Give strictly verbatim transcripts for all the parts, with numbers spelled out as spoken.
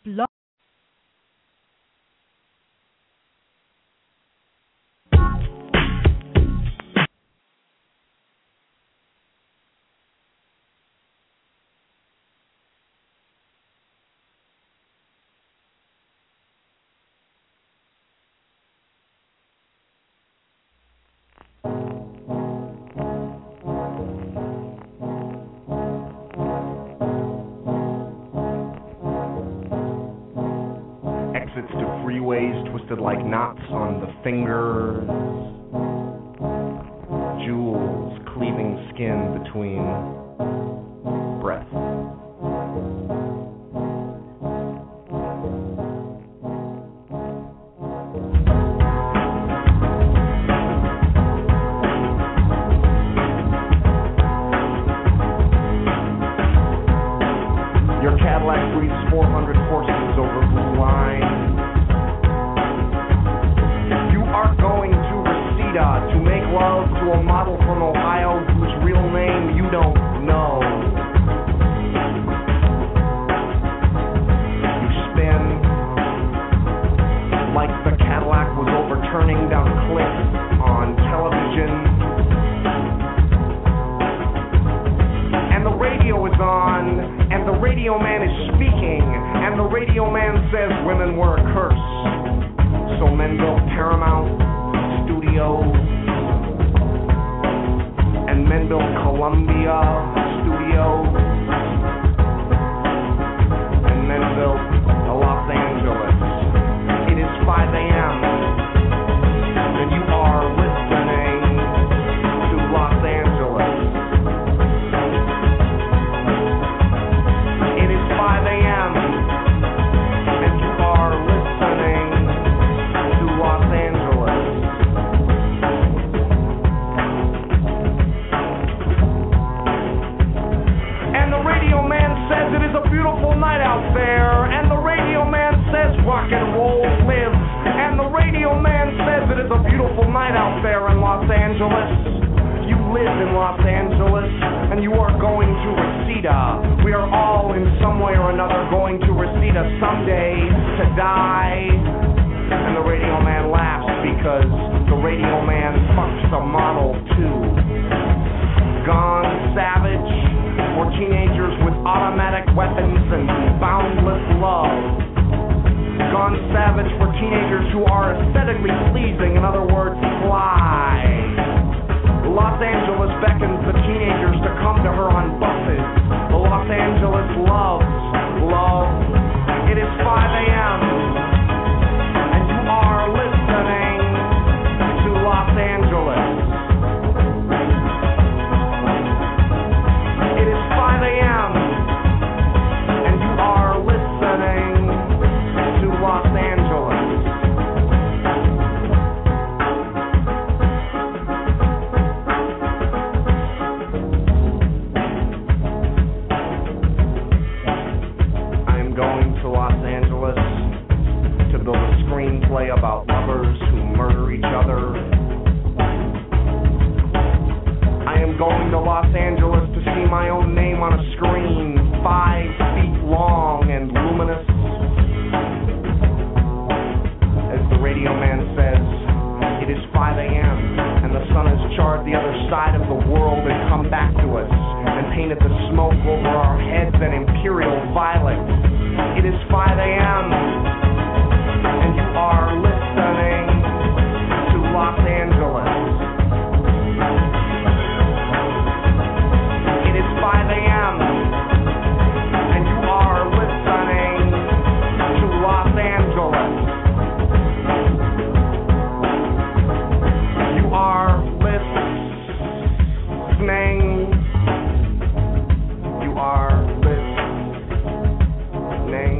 Blog. Exits to freeways twisted like knots on the fingers. Jewels cleaving skin between breaths. Your Cadillac breathes four hundred horses over blue lines. You are going to Reseda to make love to a model from Ohio whose real name you don't know. You spin like the Cadillac was overturning down cliffs on television. And the radio is on. And the radio man is speaking, and the radio man says women were a curse. So men built Paramount Studios, and men built Columbia Studios, and men built Los Angeles. It is five a.m., and you are listening to Los Angeles. five a.m. and you are listening to Los Angeles. And the radio man says it is a beautiful night out there. And the radio man says rock and roll lives. And the radio man says it is a beautiful night out there in Los Angeles. You live in Los Angeles, and you are going to Reseda. We are all in some way or another going to Reseda someday to die. And the radio man laughs because the radio man fucks a Model two. Gone Savage for teenagers with automatic weapons and boundless love. Gone Savage for teenagers who are aesthetically pleasing, in other words, fly. Los Angeles beckons the teenagers to come to her on buses. The Los Angeles loves love. It is five a.m. and you are listening to Los Angeles. It is five a.m. and you are listening to Los Angeles. Screenplay about lovers who murder each other. I am going to Los Angeles to see my own name on a screen, five feet long and luminous. As the radio man says, it is five a.m. and the sun has charred the other side of the world and come back to us and painted the smoke over our heads an imperial violet. It is five a.m. and you are listening to Los Angeles. It is five a.m. and you are listening to Los Angeles. You are listening. You are listening.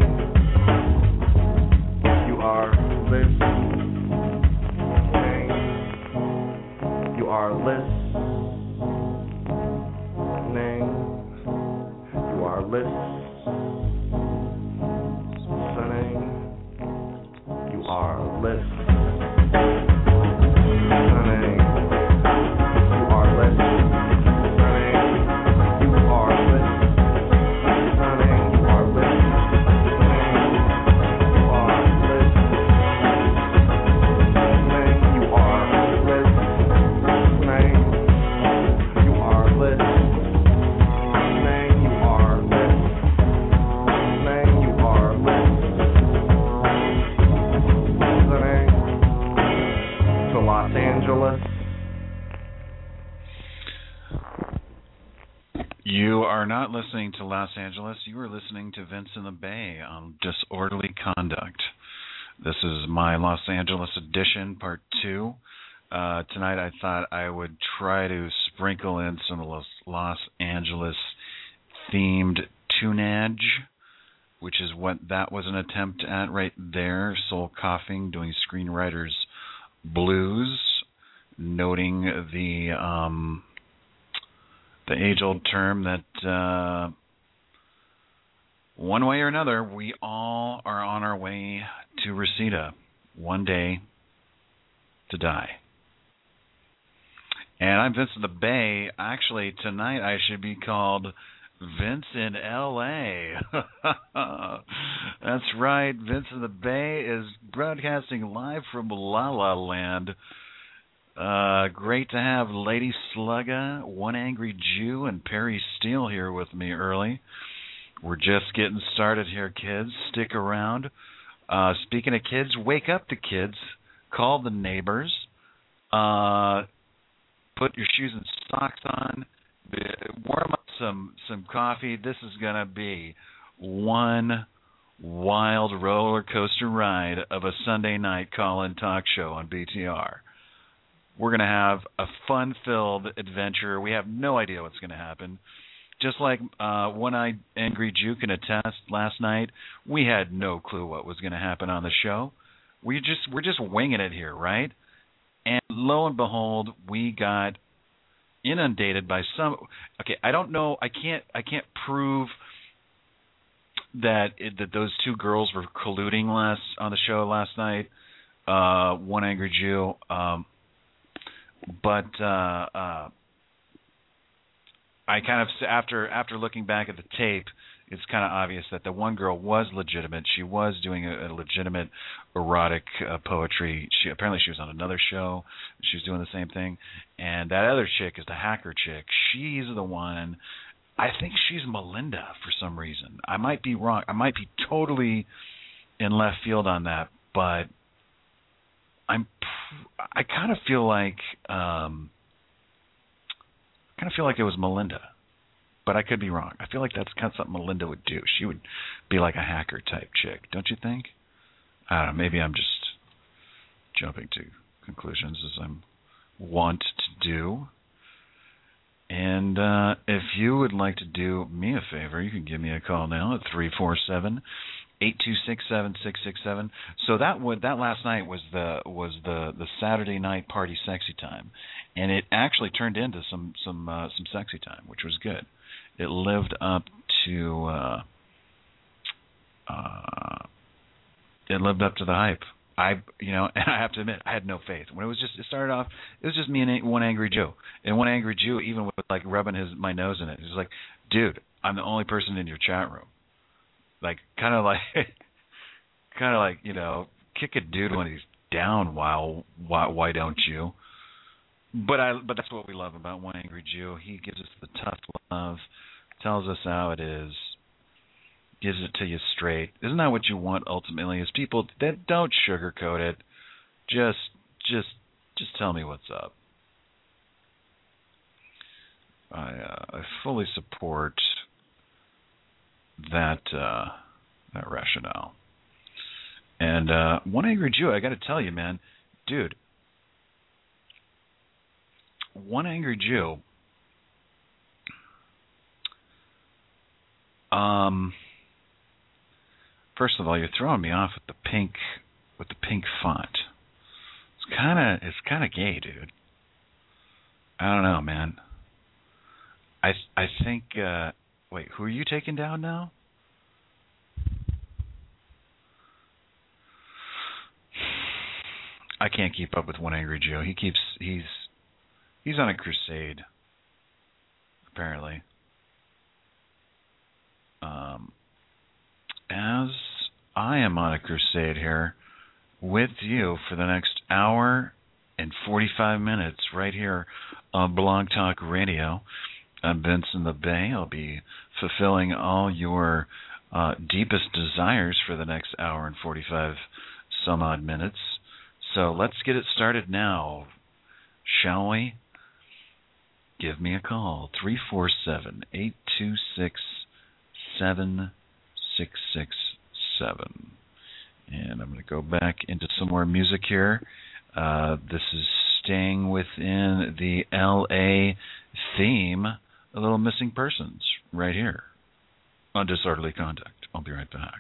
You are listening. You are listening. You are listening. You are listening. You are listening. You are listening. You are listening. You are not listening to Los Angeles. You are listening to Vince in the Bay on Disorderly Conduct. This is my Los Angeles edition, part two. Uh, tonight I thought I would try to sprinkle in some Los, Los Angeles-themed tunage, which is what that was an attempt at right there. Soul Coughing, doing Screenwriters Blues, noting the... Um, The age-old term that uh, one way or another, we all are on our way to Reseda, one day to die. And I'm Vince in the Bay. Actually, tonight I should be called Vince in L A That's right. Vince in the Bay is broadcasting live from La La Land. Uh, great to have Lady Slugga, One Angry Jew, and Perry Steele here with me early. We're just getting started here, kids. Stick around. Uh, speaking of kids, wake up the kids. Call the neighbors. Uh, put your shoes and socks on. Warm up some, some coffee. This is going to be one wild roller coaster ride of a Sunday night call-in talk show on B T R. We're going to have a fun-filled adventure. We have no idea what's going to happen. Just like uh, One-Eyed Angry Jew can attest last night, we had no clue what was going to happen on the show. We just, we're just winging it here, right? And lo and behold, we got inundated by some... Okay, I don't know. I can't I can't prove that it, that those two girls were colluding last on the show last night. Uh, One Angry Jew... Um, But uh, uh, I kind of, after after looking back at the tape, it's kind of obvious that the one girl was legitimate. She was doing a, a legitimate erotic uh, poetry. She apparently she was on another show. She was doing the same thing. And that other chick is the hacker chick. She's the one. I think she's Melinda for some reason. I might be wrong. I might be totally in left field on that, but I'm. I kind of feel like um, I kind of feel like it was Melinda, but I could be wrong. I feel like that's kind of something Melinda would do. She would be like a hacker type chick, don't you think? I don't know. Maybe I'm just jumping to conclusions as I'm wont to do. And uh, if you would like to do me a favor, you can give me a call now at three four seven, eight two six, seven six six seven. So that would that last night was the was the, the Saturday night party sexy time, and it actually turned into some some uh, some sexy time, which was good. It lived up to uh, uh, it lived up to the hype. I you know, and I have to admit, I had no faith when it was just it started off. It was just me and One Angry Jew, and One Angry Jew even with like rubbing his my nose in it. He was like, "Dude, I'm the only person in your chat room." Like kind of like, kind of like you know, kick a dude when he's down. While why why don't you? But I but that's what we love about One Angry Jew. He gives us the tough love, tells us how it is, gives it to you straight. Isn't that what you want ultimately? Is people that don't sugarcoat it. Just just just tell me what's up. I uh, I fully support that uh, that rationale. And uh, One Angry Jew, I got to tell you, man, dude, One Angry Jew, um, first of all, you're throwing me off with the pink with the pink font. It's kind of it's kind of gay, dude. I don't know, man. I I think. Uh, Wait, who are you taking down now? I can't keep up with One Angry Jew. He keeps he's he's on a crusade, apparently. Um, as I am on a crusade here with you for the next hour and forty-five minutes, right here on Blog Talk Radio. I'm Vince in the Bay. I'll be fulfilling all your uh, deepest desires for the next hour and forty-five some odd minutes. So let's get it started now, shall we? give me a call, three four seven, eight two six, seven six six seven. And I'm going to go back into some more music here. Uh, this is staying within the L A theme, a little missing persons, right here on Disorderly Conduct. I'll be right back.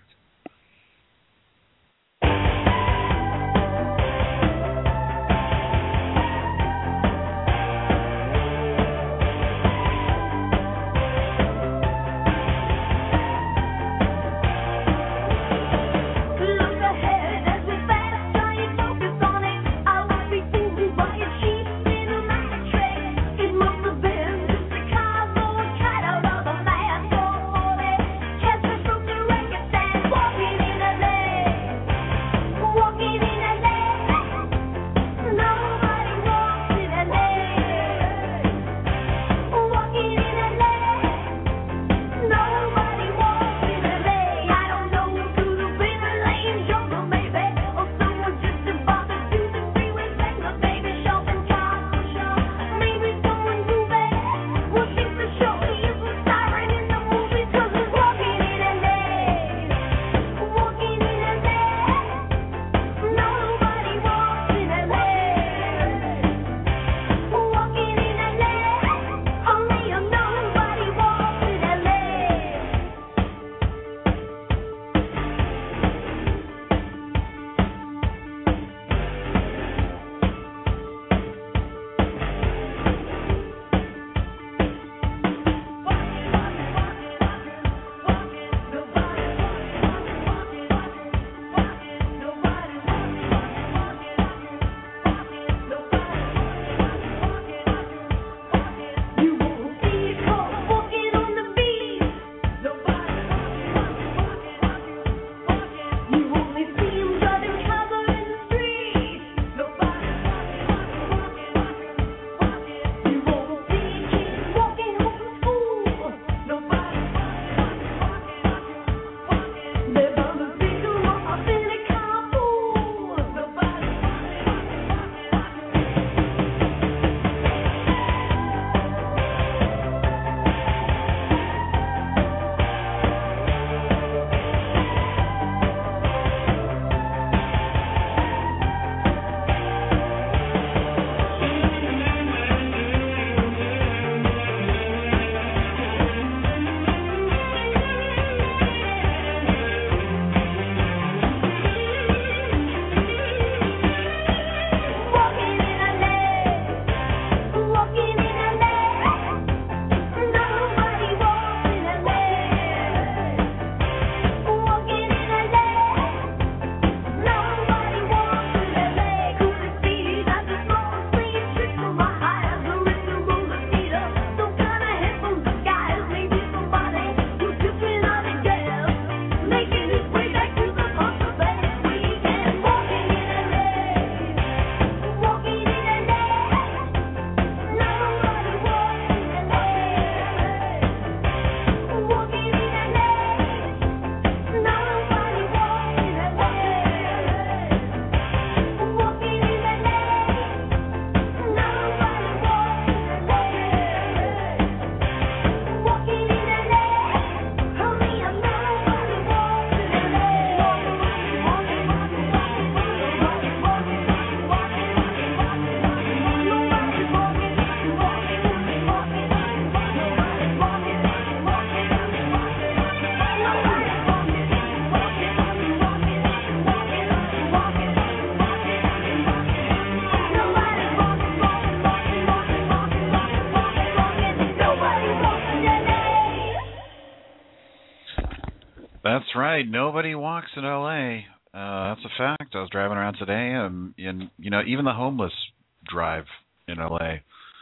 That's right. Nobody walks in L A. Uh, that's a fact. I was driving around today, um, and you know, even the homeless drive in L A.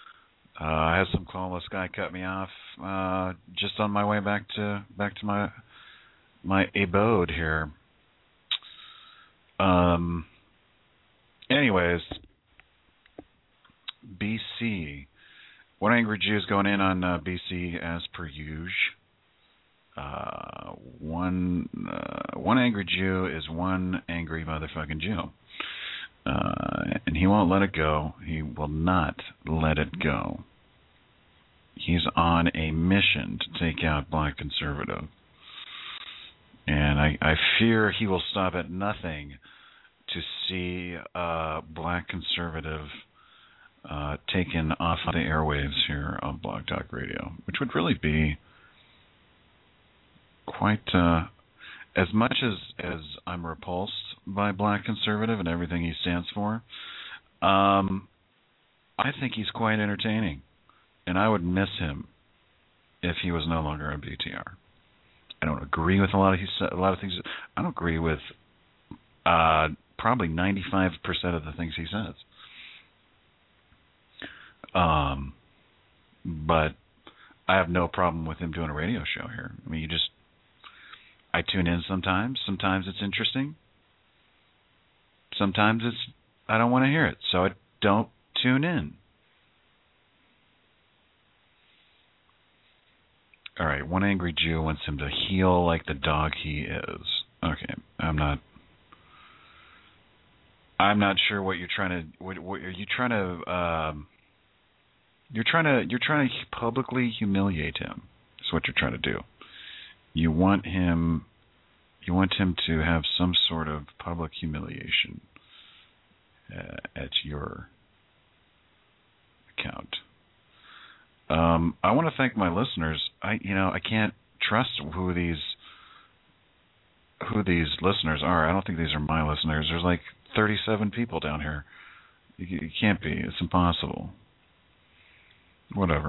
Uh, I had some homeless guy cut me off uh, just on my way back to back to my my abode here. Um. Anyways, B C. One Angry Jew's going in on uh, B C as per usual. Uh, one uh, one angry Jew is one angry motherfucking Jew, uh, and he won't let it go. He will not let it go. he's on a mission to take out Black Conservative. And I, I fear he will stop at nothing to see uh, Black Conservative uh, taken off the airwaves here on Blog Talk Radio, which would really be quite, uh, as much as, as I'm repulsed by Black Conservative and everything he stands for, um, I think he's quite entertaining. And I would miss him if he was no longer on B T R. I don't agree with a lot of his, a lot of things. I don't agree with uh, probably ninety-five percent of the things he says. Um, but I have no problem with him doing a radio show here. I mean, you just, I tune in sometimes. Sometimes it's interesting. Sometimes it's, I don't want to hear it, so I don't tune in. All right, one angry Jew wants him to heal like the dog he is. Okay, I'm not. I'm not sure what you're trying to. What, what are you trying to? Um, you're trying to. You're trying to publicly humiliate him. That's what you're trying to do. You want him. You want him to have some sort of public humiliation uh, at your account. Um, I want to thank my listeners. I, you know, I can't trust who these who these listeners are. I don't think these are my listeners. There's like thirty-seven people down here. You, you can't be. It's impossible. Whatever.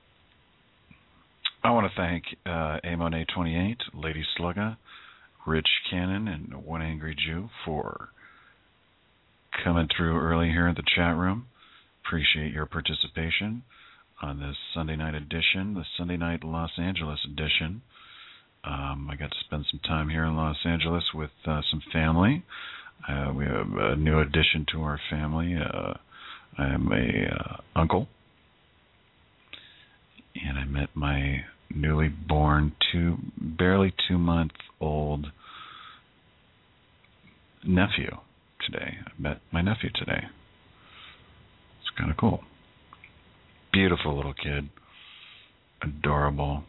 I want to thank uh, A Monet twenty-eight, Lady Slugga, Rich Cannon, and One Angry Jew for coming through early here in the chat room. Appreciate your participation on this Sunday night edition, the Sunday night Los Angeles edition. Um, I got to spend some time here in Los Angeles with uh, some family. Uh, we have a new addition to our family. Uh, I am a uh, uncle, and I met my newly born, two, barely two month old nephew today. I met my nephew today. It's kind of cool. Beautiful little kid. Adorable.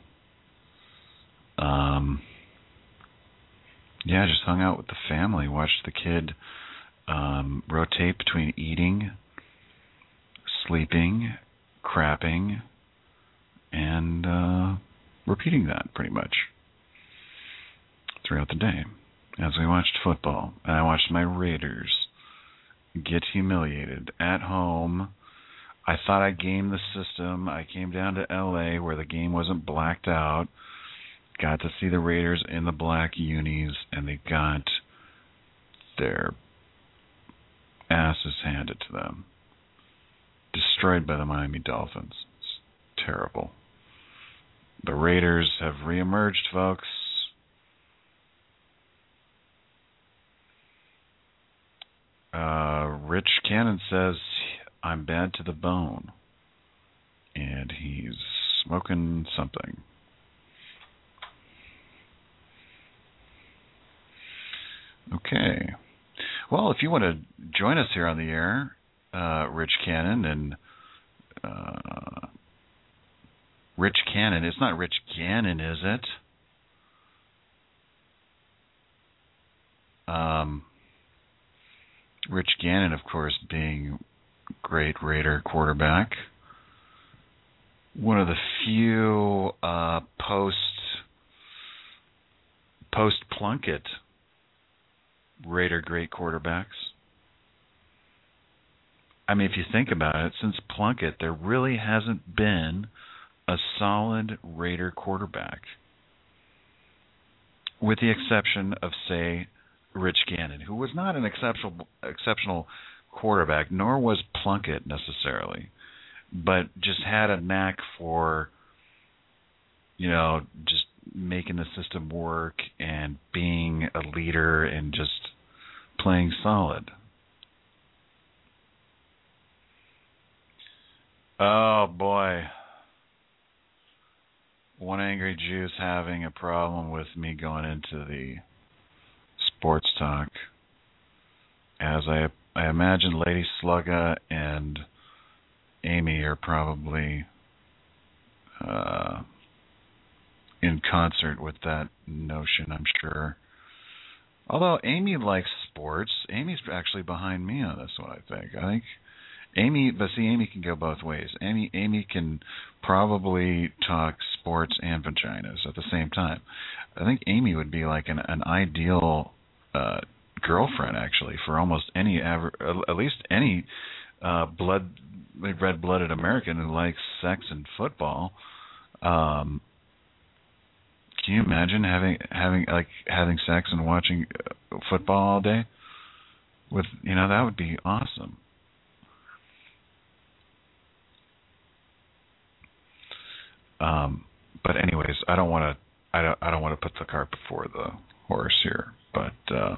Um, yeah, just hung out with the family, watched the kid um, rotate between eating, sleeping, crapping, and uh, repeating that pretty much throughout the day as we watched football. And I watched my Raiders get humiliated at home. I thought I gamed the system. I came down to L A where the game wasn't blacked out. Got to see the Raiders in the black unis, and they got their asses handed to them. Destroyed by the Miami Dolphins. It's terrible. The Raiders have reemerged, folks. Uh, Rich Cannon says, I'm bad to the bone. And he's smoking something. Okay. Well, if you want to join us here on the air, uh, Rich Cannon and uh, Rich Cannon. It's not Rich Gannon, is it? Um, Rich Gannon, of course, being great Raider quarterback. One of the few uh, post post Plunkett Raider great quarterbacks. I mean, if you think about it, since Plunkett, there really hasn't been a solid Raider quarterback, with the exception of, say, Rich Gannon, who was not an exceptional exceptional quarterback, nor was Plunkett necessarily, but just had a knack for, you know, just making the system work and being a leader and just playing solid. Oh, boy. One Angry Jew's having a problem with me going into the sports talk, as I I imagine Lady Slugga and Amy are probably uh, in concert with that notion, I'm sure. Although Amy likes sports, Amy's actually behind me on this one, I think. I think Amy, but see, Amy can go both ways. Amy, Amy can probably talk sports and vaginas at the same time. I think Amy would be like an, an ideal uh, girlfriend, actually, for almost any, aver- at least any uh, blood, red-blooded American who likes sex and football. Um, can you imagine having having like having sex and watching football all day? With you know that would be awesome. Um, but anyways, I don't want to. I don't. I don't want to put the cart before the horse here. But uh,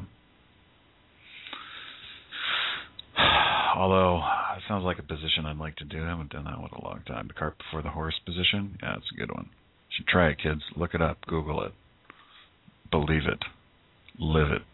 although it sounds like a position I'd like to do, I haven't done that one in a long time. The cart before the horse position. Yeah, it's a good one. You should try it, kids. Look it up. Google it. Believe it. Live it.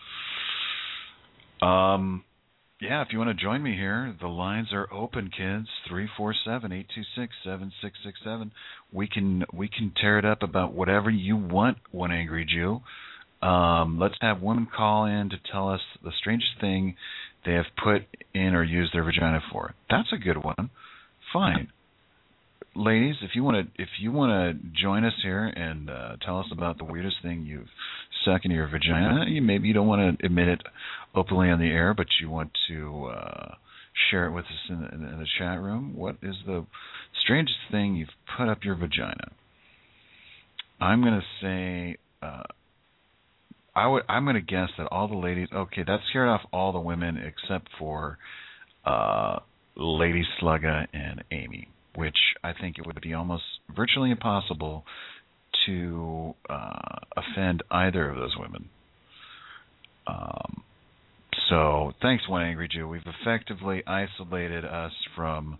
Um. Yeah, if you want to join me here, the lines are open, kids. three four seven, eight two six, seven six six seven. We can we can tear it up about whatever you want, One Angry Jew. Um, let's have women call in to tell us the strangest thing they have put in or used their vagina for. That's a good one. Fine. Ladies, if you want to if you want to join us here and uh, tell us about the weirdest thing you've stuck into your vagina, you maybe you don't want to admit it openly on the air, but you want to uh, share it with us in the, in the chat room. What is the strangest thing you've put up your vagina? I'm going to say uh, I would I'm going to guess that all the ladies. Okay, that scared off all the women except for uh, Lady Slugga and Amy, which I think it would be almost virtually impossible to uh, offend either of those women. Um, so thanks, One Angry Jew. We've effectively isolated us from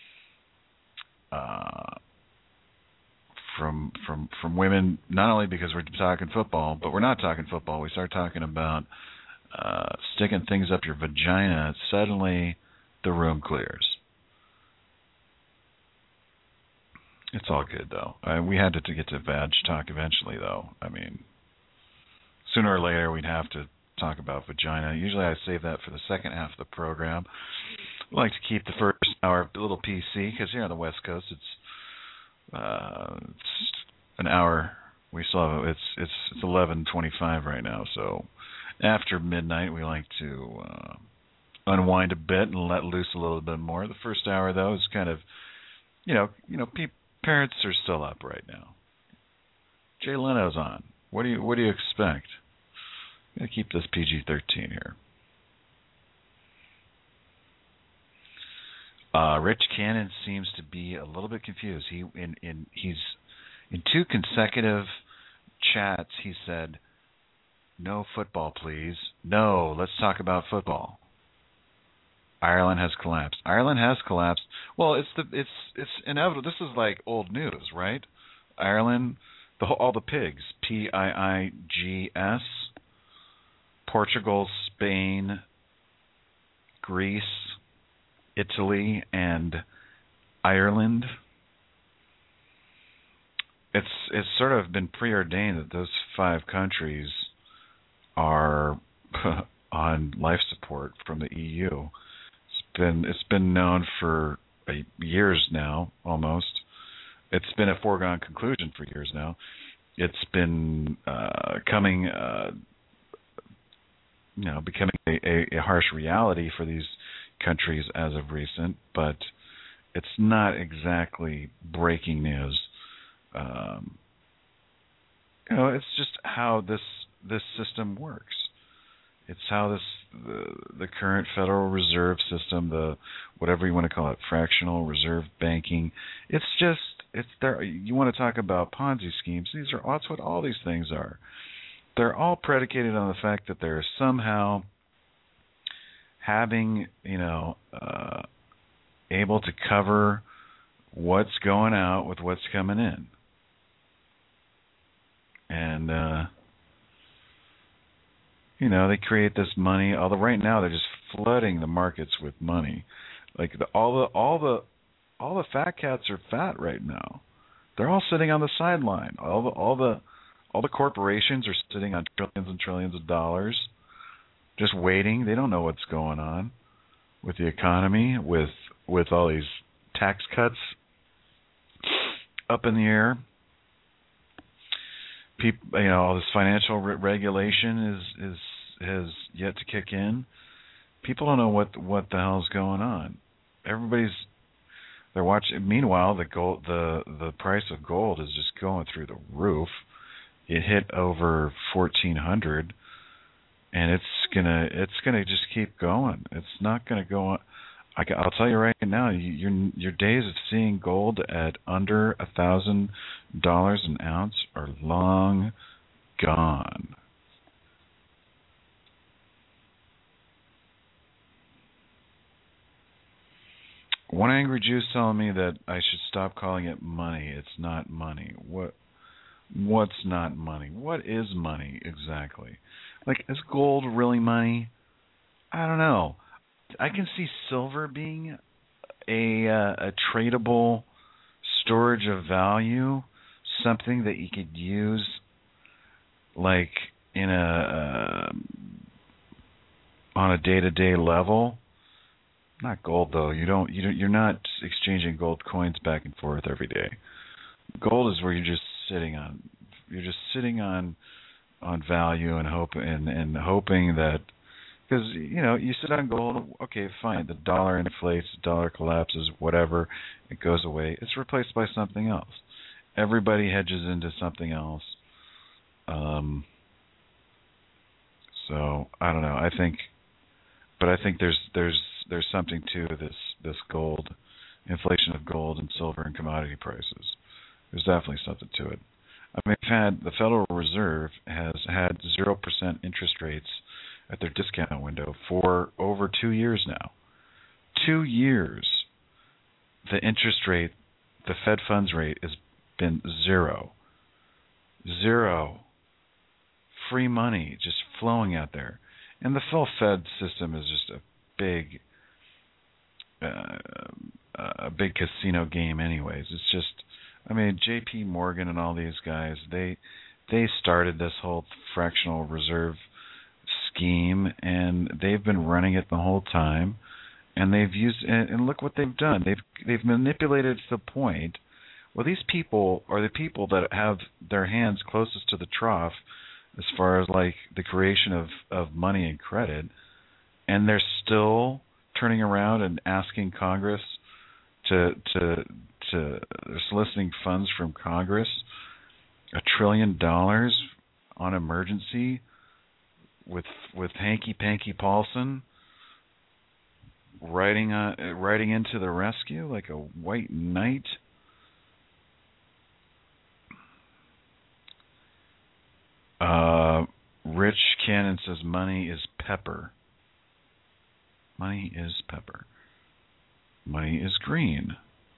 uh, from from from women, not only because we're talking football, but we're not talking football. We start talking about uh, sticking things up your vagina. Suddenly, the room clears. It's all good, though. Uh, we had to, to get to vag talk eventually, though. I mean, sooner or later we'd have to talk about vagina. Usually I save that for the second half of the program. I like to keep the first hour a little P C, because here on the West Coast it's, uh, it's an hour. We still have, it's it's it's eleven twenty-five right now, so after midnight we like to uh, unwind a bit and let loose a little bit more. The first hour, though, is kind of, you know, you know, people. Parents are still up right now. Jay Leno's on. What do you What do you expect? I'm gonna keep this P G thirteen here. Uh, Rich Cannon seems to be a little bit confused. He in in he's in two consecutive chats. He said, "No football, please. No, let's talk about football." Ireland has collapsed. Ireland has collapsed. Well, it's the it's it's inevitable. This is like old news, right? Ireland, the all the pigs, P I I G S, Portugal, Spain, Greece, Italy, and Ireland. It's it's sort of been preordained that those five countries are on life support from the E U. Been, it's been known for years now, almost. It's been a foregone conclusion for years now. It's been uh, coming, uh, you know, becoming a, a, a harsh reality for these countries as of recent, but it's not exactly breaking news. Um, you know, it's just how this this system works. It's how this the, the current Federal Reserve System, the whatever you want to call it, fractional reserve banking. It's just it's there. You want to talk about Ponzi schemes? These are that's what all these things are. They're all predicated on the fact that they're somehow having you know uh, able to cover what's going out with what's coming in, and. Uh, You know, they create this money. Although right now they're just flooding the markets with money. Like the, all the all the all the fat cats are fat right now. They're all sitting on the sideline. All the all the all the corporations are sitting on trillions and trillions of dollars, just waiting. They don't know what's going on with the economy, with with all these tax cuts up in the air. People, you know, all this financial re- regulation is is has yet to kick in. People don't know what what the hell's going on. Everybody's they're watching. Meanwhile, the gold, the the price of gold is just going through the roof. It hit over fourteen hundred, and it's gonna it's gonna just keep going. It's not gonna go on. I, I'll tell you right now, you, your your days of seeing gold at under a thousand dollars an ounce are long gone. One angry Jew's telling me that I should stop calling it money. It's not money. What? What's not money? What is money exactly? Like, is gold really money? I don't know. I can see silver being a uh, a tradable storage of value, something that you could use, like in a uh, on a day-to-day level. Not gold though. You don't. You don't. You're not exchanging gold coins back and forth every day. Gold is where you're just sitting on. You're just sitting on on value and hope and, and hoping that. Because, you know, you sit on gold, okay, fine, the dollar inflates, the dollar collapses, whatever, it goes away. It's replaced by something else. Everybody hedges into something else. Um, so, I don't know, I think, but I think there's there's there's something to this, this gold, inflation of gold and silver and commodity prices. There's definitely something to it. I mean, we've had, the Federal Reserve has had zero percent interest rates at their discount window for over two years now. Two years, the interest rate, the Fed funds rate has been zero. Zero. Free money just flowing out there. And the full Fed system is just a big, uh, a big casino game anyways. It's just, I mean, J P Morgan and all these guys, they they started this whole fractional reserve scheme, and they've been running it the whole time, and they've used and, and look what they've done. They've they've manipulated to the point. Well, these people are the people that have their hands closest to the trough as far as like the creation of, of money and credit, and they're still turning around and asking Congress to to to they're soliciting funds from Congress, a trillion dollars on emergency. With with Hanky Panky Paulson riding uh, riding into the rescue like a white knight. Uh, Rich Cannon says money is pepper. Money is pepper. Money is green.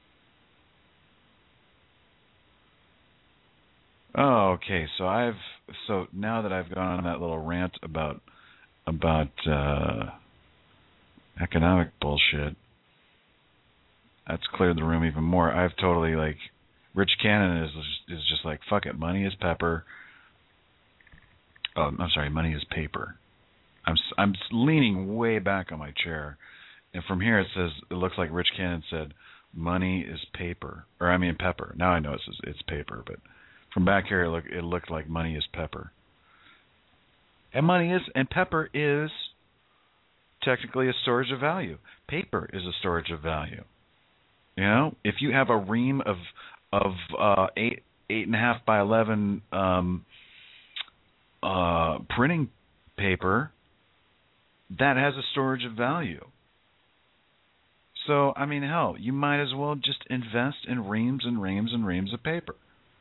Oh, okay. So I've so now that I've gone on that little rant about about uh, economic bullshit, that's cleared the room even more. I've totally like Rich Cannon is is just like fuck it. Money is pepper. Oh, I'm sorry. Money is paper. I'm I'm leaning way back on my chair, and from here it says it looks like Rich Cannon said money is paper, or I mean pepper. Now I know it says it's paper, but. From back here, it, look, it looked like money is pepper. And money is, and pepper is technically a storage of value. Paper is a storage of value. You know, if you have a ream of of uh, eight eight and a half by eleven um, uh, printing paper, that has a storage of value. So, I mean, hell, you might as well just invest in reams and reams and reams of paper.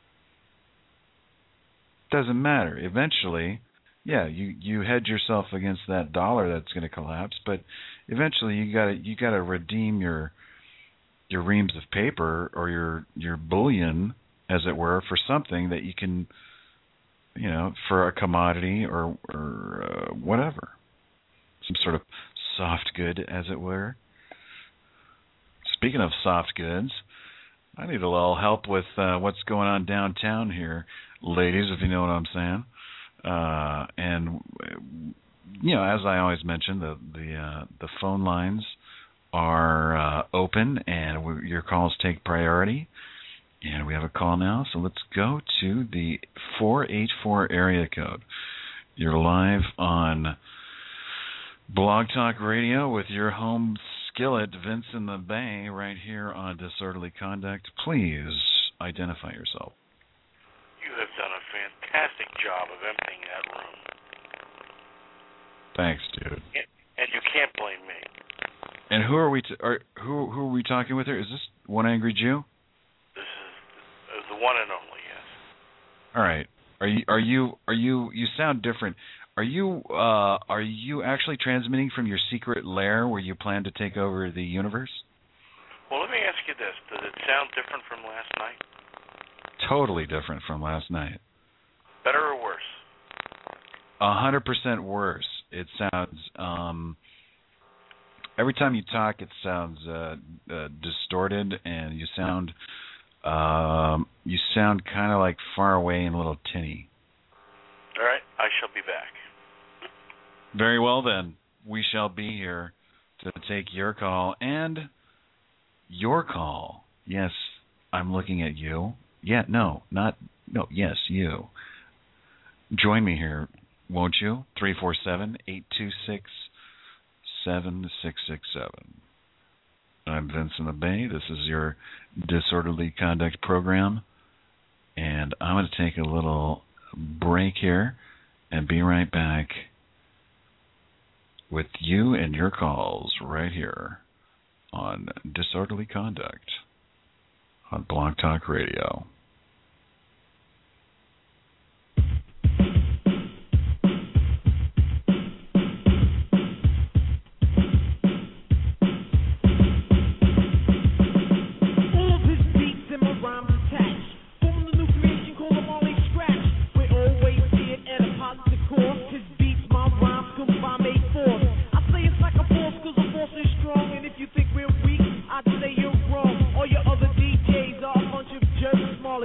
Doesn't matter. Eventually, yeah, you, you hedge yourself against that dollar that's going to collapse, but eventually you got to you got to redeem your your reams of paper or your your bullion, as it were, for something that you can, you know, for a commodity or or uh, whatever, some sort of soft good, as it were. Speaking of soft goods, I need a little help with uh, what's going on downtown here, ladies, if you know what I'm saying. Uh, and you know, as I always mention, the the uh, the phone lines are uh, open, and we, your calls take priority. And we have a call now, so let's go to the four eight four area code. You're live on Blog Talk Radio with your home skillet, Vince in the Bay, right here on Disorderly Conduct. Please identify yourself. You have done a fantastic job of emptying that room. Thanks, dude. And you can't blame me. And who are we? T- are who who are we talking with here? Is this One Angry Jew? This is the one and only, yes. All right. Are you are you are you you sound different? Are you uh, are you actually transmitting from your secret lair where you plan to take over the universe? Well, let me ask you this: does it sound different from last night? Totally different from last night. Better or worse? A hundred percent worse. It sounds. Um, every time you talk, it sounds uh, uh, distorted, and you sound. Um, you sound kind of like far away and a little tinny. All right, I shall be back. Very well, then. We shall be here to take your call and your call. Yes, I'm looking at you. Yeah, no, not, no, yes, you. Join me here, won't you? three four seven, eight two six, seven six six seven. I'm Vince in the Bay. This is your Disorderly Conduct program. And I'm going to take a little break here and be right back with you and your calls right here on Disorderly Conduct on Blog Talk Radio. Strong, and if you think we're weak, I'd say you're wrong. All your other D Js are a bunch of jerks, small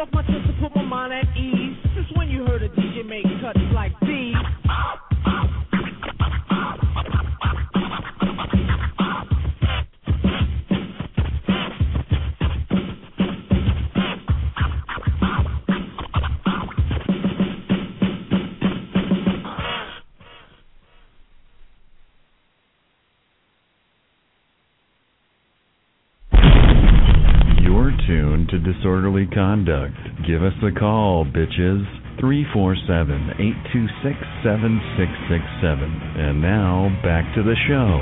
off my chest to put my mind at ease. Since when you heard a D J make cuts like these? Tuned to Disorderly Conduct. Give us a call, bitches. three four seven, eight two six, seven six six seven. And now, back to the show.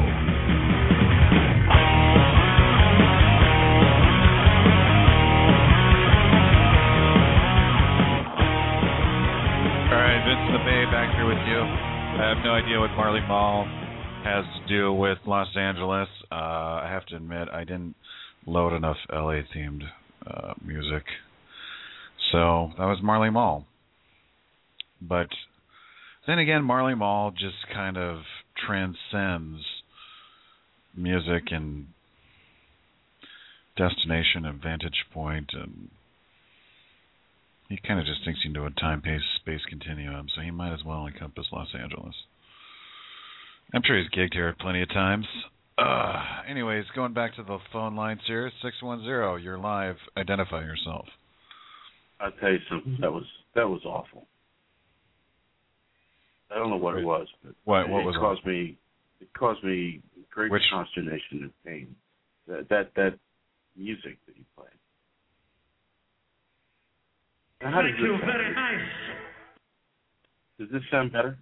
All right, Vince in the Bay back here with you. I have no idea what Marley Marl has to do with Los Angeles. Uh, I have to admit, I didn't load enough L A-themed uh, music. So that was Marley Marl. But then again, Marley Marl just kind of transcends music and destination and vantage point, and he kind of just thinks he can do a time-space continuum, so he might as well encompass Los Angeles. I'm sure he's gigged here plenty of times. Uh, anyways, going back to the phone lines here, six one zero, you're live. Identify yourself. I'll tell you something. That was that was awful. I don't know what it was, but what, what it was caused awful? me it caused me great Which? consternation and pain. That that that music that you played. Now, how does Thank this you, sound? very nice. Does this sound better?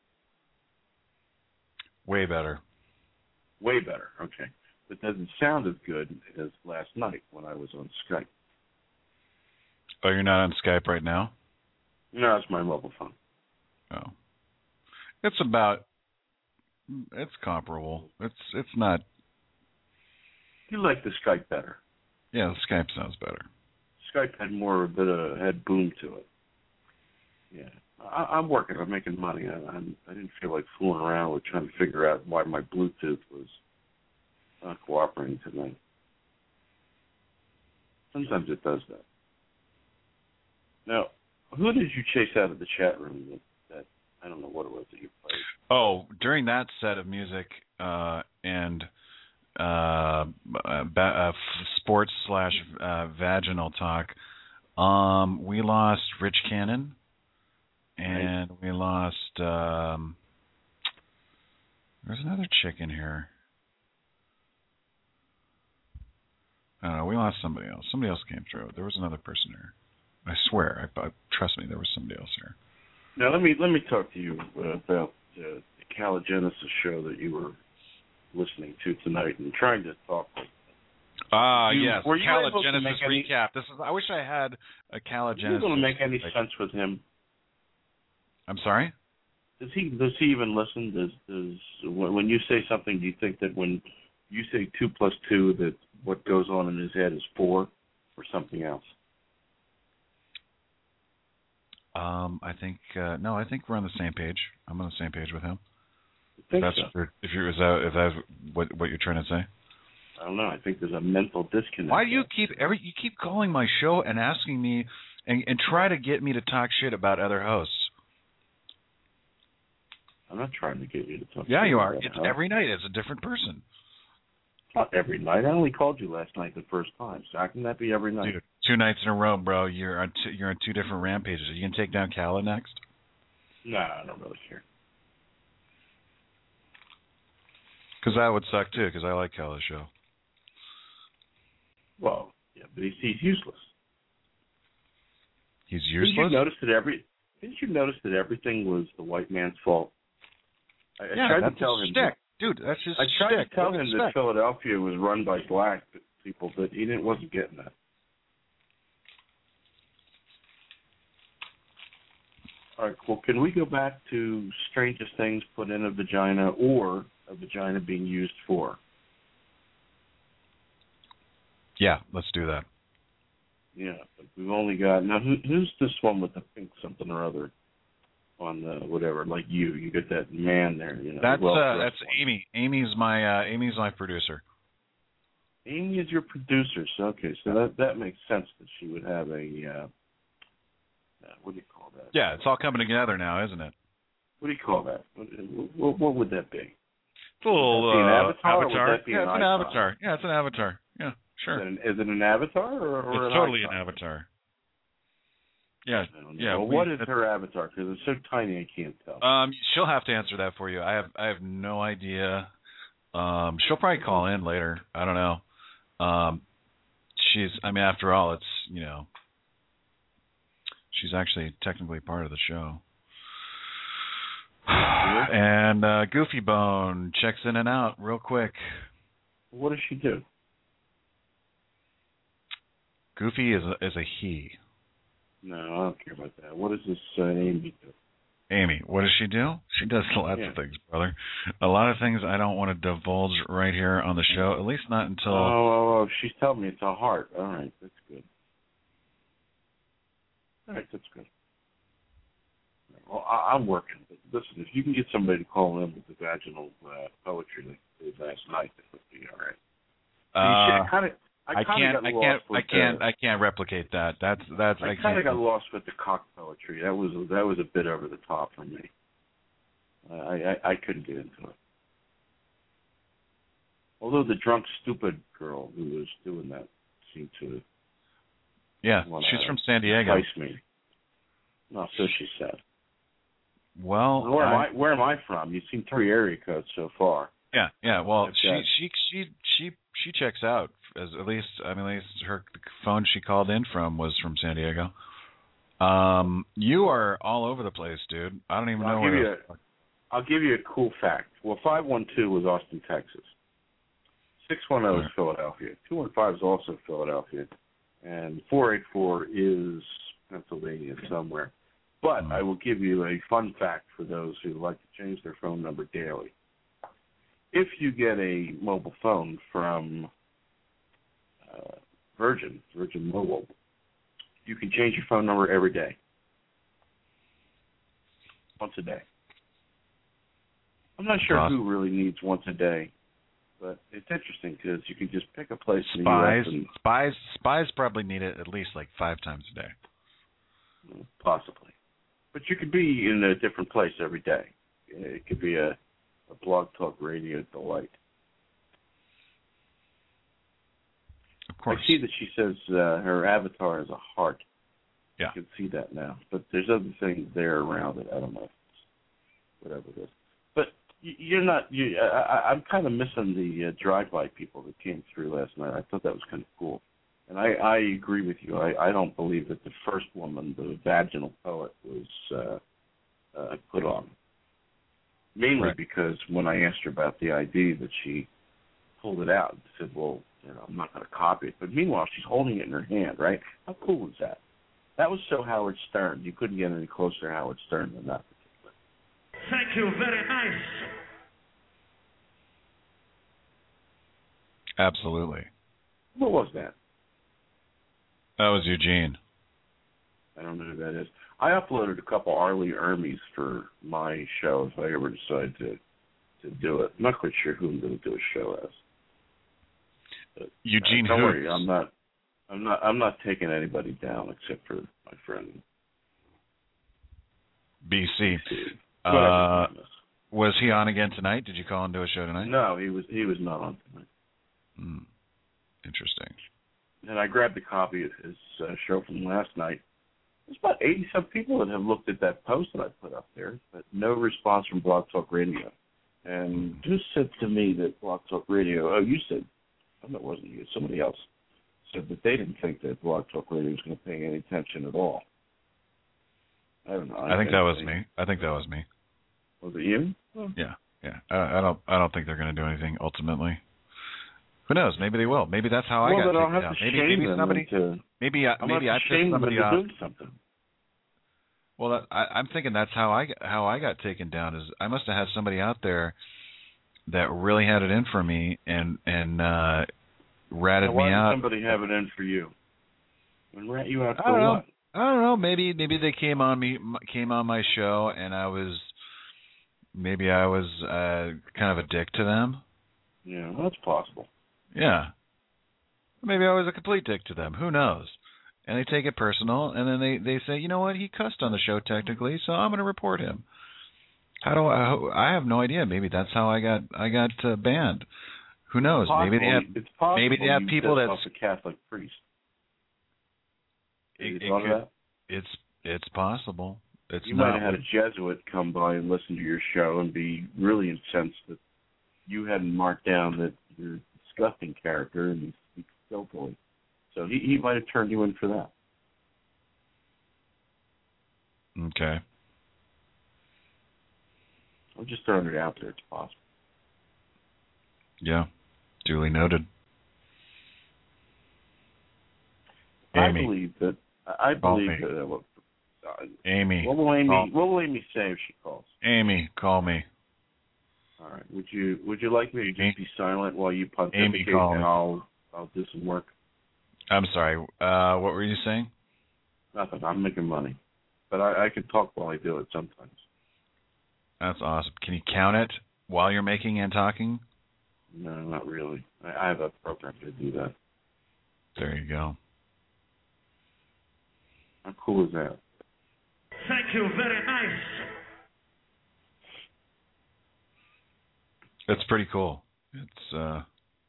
Way better. Way better. Okay, but it doesn't sound as good as last night when I was on Skype. Oh, you're not on Skype right now? No, it's my mobile phone. Oh. It's about, it's comparable. It's it's not. You like the Skype better. Yeah, the Skype sounds better. Skype had more of a bit of had boom to it. Yeah, I, I'm working. I'm making money. I, I'm, I didn't feel like fooling around with trying to figure out why my Bluetooth was not cooperating tonight. Sometimes it does that. Now, who did you chase out of the chat room that, that I don't know what it was that you played? Oh, during that set of music uh, and uh, ba- uh, sports slash uh, vaginal talk, um, we lost Rich Cannon, and right. we lost. Um, there's another chick in here. I don't know. We lost somebody else. Somebody else came through. There was another person here. I swear. I, I, trust me, there was somebody else here. Now let me let me talk to you uh, about uh, the Caligenesis show that you were listening to tonight and trying to talk with. Ah, uh, you, yes. Were you able to Caligenesis make any, recap. This is. I wish I had a Caligenesis. Were you able to make any sense with him? I'm sorry? Does he does he even listen? Does does when you say something, do you think that when you say two plus two, that what goes on in his head is four, or something else? Um, I think uh, no. I think we're on the same page. I'm on the same page with him. I think that's so. If you is that if that's what what you're trying to say? I don't know. I think there's a mental disconnect. Why do you keep every you keep calling my show and asking me and, and try to get me to talk shit about other hosts? I'm not trying to get you to talk. Yeah, shit you are. about It's host. every night. It's a different person. Not every night. I only called you last night the first time. So how can that be every night? Dude, two nights in a row, bro. You're on two, you're on two different rampages. Are you gonna take down Calla next? No, I don't really care. Because that would suck too. Because I like Calla's show. Well, yeah, but he's, he's useless. He's useless. Didn't you notice that every? Didn't you notice that everything was the white man's fault? I, yeah, I tried that's to tell his him. Stick. Dude, that's just I tried stick. to tell What's him his that stick? Philadelphia was run by black people, but he didn't wasn't getting that. All right, well, can we go back to strangest things put in a vagina or a vagina being used for? Yeah, let's do that. Yeah, but we've only got now. Who, who's this one with the pink something or other on the whatever? Like you, you get that man there. You know, that's well uh, that's Amy. Amy's my uh, Amy's my producer. Amy is your producer, so okay, so that that makes sense that she would have a uh, uh, what do you call that? Yeah, it's all coming together now, isn't it? What do you call that? What, what, what would that be? It's a little Would that be an uh, avatar. Or avatar. would that be Yeah, an it's an icon? avatar. Yeah, it's an avatar. Yeah, sure. Is it an, is it an avatar or, or It's an totally icon? an avatar. Yeah, I don't know. yeah. Well, we- what is her avatar? Because it's so tiny I can't tell. Um, she'll have to answer that for you. I have I have no idea. Um, she'll probably call in later. I don't know. Um, she's. I mean, after all, it's you know. She's actually technically part of the show. And uh, Goofy Bone checks in and out real quick. What does she do? Goofy is a, is a he. No, I don't care about that. What does this uh, Amy do? Amy, what does she do? She does lots Yeah. of things, brother. A lot of things I don't want to divulge right here on the show, at least not until... Oh, oh, oh, she's telling me it's a heart. All right, that's good. All right, that's good. Well, I, I'm working. But listen, if you can get somebody to call in with the vaginal uh, poetry like they did last night, that would be all right. Uh, I kind of, I, I kinda can't, got I lost can't, with I can't, the, I can't replicate that. That's that's. I, I kind of can't. got lost with the cock poetry. That was that was a bit over the top for me. Uh, I, I I couldn't get into it. Although the drunk, stupid girl who was doing that seemed to Yeah, wanna she's from San Diego. entice me. No, so she said. Well, Where am I, I? Where am I from? You've seen three area codes so far. yeah, yeah. Well, I've she got- she she she she checks out. As at least, I mean, at least her phone she called in from was from San Diego. Um, you are all over the place, dude. I don't even I'll know give where. you a, I'll give you a cool fact. Well, five one two was Austin, Texas. six one zero is Philadelphia. two one five is also Philadelphia. And four eight four is Pennsylvania somewhere. But Hmm. I will give you a fun fact for those who like to change their phone number daily. If you get a mobile phone from uh, Virgin, Virgin Mobile, you can change your phone number every day. Once a day. I'm not sure Awesome. who really needs once a day, but it's interesting because you can just pick a place in the Spies, U S and spies, spies probably need it at least like five times a day. well, possibly. But you could be in a different place every day. It could be a, a Blog Talk Radio delight. Of course. I see that she says uh, her avatar is a heart. Yeah. I can see that now. But there's other things there around it. I don't know. Whatever it is. But y- you're not. You, I, I, I'm kind of missing the uh, drive-by people that came through last night. I thought that was kind of cool. And I, I agree with you. I, I don't believe that the first woman, the vaginal poet, was uh, uh, put on. Mainly Right. because when I asked her about the I D, that she pulled it out and said, well, you know, I'm not going to copy it. But meanwhile, she's holding it in her hand, right? How cool is that? That was so Howard Stern. You couldn't get any closer to Howard Stern than that. Thank you, very nice. Absolutely. What was that? That was Eugene. I don't know who that is. I uploaded a couple Arlie Ermies for my show if I ever decide to to do it. I'm not quite sure who I'm going to do a show as. But, Eugene uh, don't Hoots. worry, I'm not. I'm not. I'm not taking anybody down except for my friend B C. Steve. Uh, Whatever his name is. was he on again tonight? Did you call him to a show tonight? No, he was. He was not on tonight. Hmm. Interesting. And I grabbed a copy of his uh, show from last night. There's about eighty-some people that have looked at that post that I put up there, but no response from Blog Talk Radio. And who said to me that Blog Talk Radio, oh, you said, oh, no, it wasn't you, somebody else, said that they didn't think that Blog Talk Radio was going to pay any attention at all. I don't know. I think that was me. I think that was me. Was it you? Yeah, yeah. I, I don't. I don't think they're going to do anything ultimately. Who knows? Maybe they will. Maybe that's how I well, got then I'll taken have down. to Maybe shame maybe them somebody. into, Maybe I, I'm maybe I have to pissed shame somebody them off. into doing something. Well, that, I, I'm thinking that's how I how I got taken down. Is I must have had somebody out there that really had it in for me and and uh, ratted Now, why me did out. somebody have it in for you? And rat you out I for don't know. what? I don't know. Maybe maybe they came on me came on my show and I was maybe I was uh, kind of a dick to them. Yeah, that's possible. Yeah. Maybe I was a complete dick to them. Who knows? and they take it personal, and then they, they say, you know what, he cussed on the show technically, so I'm going to report him. How do I? I have no idea. Maybe that's how I got I got uh, banned. Who knows? Maybe they have it's possible maybe they have you people pissed that's off a Catholic priest. It, you it thought could, of that? It's it's possible. It's you not, might have had a Jesuit come by and listen to your show and be really incensed that you hadn't marked down that you're a disgusting character and you speak filthily. So he, he might have turned you in for that. Okay. I'm just throwing it out there. It's possible. Yeah. Duly noted. I Amy. believe that. I believe me. that. Uh, uh, Amy. What will Amy? Call. What will Amy say if she calls? Amy, call me. All right. Would you Would you like me to just Amy, be silent while you pontificate, Amy, call and me. I'll I'll do some work? I'm sorry. Uh, what were you saying? Nothing. I'm making money, but I, I can talk while I do it sometimes. That's awesome. Can you count it while you're making and talking? No, not really. I, I have a program to do that. There you go. How cool is that? Thank you, very nice. It's pretty cool. It's uh,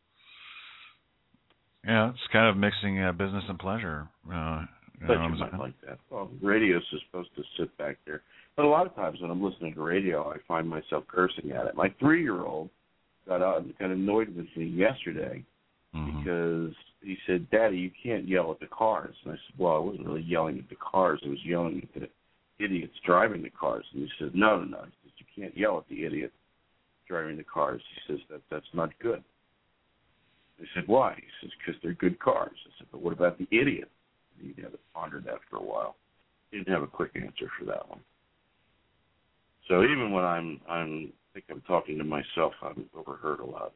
yeah, it's kind of mixing uh, business and pleasure. Uh, you But know you what I'm might saying? like that. Well, radio is supposed to sit back there. But a lot of times when I'm listening to radio, I find myself cursing at it. My three-year-old got out and got annoyed with me yesterday Mm-hmm. because he said, "Daddy, you can't yell at the cars." And I said, "Well, I wasn't really yelling at the cars. I was yelling at the idiots driving the cars." And he said, "No, no, no." He says, "You can't yell at the idiot driving the cars." He says, "That that's not good." I said, "Why?" He says, "Because they're good cars." I said, "But what about the idiot?" And he had to ponder that for a while. He didn't have a quick answer for that one. So even when I'm I'm I think I'm talking to myself, I'm overheard a lot.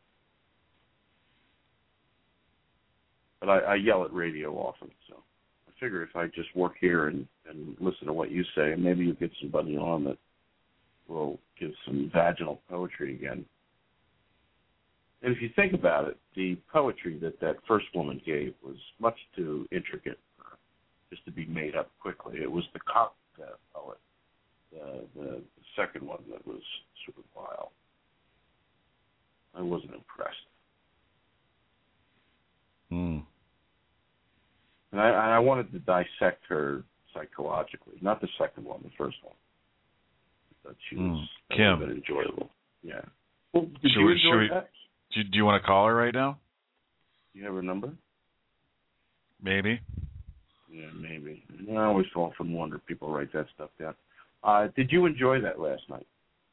But I, I yell at radio often, so I figure if I just work here and, and listen to what you say, maybe you'll get somebody on that will give some vaginal poetry again. And if you think about it, the poetry that that first woman gave was much too intricate for just to be made up quickly. It was the cock uh, poet, the, the, the second one that was sort of wild. I wasn't impressed. Hmm. And I, I wanted to dissect her psychologically, not the second one, the first one. I thought she was Mm. a little Kim. bit enjoyable. Yeah. Well, did Should you we- enjoy should we- that? Do, do you want to call her right now? Do you have her number? Maybe. Yeah, maybe. I always often wonder if people write that stuff down. Uh, did you enjoy that last night?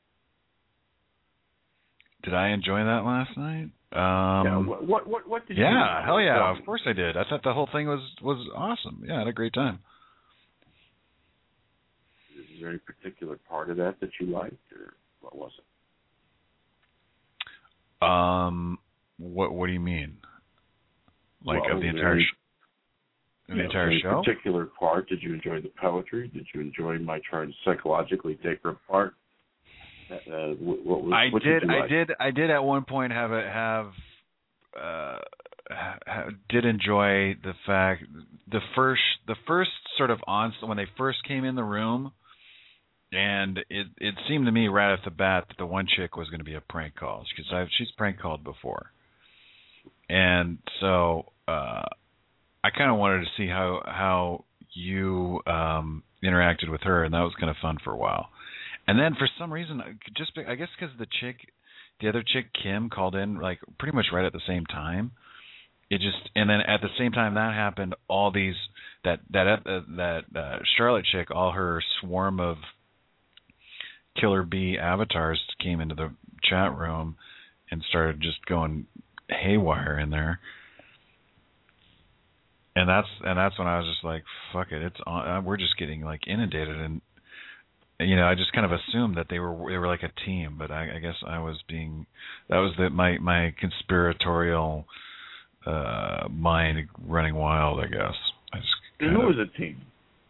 Did I enjoy that last night? Um, yeah. What, what what what did you? yeah, do? hell yeah, Tell of me. course I did. I thought the whole thing was, was awesome. Yeah, I had a great time. Is there any particular part of that that you liked, or what was it? Um, what what do you mean? Like Well, of the was there entire any- sh- the Yeah, entire any show? particular part? Did you enjoy the poetry? Did you enjoy my trying to psychologically take her apart? Uh, what, what was, I what did, did you I like? did, I did at one point have a have uh ha, did enjoy the fact the first the first sort of on when they first came in the room, and it it seemed to me right off the bat that the one chick was going to be a prank call because I've she's prank called before, and so uh, I kind of wanted to see how how you um, interacted with her, and that was kind of fun for a while. And then for some reason, just I guess because the chick, the other chick, Kim, called in like pretty much right at the same time. It just and then at the same time that happened, all these that that uh, that uh, Charlotte chick, all her swarm of killer bee avatars came into the chat room and started just going haywire in there. And that's and that's when I was just like, fuck it, it's on, we're just getting like inundated. And you know, I just kind of assumed that they were they were like a team, but I, I guess I was being that was the my my conspiratorial uh, mind running wild. I guess. I just And who was a team?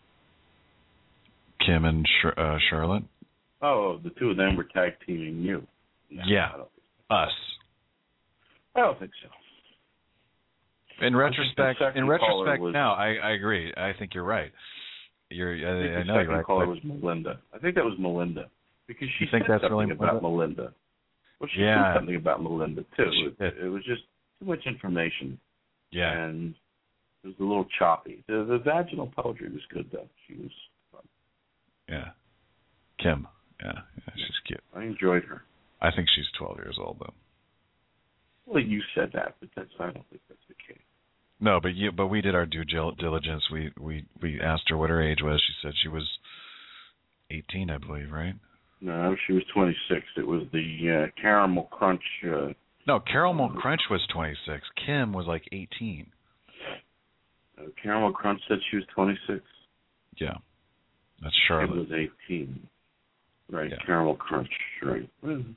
Kim and Sh- uh, Charlotte. Oh, the two of them were tag teaming you. No, Yeah, I don't, us. I don't think so. In retrospect, in retrospect, was, now I, I agree. I think you're right. You're, I, I, I know the you're right. caller was Melinda. I think that was Melinda because she you think said that's something really about Melinda. Well, she yeah. said something about Melinda too. It, it was just too much information. Yeah. And it was a little choppy. The, the vaginal poetry was good though. She was fun. Yeah. Kim. Yeah. yeah. She's cute. I enjoyed her. I think she's twelve years old though. Well, you said that, but that's I don't think that's the case. No, but you, but we did our due diligence. We, we, we asked her what her age was. She said she was eighteen, I believe, right? No, she was twenty-six. It was the uh, Caramel Crunch. Uh, no, Caramel Crunch was twenty-six. Kim was like eighteen. Uh, Caramel Crunch said she was twenty-six. Yeah, that's Charlotte. Kim was eighteen. Right, yeah. Caramel Crunch, right. Mm.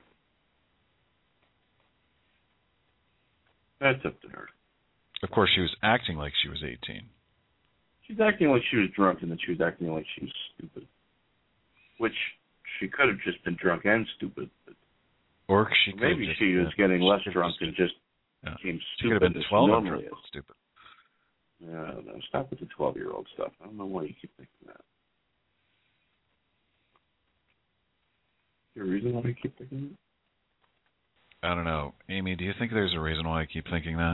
That's up to her. Of course, she was acting like she was eighteen. She's acting like she was drunk, and then she was acting like she was stupid. Which she could have just been drunk and stupid. But or she could maybe have just she was been, getting less drunk and just yeah. became stupid. She could have been twelve and drunk and stupid. Yeah, no, stop with the twelve-year-old stuff. I don't know why you keep thinking that. Is there a reason why you keep thinking that? I don't know. Amy, do you think there's a reason why I keep thinking that?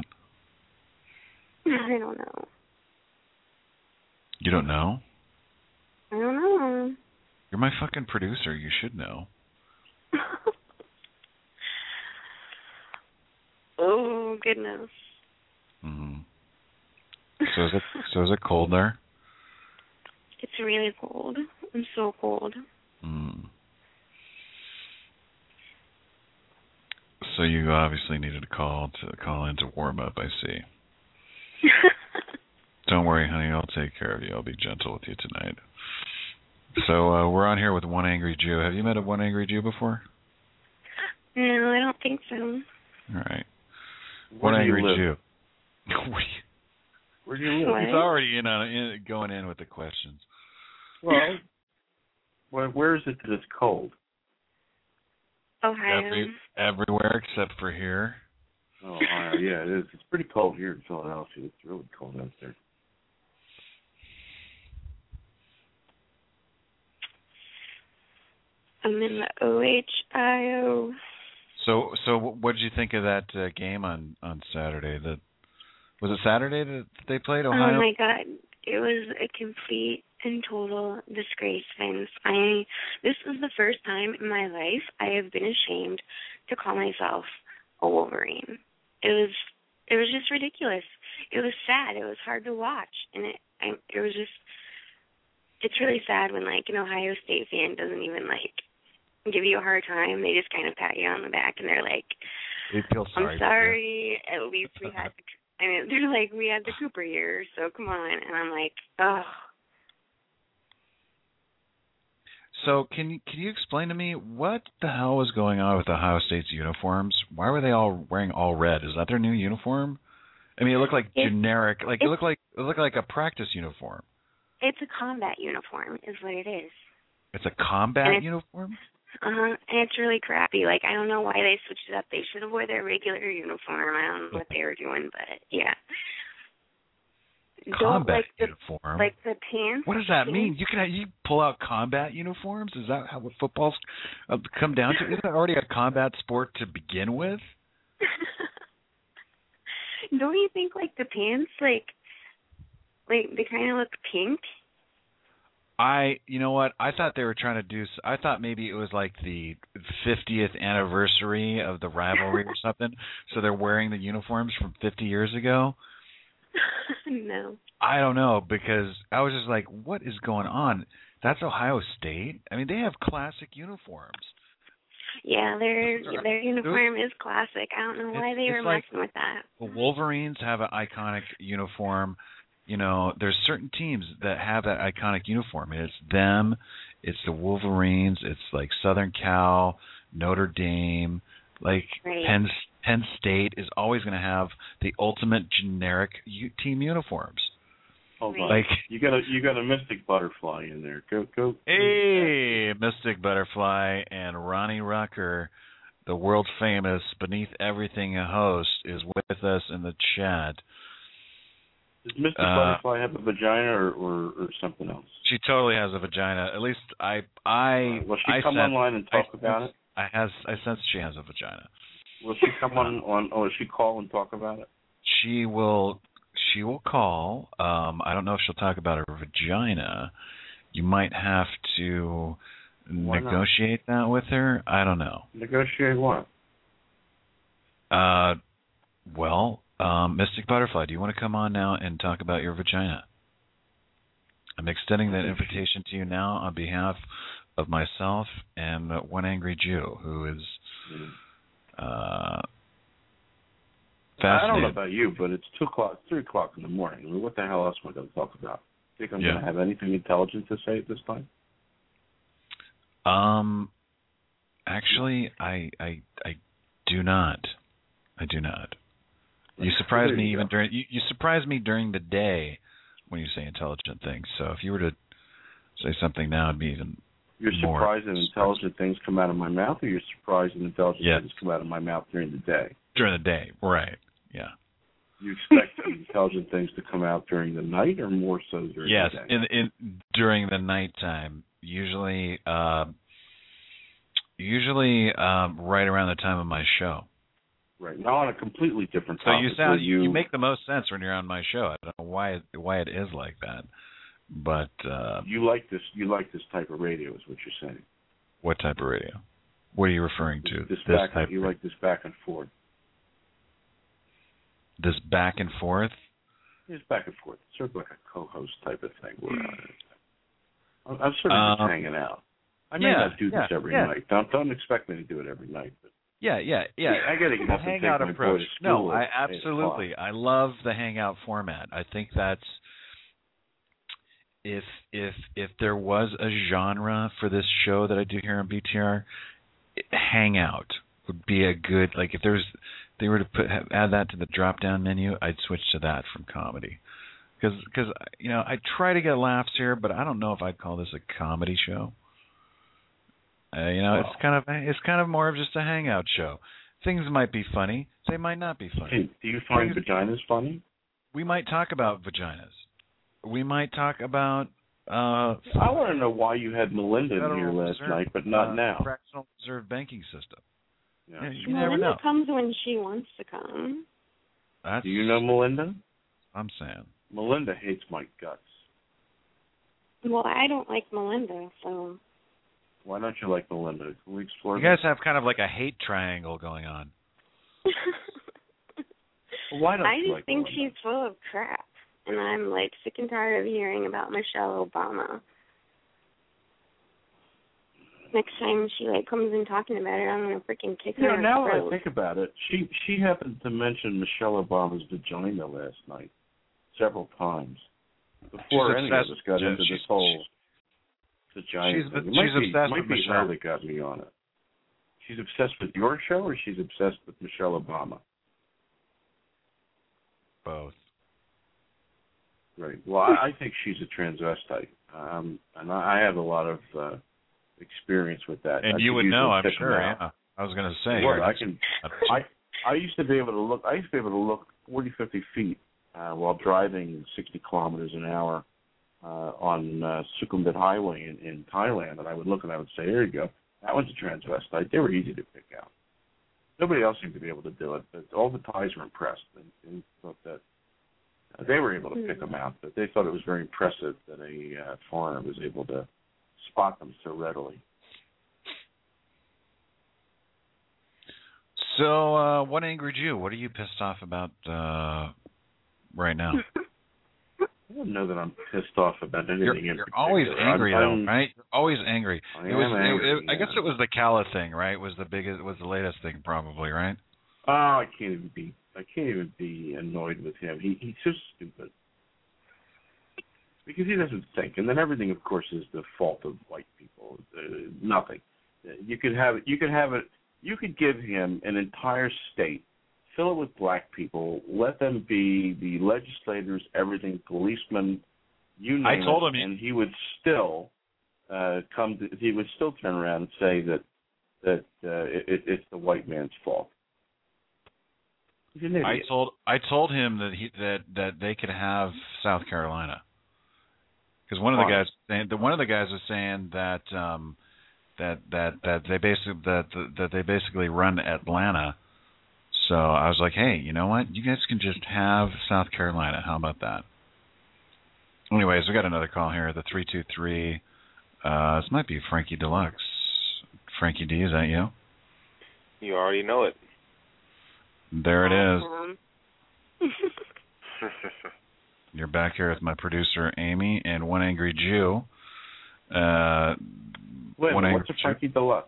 I don't know. You don't know? I don't know. You're my fucking producer. You should know. Oh, goodness. Mm-hmm. So is it so is it cold there? It's really cold. I'm so cold. Mm. So you obviously needed a call to call in to warm up, I see. Don't worry, honey, I'll take care of you. I'll be gentle with you tonight. So uh, we're on here with One Angry Jew. Have you met a One Angry Jew before? No, I don't think so. All right. Where One do you Angry live? Jew. Where do you live? What? He's already in on in, going in with the questions. Well, where, where is it that it's cold? Ohio. Every, everywhere except for here. Oh, Ohio, yeah, it is. It's pretty cold here in Philadelphia. It's really cold out there. I'm in the O H I O. So, so what did you think of that uh, game on, on Saturday? That was it Saturday that they played Ohio? Oh my God, it was a complete and total disgrace, Vince. I this was the first time in my life I have been ashamed to call myself a Wolverine. It was it was just ridiculous. It was sad. It was hard to watch, and it I, it was just it's really sad when like an Ohio State fan doesn't even like give you a hard time. They just kind of pat you on the back and they're like, they feel sorry I'm sorry. At least we had. I mean, they're like, we had the Cooper year, so come on. And I'm like, oh. So can you can you explain to me what the hell was going on with Ohio State's uniforms? Why were they all wearing all red? Is that their new uniform? I mean, it looked like it's, generic, like it looked like it looked like a practice uniform. It's a combat uniform, is what it is. It's a combat and it's, uniform. Uh huh. And it's really crappy. Like I don't know why they switched it up. They should have wore their regular uniform. I don't know what they were doing, but yeah. Combat like the, uniform. Like the pants. What does that pants? mean? You can you pull out combat uniforms? Is that how what football's uh, come down to? Isn't it already a combat sport to begin with? Don't you think like the pants like like they kind of look pink? I, you know what? I thought they were trying to do. I thought maybe it was like the fiftieth anniversary of the rivalry or something. So they're wearing the uniforms from fifty years ago. No. I don't know, because I was just like, what is going on? That's Ohio State? I mean, they have classic uniforms. Yeah, their their uniform is classic. I don't know why it's, they were like, messing with that. The Wolverines have an iconic uniform. You know, there's certain teams that have that iconic uniform. It's them, it's the Wolverines, it's like Southern Cal, Notre Dame, like right. Penn Penn State is always going to have the ultimate generic u- team uniforms. Hold on. Like you got a you got a Mystic Butterfly in there. Go go. Hey, Mystic Butterfly and Ronnie Rucker the world famous Beneath Everything host, is with us in the chat. Does Mystic Uh, Butterfly have a vagina or, or, or something else? She totally has a vagina. At least I I Uh, will she I come sense, online and talk I about sense, it? I has I sense she has a vagina. Will she come on on? Or will she call and talk about it? She will she will call. Um, I don't know if she'll talk about her vagina. You might have to Why not? negotiate that with her. I don't know. Negotiate what? Uh, well, um, Mystic Butterfly, do you want to come on now and talk about your vagina? I'm extending that invitation to you now on behalf of myself and One Angry Jew, who is uh, fascinated. I don't know about you, but it's two o'clock, three o'clock in the morning. I mean, what the hell else am I going to talk about? Think I'm Yeah. going to have anything intelligent to say at this time? Um, actually, I I I do not. I do not. You surprise There me you even go. during you, you surprise me during the day when you say intelligent things. So if you were to say something now, it'd be even You're more surprised that intelligent things come out of my mouth, or you're surprised that intelligent Yes. things come out of my mouth during the day? during the day, right? Yeah. You expect intelligent things to come out during the night, or more so during Yes, the day? in in during the nighttime, usually, uh, usually um, right around the time of my show. Right. Now on a completely different So topic. you sound you, you make the most sense when you're on my show. I don't know why it, why it is like that, but uh, you like this you like this type of radio is what you're saying. what type of radio? What are you referring to? This, this back type you like this back and forth. this back and forth. It's back and forth. It's sort of like a co-host type of thing. Where I, I'm sort of just Um, hanging out. I may yeah, not do this yeah, every yeah. night. Don't don't expect me to do it every night. But Yeah, yeah, yeah. I got to get up and take hangout my approach. boy to No, school. I at eight absolutely. I love the hangout format. I think that's if if if there was a genre for this show that I do here on B T R, hangout would be a good, like if there's they were to put add that to the drop down menu, I'd switch to that from comedy. Because because you know I try to get laughs here, but I don't know if I'd call this a comedy show. Uh, you know, Wow. it's kind of it's kind of more of just a hangout show. Things might be funny, they might not be funny. Hey, do you find Things- vaginas funny? We might talk about vaginas. We might talk about uh, I want to know why you had Melinda in Federal here last Reserve, night, but not uh, now. fractional reserve banking system. Yeah. Yeah, you never Melinda know. comes when she wants to come. That's Do you know Melinda? I'm saying. Melinda hates my guts. Well, I don't like Melinda, so. Why don't you like Melinda? Can we explore You that? guys have kind of like a hate triangle going on. Well, why don't I you just like think Melinda? she's full of crap, and I'm like sick and tired of hearing about Michelle Obama. Next time she like comes in talking about it, I'm gonna freaking kick You her know, in now the that I throat. think about it, she she happened to mention Michelle Obama's vagina last night several times before She's any of obsessed- us got into she's- this whole vagina she's- thing. It she's might be, obsessed might with be Michelle. her that got me on it. She's obsessed with your show, or she's obsessed with Michelle Obama? Both. Right. Well, I, I think she's a transvestite, um, and I, I have a lot of uh, experience with that. And I you could would usually know, I'm pick 'em sure. out. Yeah. I was going to say. What, you're I just- can. I I used to be able to look. I used to be able to look forty, fifty feet uh, while driving sixty kilometers an hour uh, on uh, Sukhumvit Highway in, in Thailand, and I would look and I would say, "There you go. That one's a transvestite." They were easy to pick out. Nobody else seemed to be able to do it, but all the Thais were impressed and, and thought that uh, they were able to pick them out. But they thought it was very impressive that a uh, foreigner was able to spot them so readily. So, uh, One Angry Jew, what are you pissed off about uh, right now? I don't know that I'm pissed off about anything You're, in you're particular. always angry, I'm, though, I'm, right? You're always angry. I it was, am it- angry, it- I guess yeah. it was the Kala thing, right? Was the biggest, was the latest thing, probably, right? Oh, I can't even be. I can't even be annoyed with him. He he's so stupid because he doesn't think, and then everything, of course, is the fault of white people. Uh, nothing. You could have it. You could have it. You could give him an entire state, fill it with black people, let them be the legislators, everything, policemen, you name I told it, him he- and he would still uh, come. To, he would still turn around and say that that uh, it, it's the white man's fault. He's an idiot. I told I told him that he that, that they could have South Carolina because one of the guys saying the one of the guys was saying that um, that that that they basically that that they basically run Atlanta. So I was like, hey, you know what? You guys can just have South Carolina. How about that? Anyways, we got another call here. The three two three. Uh, this might be Frankie Deluxe. Frankie D, is that you? You already know it. There it is. Um, You're back here with my producer Amy and One Angry Jew. Uh, Wait, one what's a Frankie Deluxe?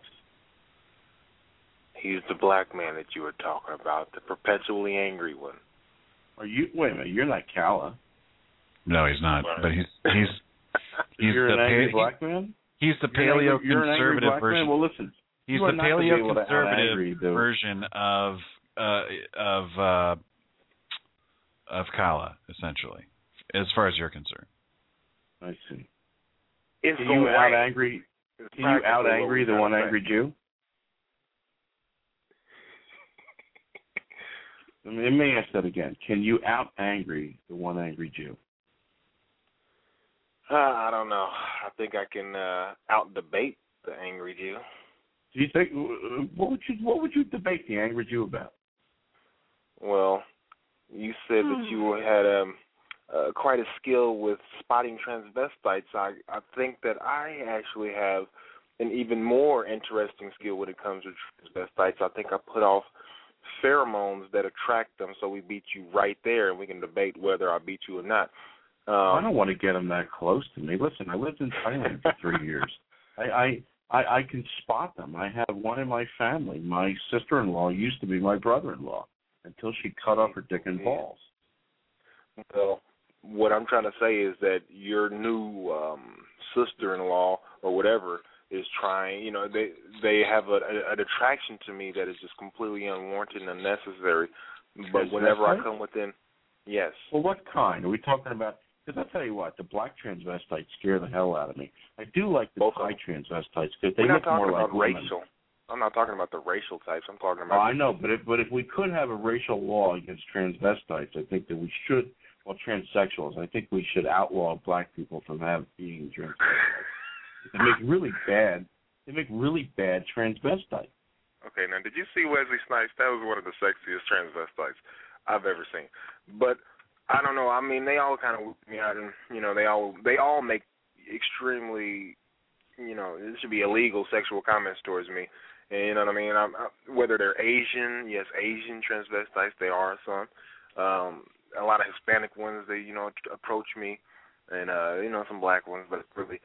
He's the black man that you were talking about, the perpetually angry one. Are you? Wait a minute, you're not Calla. No, he's not. But he's he's he's you're the an angry pa- black man. He's the You're paleo you're an angry conservative black version. Man? Well, listen. He's you are the not gonna be paleo able to out-angry conservative the- version of uh, of uh, of Kala, essentially, as far as you're concerned. I see. It's Can going you out right. angry? It's Can you out practically what angry we're the trying one to angry say. Jew? Let me, let me ask that again. Can you out angry the one angry Jew? Uh, I don't know. I think I can uh, out debate the angry Jew. Do you think what would you what would you debate the angry Jew about? Well, you said that you had um, uh, quite a skill with spotting transvestites. I, I think that I actually have an even more interesting skill when it comes to transvestites. I think I put off pheromones that attract them, so we beat you right there, and we can debate whether I beat you or not. Um, I don't want to get them that close to me. Listen, I lived in Thailand for three years. I, I I I can spot them. I have one in my family. My sister-in-law used to be my brother-in-law until she cut off her dick and balls. Well, what I'm trying to say is that your new um, sister-in-law or whatever is trying, you know, they they have a, a, an attraction to me that is just completely unwarranted and unnecessary. But whenever I come within, yes. Well, what kind? Are we talking about? Because I'll tell you what, the black transvestites scare the hell out of me. I do like the Both Thai transvestites because they We're look not talking more about like women. racial. I'm not talking about the racial types. I'm talking Oh, about. I know, but if but if we could have a racial law against transvestites, I think that we should. Well, transsexuals, I think we should outlaw black people from having being transvestites. They make really bad. They make really bad transvestites. Okay, now did you see Wesley Snipes? That was one of the sexiest transvestites I've ever seen. But I don't know. I mean, they all kind of whip me out, and you know, they all they all make extremely, you know, it should be illegal sexual comments towards me. And you know what I mean? I'm, I, whether they're Asian, yes, Asian transvestites, they are some. Um, a lot of Hispanic ones, they you know approach me, and uh, you know some black ones, but really,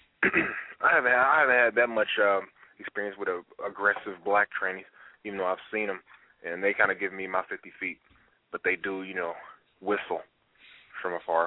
I haven't I haven't had that much um, experience with a, aggressive black trannies, even though I've seen them, and they kind of give me my fifty feet, but they do you know whistle from afar.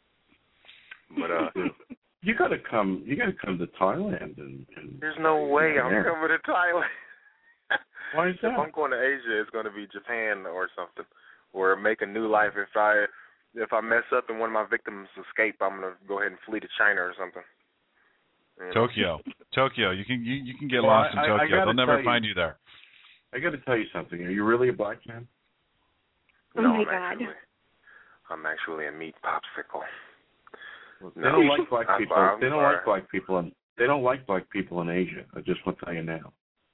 But uh, you gotta come. You gotta come to Thailand and. and there's no way I'm there. coming to Thailand. Why is that? If I'm going to Asia, it's going to be Japan or something, or make a new life. If I if I mess up and one of my victims escape, I'm going to go ahead and flee to China or something. You know? Tokyo, Tokyo. You can you, you can get Well, lost I- in I- I Tokyo. gotta They'll never tell find you- you there. I got to tell you something. Are you really a black man? Oh no, my I'm God. actually, I'm actually a meat popsicle. They No, don't like black I'm people. sorry, I'm they don't sorry. like black people. In, they don't like black people in Asia. I just want to tell you now.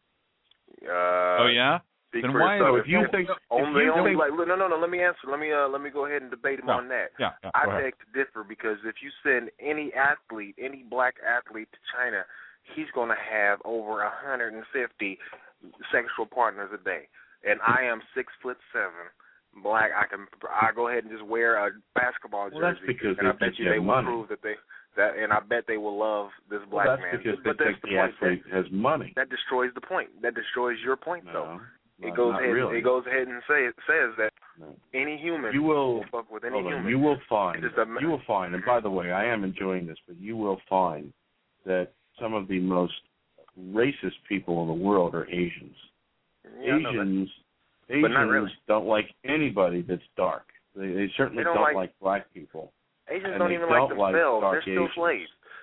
Uh, Oh yeah. Speak Then for why- yourself. So if you think, only, if you only think, like no, no, no. Let me answer. Let me uh, let me go ahead and debate him No. on that. Yeah. yeah I go ahead. beg to differ because if you send any athlete, any black athlete to China, he's going to have over one hundred fifty sexual partners a day, and I am six foot seven, black. I can I go ahead and just wear a basketball Well, that's jersey, because and they I bet think you you they have will money. prove that they that, and I bet they will love this well, black that's man. because they but that's think the the point. athlete has money. That, that destroys the point. That destroys your point, though. No, It not- goes not ahead. really. It goes ahead and say, says that No. any human You will. fuck with any Hold on. human. You will find. It's a- You will find. And by the way, I am enjoying this, but you will find that some of the most racist people in the world are Asians. Yeah, I know that. Asians. But not Asians really. don't like anybody that's dark. They, they certainly They don't don't like- like black people. Asians and don't they even don't like like themselves. dark They're still Asians. slaves.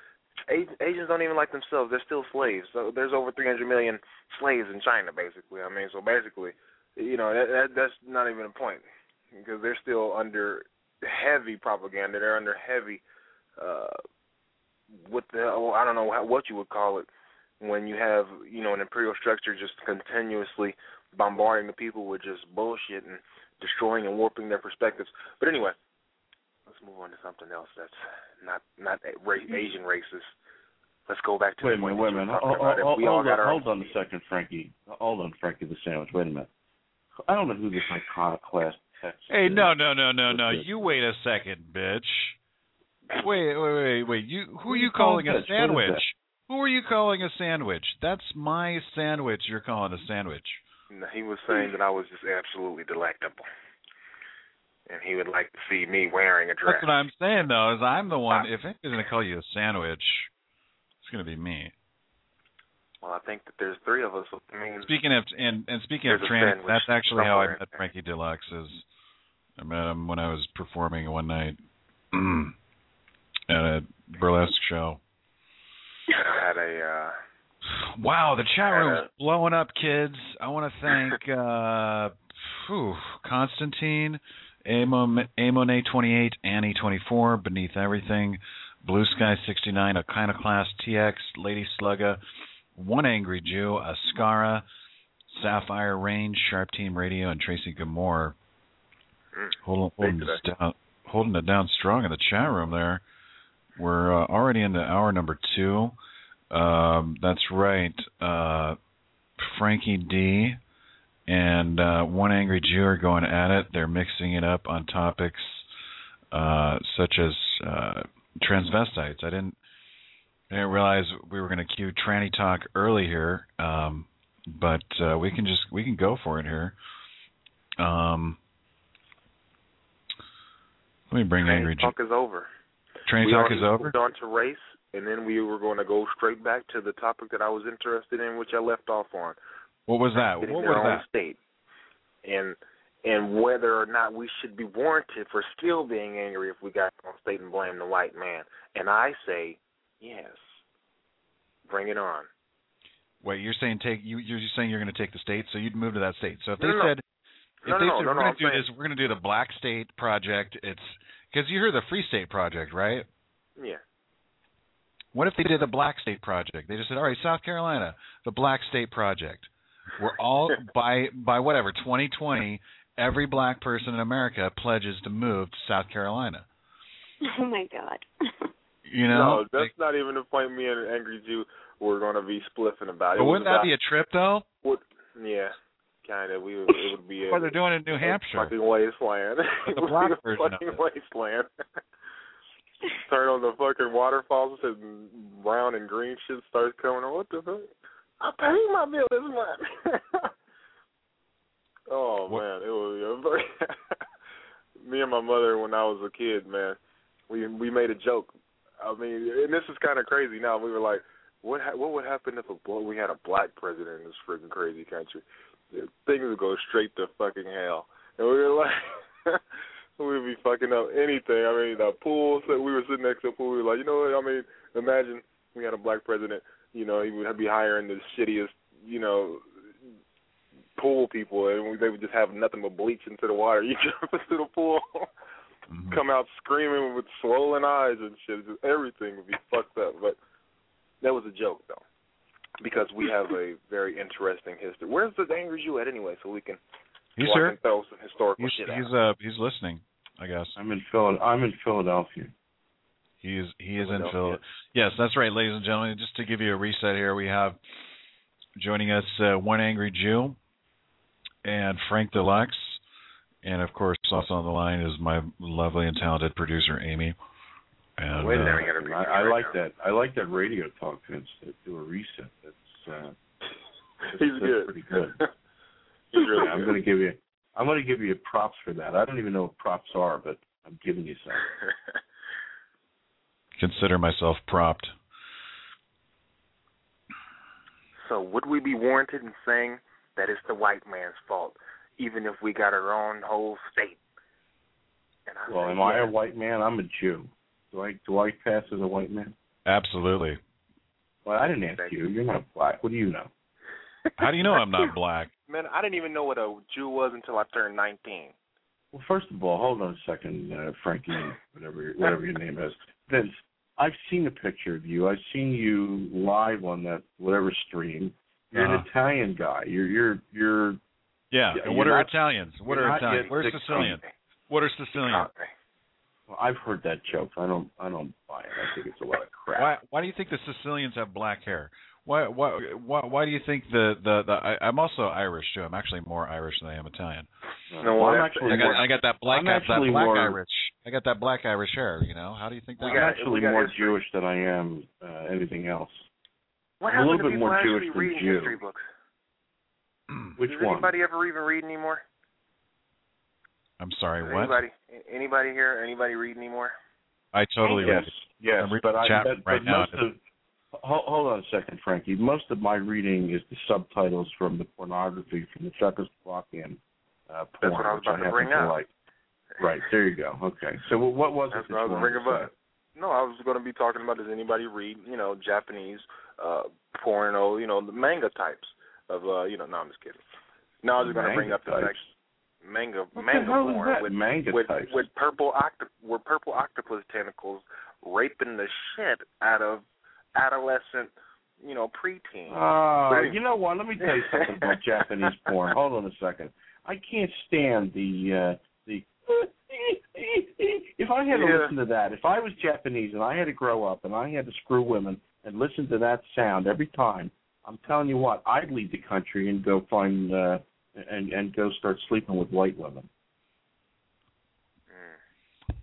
Asians don't even like themselves. They're still slaves. So there's over three hundred million slaves in China, basically. I mean, so basically, you know, that, that that's not even a point because they're still under heavy propaganda. They're under heavy, uh, what the hell, I don't know how, what you would call it when you have, you know, an imperial structure just continuously bombarding the people with just bullshit and destroying and warping their perspectives. But anyway, let's move on to something else that's not not Asian racist. Let's go back to wait the a minute, point wait a minute. Hold, hold, hold, on, hold on a second, Frankie. Hold on, Frankie the Sandwich. Wait a minute. I don't know who this iconoclast text Hey, is. no, no, no, no, no. You wait a second, bitch. Wait, wait, wait, wait. You who are you calling a sandwich? Who are you calling a sandwich? That's my sandwich you're calling a sandwich. No, he was saying that I was just absolutely delectable. And he would like to see me wearing a dress. That's what I'm saying, though, is I'm the one, if anybody's going to call you a sandwich, it's going to be me. Well, I think that there's three of us. I mean, speaking of, and, and speaking of training, that's actually how I met Frankie Deluxe, is I met him when I was performing one night at a burlesque show. I had a... Uh, wow, the chat room's blowing up, kids. I want to thank uh, whew, Constantine, Amone twenty-eight, Annie twenty-four, Beneath Everything, Blue Sky sixty-nine, Iconoclast T X, Lady Slugga, One Angry Jew, Ascara, Sapphire Range, Sharp Team Radio, and Tracy Gamore. Mm, holding, holding, it down, holding it down strong in the chat room there. We're uh, already into hour number two. Um, that's right. Uh, Frankie D and uh, One Angry Jew are going at it. They're mixing it up on topics uh, such as uh, transvestites. I didn't, I didn't realize we were going to cue tranny talk early here, um, but uh, we can just we can go for it here. Um, let me bring tranny Angry Jew. Talk is over. Tranny we talk is over. Moved on to race. And then we were going to go straight back to the topic that I was interested in, which I left off on. What was that? What was that? State. And and whether or not we should be warranted for still being angry if we got on state and blame the white man. And I say, yes, bring it on. Wait, you're saying take you? You're saying you're going to take the state, so you'd move to that state. So if they no, no. said, if no, they no, said no, we're no, going to do saying, this, we're going to do the Black State Project. It's because you heard the Free State Project, right? Yeah. What if they did the Black State Project? They just said, all right, South Carolina, the Black State Project. We're all, by by whatever, twenty twenty, every black person in America pledges to move to South Carolina. Oh, my God. You know? No, that's like, not even the point me and Angry Jew were going to be spliffing about. But it wouldn't that about, be a trip, though? What, yeah, kind of. We, it would be a, well, they're doing it in New a Hampshire. fucking wasteland. The black version fucking of it. wasteland. Turn on the fucking waterfalls and brown and green shit starts coming on. What the fuck? I paid my bill this month. oh, what? Man. It was me and my mother when I was a kid, man. We we made a joke. I mean, and this is kind of crazy now. We were like, what ha- what would happen if a we had a black president in this freaking crazy country? Things would go straight to fucking hell. And we were like... We'd be fucking up anything. I mean, the pool, so we were sitting next to a pool. We were like, you know what? I mean, imagine we had a black president. You know, he would be hiring the shittiest, you know, pool people, and we, they would just have nothing but bleach into the water. You jump into the pool, mm-hmm. come out screaming with swollen eyes and shit. Just everything would be fucked up. But that was a joke, though, because we have a very interesting history. Where's the Angry Jew at anyway, so we can... He's so here. Throw some historical he's shit he's out. uh he's listening, I guess. I'm in Phil. I'm in Philadelphia. He is he is in Philadelphia. Yes, that's right, ladies and gentlemen. Just to give you a reset here, we have joining us uh, One Angry Jew and Frank Deluxe, and of course also on the line is my lovely and talented producer Amy. And, Wait a uh, minute, I, I like that. I like that radio talk, Vince. Do a reset. That's uh, he's that's, good. That's pretty good. Really yeah, I'm going to give you. I'm going to give you props for that. I don't even know what props are, but I'm giving you some. Consider myself propped. So, would we be warranted in saying that it's the white man's fault, even if we got our own whole state? And I well, say, am yeah. I a white man? I'm a Jew. Do I do I pass as a white man? Absolutely. Well, I didn't ask you. You're not black. What do you know? How do you know I'm not black? Man, I didn't even know what a Jew was until I turned nineteen. Well, first of all, hold on a second, uh, Frankie, whatever whatever your name is. Vince, I've seen a picture of you. I've seen you live on that whatever stream. You're uh-huh. an Italian guy. You're you're you're. Yeah. you're And what are not, Italians? What are Italians? Where's Sicilian? What are Sicilian? Well, I've heard that joke. I don't. I don't buy it. I think it's a lot of crap. Why? Why do you think the Sicilians have black hair? Why? Why? Why, why do you think the the, the I, I'm also Irish too. I'm actually more Irish than I am Italian. No, well, I'm actually. I got, more, I got that black. I'm that black more, Irish. I got that black Irish hair. You know. How do you think that? I'm actually more Jewish than I am uh, anything else. What I'm a little happened to bit people more actually Jewish than reading Jew. history books? Which Does one? anybody ever even read anymore? I'm sorry. Does What? Anybody? Anybody here? Anybody read anymore? I totally yes, read. yes, I'm reading but the I chat but, right but now. most of hold, hold on a second, Frankie. Most of my reading is the subtitles from the pornography from the Czechoslovakian uh, porn, That's what I was which about I to bring happen to up. like. Right there, you go. Okay, so what was That's it what I that was you bringing wanted to up. say? No, I was going to be talking about does anybody read, you know, Japanese uh, porno, you know, the manga types of, uh, you know, no, I'm just kidding. No, I was just going to bring up the types. fact manga What manga the hell porn is that? with Manga with, types. with purple octo- with purple octopus tentacles raping the shit out of adolescent, you know, preteens. Uh, you know what? Let me tell you something about Japanese porn. Hold on a second. I can't stand the uh, the. If I had to Yeah. listen to that, if I was Japanese and I had to grow up and I had to screw women and listen to that sound every time, I'm telling you what, I'd leave the country and go find uh, and and go start sleeping with white women. Mm.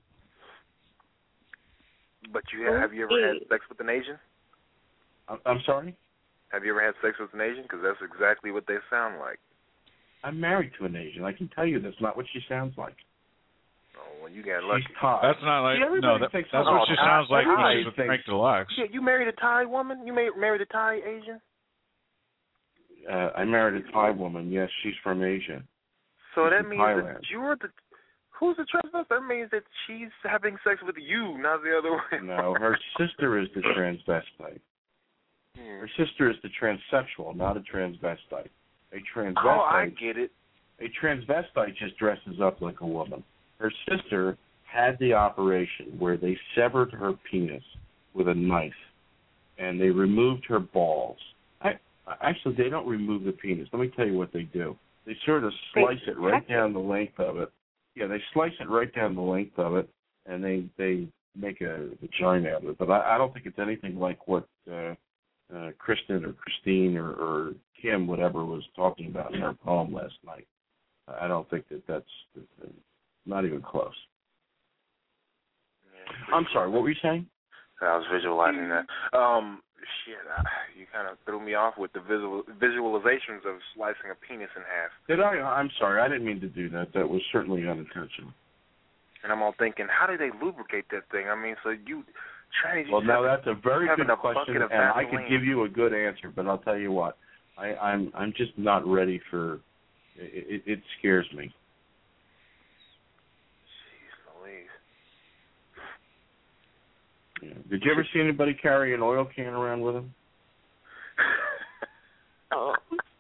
But you have, have you ever had sex with an Asian? I'm, I'm sorry? Have you ever had sex with an Asian? Because that's exactly what they sound like. I'm married to an Asian. I can tell you that's not what she sounds like. Oh, well, you got lucky. She's Thai. That's not like See, everybody no. That, thinks that's oh, what she Thai- sounds like when everybody she's with thinks- Frank Deluxe. Yeah, you married a Thai woman? You ma- married a Thai Asian? Uh, I married a Thai woman. Yes, she's from Asia. So She's that from means Thailand. that you're the. Who's the transvestite? That means that she's having sex with you, not the other way. No, her sister is the transvestite. Hmm. Her sister is the transsexual, not a transvestite. A transvestite. Oh, I get it. A transvestite just dresses up like a woman. Her sister had the operation where they severed her penis with a knife, and they removed her balls. I, actually, they don't remove the penis. Let me tell you what they do. They sort of slice it right down the length of it. Yeah, they slice it right down the length of it, and they they make a vagina out of it. But I, I don't think it's anything like what uh, uh, Kristen or Christine or, or Kim, whatever, was talking about in her poem last night. I don't think that that's uh, not even close. Yeah, I'm sorry, what were you saying? I was visualizing that. Um, shit, I, you kind of threw me off with the visual, visualizations of slicing a penis in half. Did I? I'm sorry, I didn't mean to do that. That was certainly unintentional. And I'm all thinking, how do they lubricate that thing? I mean, so you trannies. Well, you now have, that's a very having good a bucket question, of and I could Vaseline. give you a good answer, but I'll tell you what, I, I'm I'm just not ready for. It, it, it scares me. Jeez Louise. Yeah. Did you ever see anybody carry an oil can around with them? oh.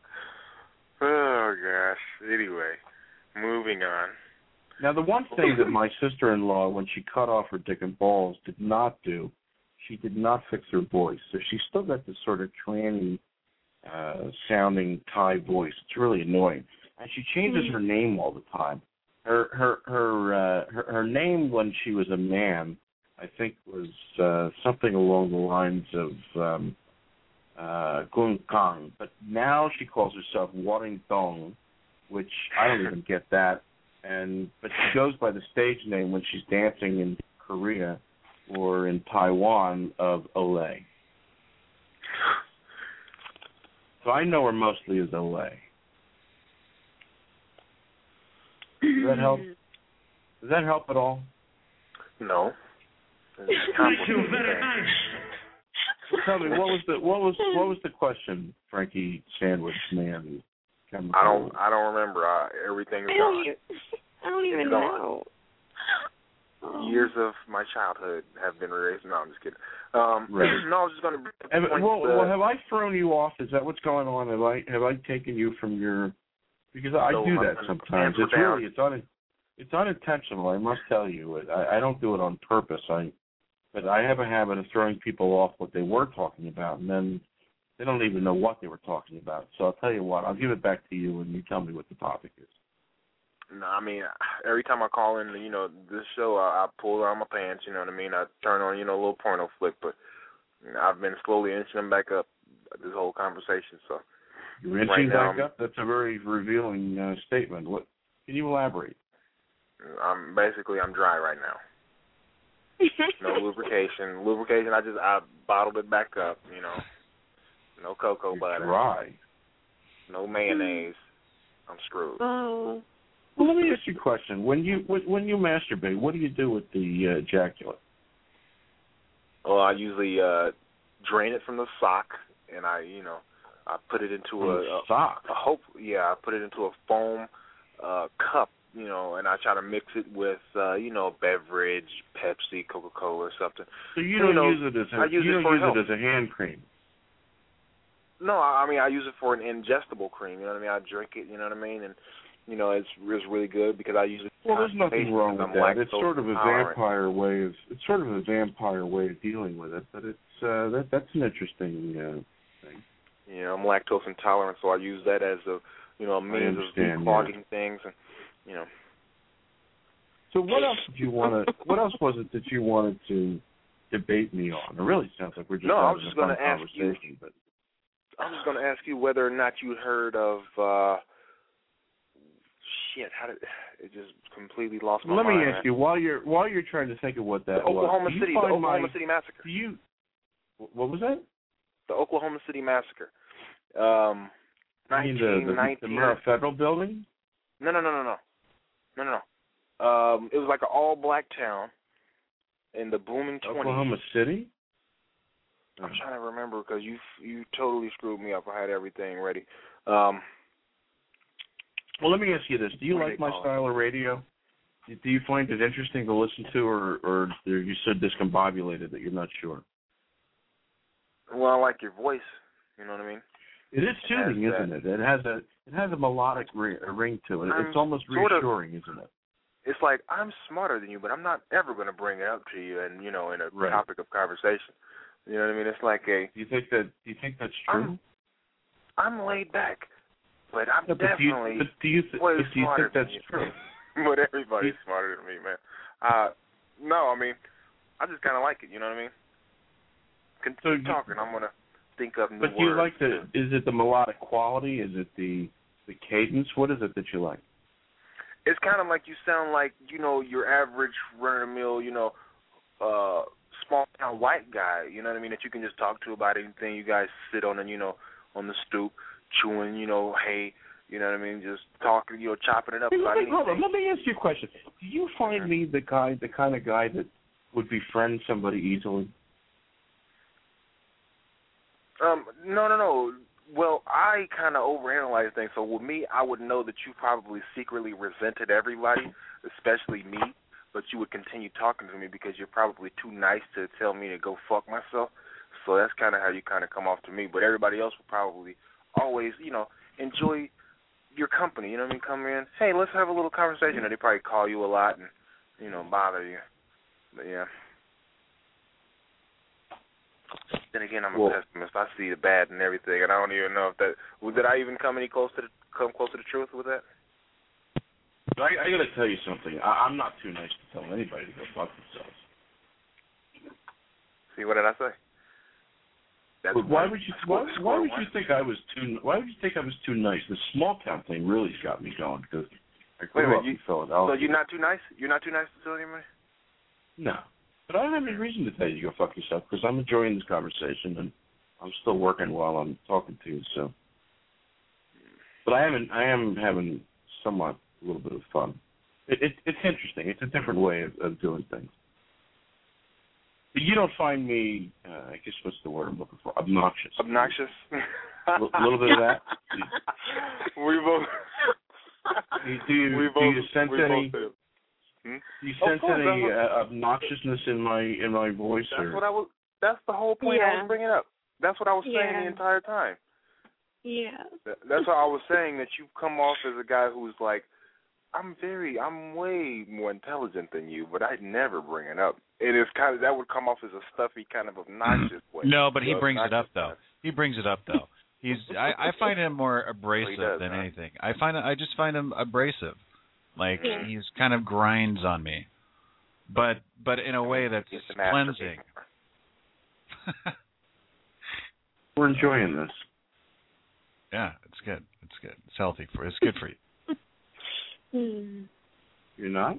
oh gosh. Anyway, moving on. Now, the one thing that my sister-in-law, when she cut off her dick and balls, did not do, she did not fix her voice. So she's still got this sort of tranny uh, sounding Thai voice. It's really annoying. And she changes her name all the time. Her her her uh, her, her name when she was a man, I think, was uh, something along the lines of um, uh, Gung Kang. But now she calls herself Waring Dong, which I don't even get that. And but she goes by the stage name when she's dancing in Korea or in Taiwan of Olay. So I know her mostly as Olay. Does that help? Does that help at all? No. Thank you very much. Tell me, what was the what was what was the question, Frankie Sandwich Man? I don't I don't remember. I, everything's I gone. don't, even, I don't even It's gone. know. years of my childhood have been erased. No, I'm just kidding. Um, right. No, I was just going to. Have, well, well, have I thrown you off? Is that what's going on? Have I have I taken you from your? Because I so do my, that sometimes. It's down. really it's un, it's unintentional. I must tell you, I, I don't do it on purpose. I, but I have a habit of throwing people off what they were talking about, and then they don't even know what they were talking about. So I'll tell you what. I'll give it back to you, and you tell me what the topic is. No, I mean, every time I call in, you know, this show, I, I pull down my pants, you know what I mean? I turn on, you know, a little porno flick, but you know, I've been slowly inching them back up this whole conversation, so. You're inching right back now, up? That's a very revealing uh, statement. What? Can you elaborate? I'm basically, I'm dry right now. No lubrication. Lubrication, I just, I bottled it back up, you know. No cocoa You're butter. Dry. No mayonnaise. I'm screwed. Oh. Well, let me ask you a question. When you when you masturbate, what do you do with the uh, ejaculate? Well, I usually uh, drain it from the sock, and I, you know, I put it into a, a sock. A hope, yeah, I put it into a foam uh, cup, you know, and I try to mix it with, uh, you know, beverage, Pepsi, Coca-Cola, or something. So you and, don't you know, use it as a, I use you it don't for use help. it as a hand cream. No, I mean I use it for an ingestible cream. You know what I mean? I drink it. You know what I mean? And you know it's it's really good because I use it. Well, there's nothing wrong with that. It's sort of a tolerant. vampire way of it's sort of a vampire way of dealing with it, but it's uh, that that's an interesting uh, thing. You know, I'm lactose intolerant, so I use that as a you know a means of declogging yeah. things, and you know. So what else did you want to? What else was it that you wanted to debate me on? It really sounds like we're just no. having I was just going to ask you. But I was just going to ask you whether or not you heard of. Uh, shit, how did it just completely lost my Let mind? Let me ask you while you're while you're trying to think of what that the Oklahoma was. City, the Oklahoma my, City massacre. Do you? What was that? The Oklahoma City massacre. Um, I mean the, the, the Murrah Federal Building? No, no, no, no, no, no, no, no. Um, it was like an all-black town in the booming twenties. Oklahoma City? I'm trying to remember because you you totally screwed me up. I had everything ready. Um, well, let me ask you this: do you like my style of radio? Do you find it interesting to listen to, or or are you so discombobulated that you're not sure? Well, I like your voice. You know what I mean? It is soothing, it isn't it? It has a it has a melodic ring, a ring to it. I'm it's almost reassuring, of, isn't it? It's like I'm smarter than you, but I'm not ever going to bring it up to you, and you know, in a right. topic of conversation. You know what I mean? It's like a. Do you think that? Do you think that's true? I'm, I'm laid back, but I'm no, but definitely. Do you, but do you, th- way but do you think that's you. true? But everybody's smarter than me, man. Uh, no, I mean, I just kind of like it. You know what I mean? Continue so talking. I'm gonna think of new but words. But do you like the? Is it the melodic quality? Is it the the cadence? What is it that you like? It's kind of like you sound like you know your average run-of-the-mill, you know. Uh, small town white guy, you know what I mean, that you can just talk to about anything. You guys sit on and you know on the stoop, chewing, you know, hay, you know what I mean, just talking, you know, chopping it up hey, about let me, anything. Hold on, let me ask you a question. Do you find mm-hmm. me the guy, the kind of guy that would befriend somebody easily? Um, no, no, no. Well, I kind of overanalyze things. So with me, I would know that you probably secretly resented everybody, especially me. But you would continue talking to me because you're probably too nice to tell me to go fuck myself. So that's kind of how you kind of come off to me. But everybody else will probably always, you know, enjoy your company. You know what I mean? Come in, hey, let's have a little conversation. And they probably call you a lot and, you know, bother you. But, yeah. Then again, I'm a well, pessimist. I see the bad in everything, and I don't even know if that – did I even come any close to the, come close to the truth with that? I, I got to tell you something. I, I'm not too nice to tell anybody to go fuck themselves. See, what did I say? That's why would you? Why, why would you think I was too? Why would you think I was too nice? The small town thing really's got me going because I grew wait, up wait, in Philadelphia. So you're not too nice? You're not too nice to tell anybody? No, but I don't have any reason to tell you to go fuck yourself because I'm enjoying this conversation and I'm still working while I'm talking to you. So, but I am I am having somewhat. A little bit of fun. It, it, it's interesting. It's a different way of, of doing things. But you don't find me, uh, I guess what's the word I'm looking for? Obnoxious. Obnoxious? A L- little bit of that. we both. Do you, do you, we do both, you sense we any? both hmm? You sense course, any that's uh, obnoxiousness in my in my voice? That's or? what I was. That's the whole point I Yeah. was bringing up. That's what I was saying Yeah. the entire time. Yeah. That's why I was saying that you come off as a guy who's like, I'm very, I'm way more intelligent than you, but I'd never bring it up. It is kind of, that would come off as a stuffy, kind of obnoxious way. No, but he You know, brings it up obnoxious though. kind of- He brings it up though. He's I, I find him more abrasive does, than huh? anything. I find I just find him abrasive. Like Yeah. he's kind of grinds on me. But but in a way that's It's an cleansing. We're enjoying this. Yeah, it's good. It's good. It's healthy for it's good for you. Hmm. You're not?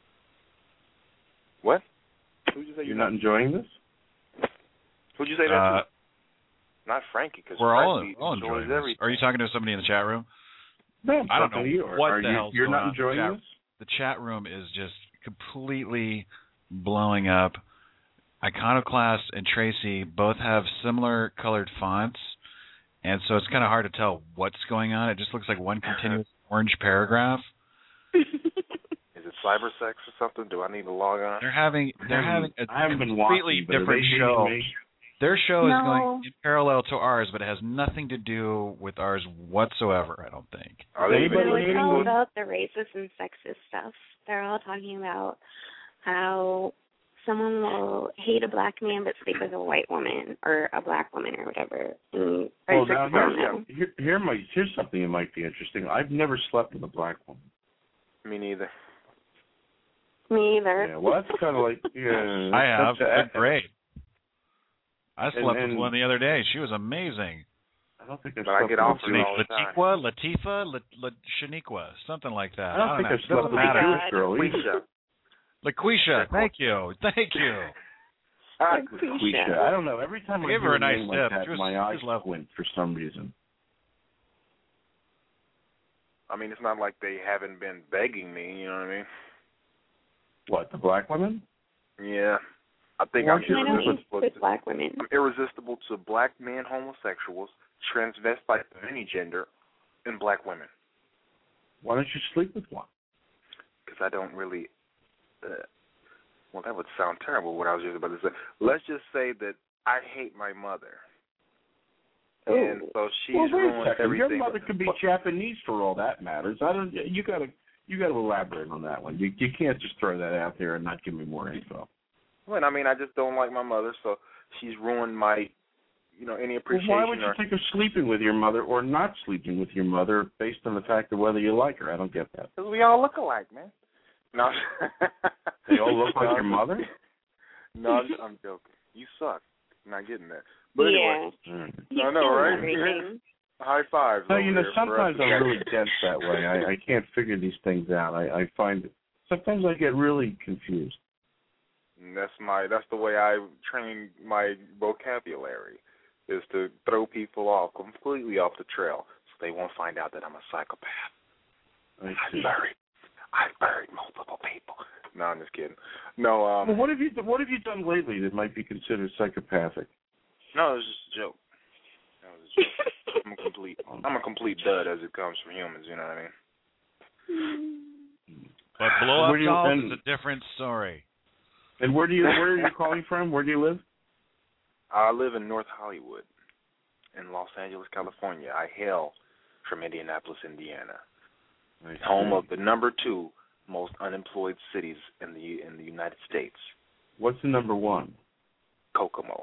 What? Who'd you say You're not enjoying this? Who'd you say that Uh, to? Not Frankie, because we're all Frankie all enjoys enjoying this. everything. Are you talking to somebody in the chat room? No, I'm I don't talking know to you. Are- what are the you, hell's You're going not on. enjoying Chat- this? The chat room is just completely blowing up. Iconoclast and Tracy both have similar colored fonts, and so it's kind of hard to tell what's going on. It just looks like one continuous orange paragraph. Is it cyber sex or something? Do I need to log on? They're having they're having a I haven't been completely watching, but are different they hating show. me? Their show is No. going in parallel to ours, but it has nothing to do with ours whatsoever, I don't think. Are they Anybody even No, it's hating all me? about the racist and sexist stuff. They're all talking about how someone will hate a black man but sleep with a white woman or a black woman or whatever. And Well, or now sex here's, woman. here, here might, here's something that might be interesting. I've never slept with a black woman. Me neither. Me either. Yeah, well, that's kind of like, yeah. I have. that's- They're great. I slept and- with one the other day. She was amazing. I don't think I've But I slept get with a offered Jewish- all the time. Latifa, Latifa, La, La, Shaniqua, something like that. I don't think know. I've It slept doesn't with a matter. Jewish girl either. Quisha. LaQuisha, thank you, thank you. Like Quisha. I don't know. Every time I Give hear her a a nice name like tip. that, She was- my she eyes was lovely. squint for some reason. I mean, it's not like they haven't been begging me, you know what I mean? What, the black women? Yeah. I think Why I'm don't you I know irresistible. with black women. I'm irresistible to black men, homosexuals, transvestites of any gender, and black women. Why don't you sleep with one? Because I don't really. Uh, well, that would sound terrible. What I was just about to say. Let's just say that I hate my mother, and so she's well, wait a ruined second. everything. Your mother could be Japanese for all that matters. I don't. You gotta. You gotta elaborate on that one. You you can't just throw that out there and not give me more info. Well, I mean, I just don't like my mother, so she's ruined my, you know, any Well, appreciation. why would you or, think of sleeping with your mother or not sleeping with your mother based on the fact of whether you like her? I don't get that. Because we all look alike, man. No. They all look like your mother? No, I'm, I'm joking. You suck. I'm not getting that. But anyway, Yeah. Mm. You I know, kill right? everything. high fives. No, over you know, there for us sometimes to I'm get- really dense that way. I, I can't figure these things out. I, I find sometimes I get really confused. And that's my. That's the way I train my vocabulary, is to throw people off completely off the trail, so they won't find out that I'm a psychopath. I I see. buried. I buried multiple people. No, I'm just kidding. No, um, Well, what have you what have you done lately that might be considered psychopathic? no, it was just a joke. That was a joke. I'm a complete. I'm a complete dud as it comes from humans. You know what I mean? But blow up Where do you- dolls and- is a different story. And where do you where are you calling from? Where do you live? I live in North Hollywood, in Los Angeles, California. I hail from Indianapolis, Indiana, home of the number two most unemployed cities in the in the United States. What's the number one? Kokomo.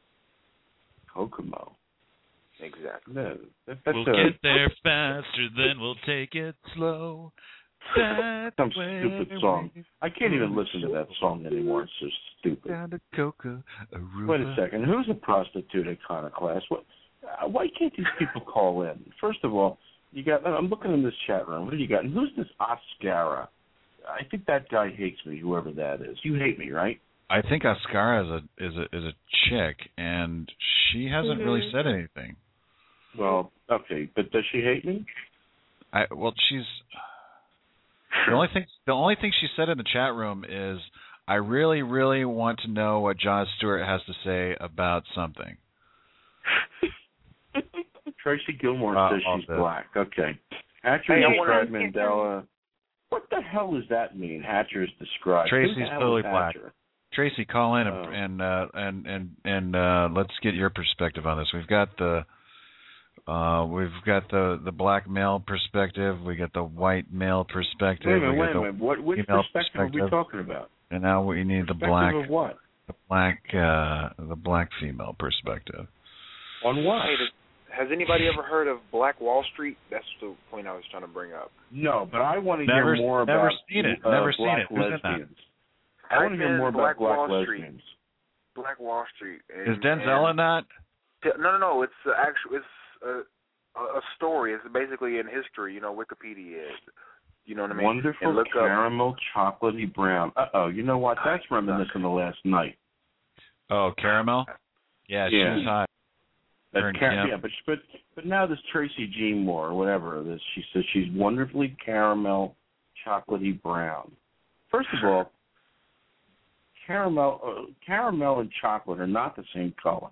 Kokomo. Exactly. No, that, that's We'll a, get there faster, then we'll take it slow. That's some where stupid song. I can't even listen to that song anymore. It's so stupid. Down to Coca, Aruba. Wait a second. Who's a prostitute iconoclast? What? Uh, why can't these people call in? First of all, you got. I'm looking in this chat room. What do you got? And who's this Oscara? I think that guy hates me. Whoever that is. You hate me, right? I think Oscar is a is a is a chick, and she hasn't Mhm. really said anything. Well, okay, but does she hate me? I well, she's the only thing the only thing she said in the chat room is, "I really, really want to know what Jon Stewart has to say about something." Tracy Gilmore Uh, says all she's this. black. Okay. Actress Hey, I described wonder- Mandela. What the hell does that mean? Hatcher is described. Tracy's totally black. Hatcher? Tracy, call in and Oh. and uh, and and, and uh, let's get your perspective on this. We've got the uh, we've got the, the black male perspective. We got the white male perspective. Wait a minute, we wait got a the minute. What, which female perspective, are we talking about? And now we need the Perspective black of what? the black uh, the black female perspective. On what? Hey, does, has anybody ever heard of Black Wall Street? That's the point I was trying to bring up. No, but I want to Never- hear more never about seen it. Uh, Never seen black it. Who's in that? lesbians. I want to hear Type in more Black about black Wall Street. lesbians. Black Wall Street. And, Is Denzel in that? and, no, no, no. It's uh, actual. It's a, a story. It's basically in history. You know, Wikipedia is. You know what I mean? Wonderful and look caramel chocolatey brown. Uh oh, you know what? That's Ah, reminiscent of last night. Oh, caramel. Yeah, she Yeah. was hot. That's Turn car- Kim. yeah, but but but now this Tracy G Moore or whatever this she says she's wonderfully caramel chocolatey brown. First of all, caramel uh, caramel and chocolate are not the same color,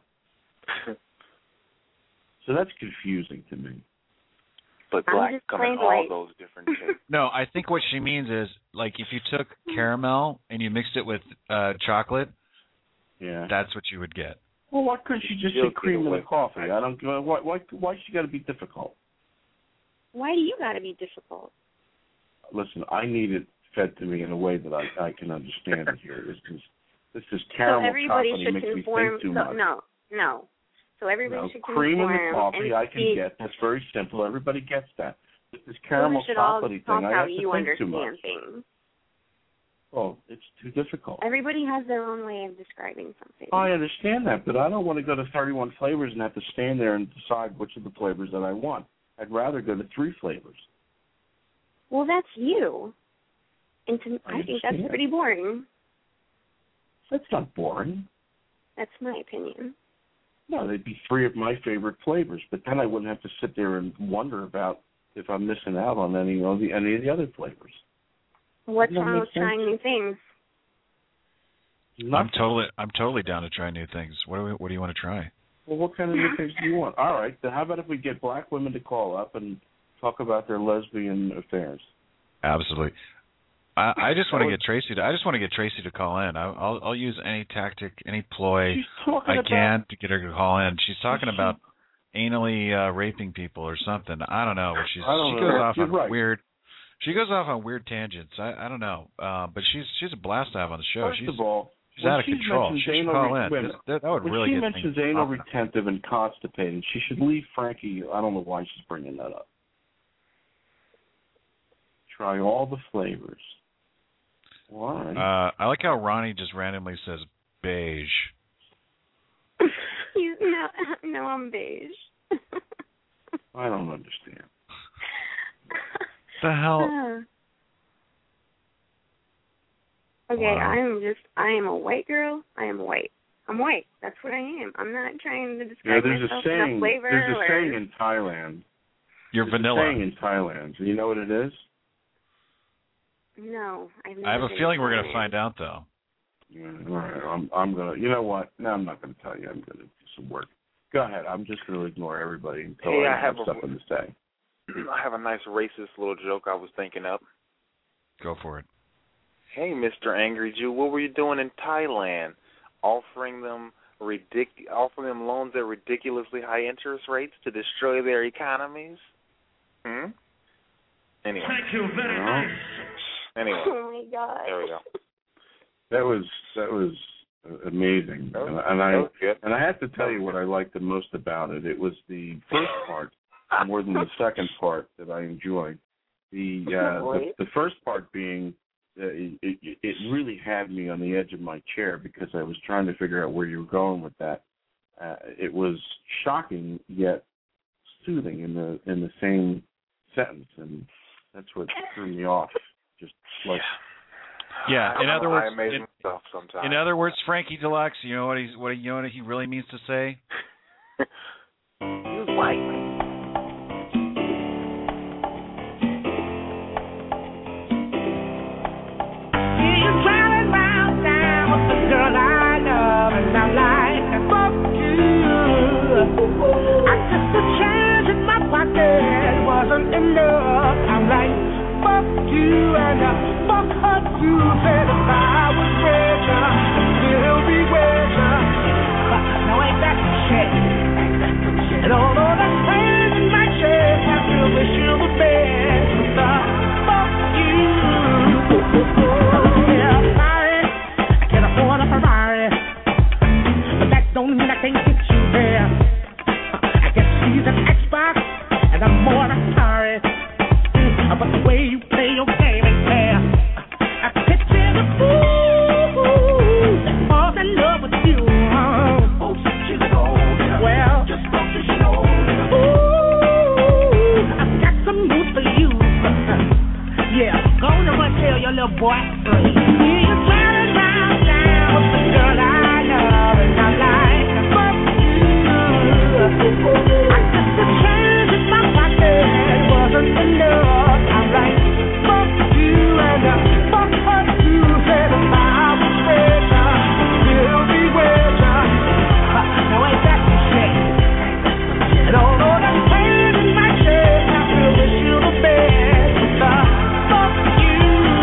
so that's confusing to me. But I'm black just come in plain all white. those different shapes. No, I think what she means is like if you took caramel and you mixed it with uh, chocolate, Yeah. that's what you would get. Well, why couldn't she just You'll say cream get in the away. coffee? I don't. Why? Why? Why she got to be difficult? Why do you got to be difficult? Listen, I need it fed to me in a way that I, I can understand it here. This is this is So caramel everybody chocolate. It should makes me conform. think too So, much. no, no. So everybody No, should cream in conform the coffee and I can speak. get. That's very simple. Everybody gets that. But this So caramel we should all chocolatey talk thing, I how have to you think too understand much. things. Oh, it's too difficult. Everybody has their own way of describing something. I understand that, but I don't want to go to thirty-one flavors and have to stand there and decide which of the flavors that I want. I'd rather go to three flavors. Well, that's you. And to, I I, think that's understand. pretty boring. That's not boring. That's my opinion. No, they'd be three of my favorite flavors, but then I wouldn't have to sit there and wonder about if I'm missing out on any of the any of the other flavors. What's Doesn't that wrong make with sense? trying new things? Not, I'm totally I'm totally down to try new things. What do we, what do you want to try? well, what kind of new things do you want? All right, then how about if we get black women to call up and talk about their lesbian affairs? Absolutely. I, I just want to get Tracy to I just want to get Tracy to call in. I, I'll I'll use any tactic, any ploy She's talking I about, can to get her to call in. She's talking She- about anally uh, raping people or something. I don't know. She's I don't she know. goes off You're on right. weird. She goes off on weird tangents. I, I don't know, uh, but she's she's a blast to have on the show. First she's of all, she's when out of she control. She mentions should anal call re- in. wait a This- minute. that, that would when really she get mentions things anal off. retentive and constipated, she should leave Frankie. I don't know why she's bringing that up. Try all the flavors. Well, all right. Uh, I like how Ronnie just randomly says beige. You, no, no, I'm beige. I don't understand. The hell? Okay, Wow. I'm just, I am a white girl. I am white. I'm white. That's what I am. I'm not trying to Yeah, describe there's a myself in a saying. flavor There's a or... saying in Thailand. You're There's vanilla. A saying in Thailand. Do you know what it is? No, I've never I have a been feeling we're going to Thailand. find out, though. Yeah, all right. I'm. I'm gonna. You know what? No, I'm not gonna tell you. I'm gonna do some work. Go ahead. I'm just gonna ignore everybody until Hey, I, I have have a- something to say. I have a nice racist little joke I was thinking up. Go for it. Hey, Mister Angry Jew, what were you doing in Thailand? Offering them ridic- offering them loans at ridiculously high interest rates to destroy their economies? Hmm? Anyway. Thank you very No. much. Anyway. Oh, my God. There we go. That was that was uh, amazing, That was- and, and I that was good. and I have to tell you what I liked the most about it. It was the first part more than the second part that I enjoyed. The uh, the, the first part being uh, it, it, it really had me on the edge of my chair because I was trying to figure out where you were going with that. Uh, it was shocking yet soothing in the in the same sentence, and that's what threw me off. Just like. Yeah. In I other know, words, I amaze in, myself sometimes. in other words, Frankie Deluxe. You know what he's what you know what he really means to say. Use white. He's driving round town with the girl I love, and I'm like, fuck you. I took the change in my pocket, wasn't enough. I'm like, fuck fuck you and uh, fuck her too. Said if I was richer, I'd still be richer. Now ain't that some shit? And although that pain in my chest, I still wish you the best. But uh, fuck you. Yeah, sorry, I can't afford a Ferrari, but that don't mean I can't get you there. I guess she's an Xbox, and I'm more than sorry. But the way you play your game ain't fair. I picture the fool that falls in love with you. Oh, she's old. Well, just don't you know. Ooh, I've got some news for you. Yeah, go on and run tell your little boy. You're running around now with the girl I love, and I like to fuck you. I guess the change in my pocket wasn't enough. I'm like, fuck you and uh, fuck her too. Said if I was richer, still be richer. Uh, now ain't that the shit? And although that pain in my chest, I still wish you the best. Uh, fuck you.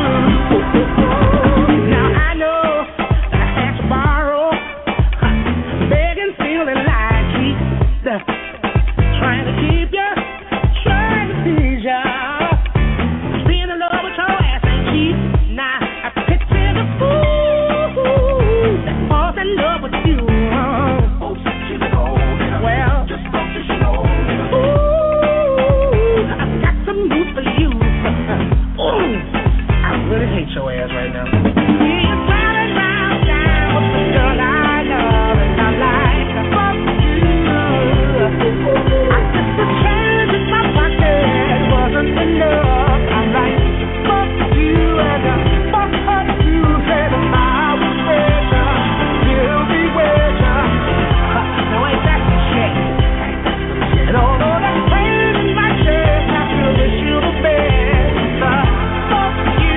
Now I know that I had to borrow, uh, begging, feeling like cheap, uh, trying to keep you, trying to please ya. Being in love with your ass ain't cheap. Nah, I picture the fool that falls in love with you. Oh, she's old. Well, just don't you know. Ooh, I've got some news for you. Ooh, I really hate your ass right now. You're running round now with the girl I love, and I like to fuck you. I guess the change in my pocket wasn't enough. I'm like, fuck you and uh, fuck her too. Said if I was richer, still be richer. Uh, now ain't that some shit? And although that pain in my chest, I still wish you the best. Uh, fuck you.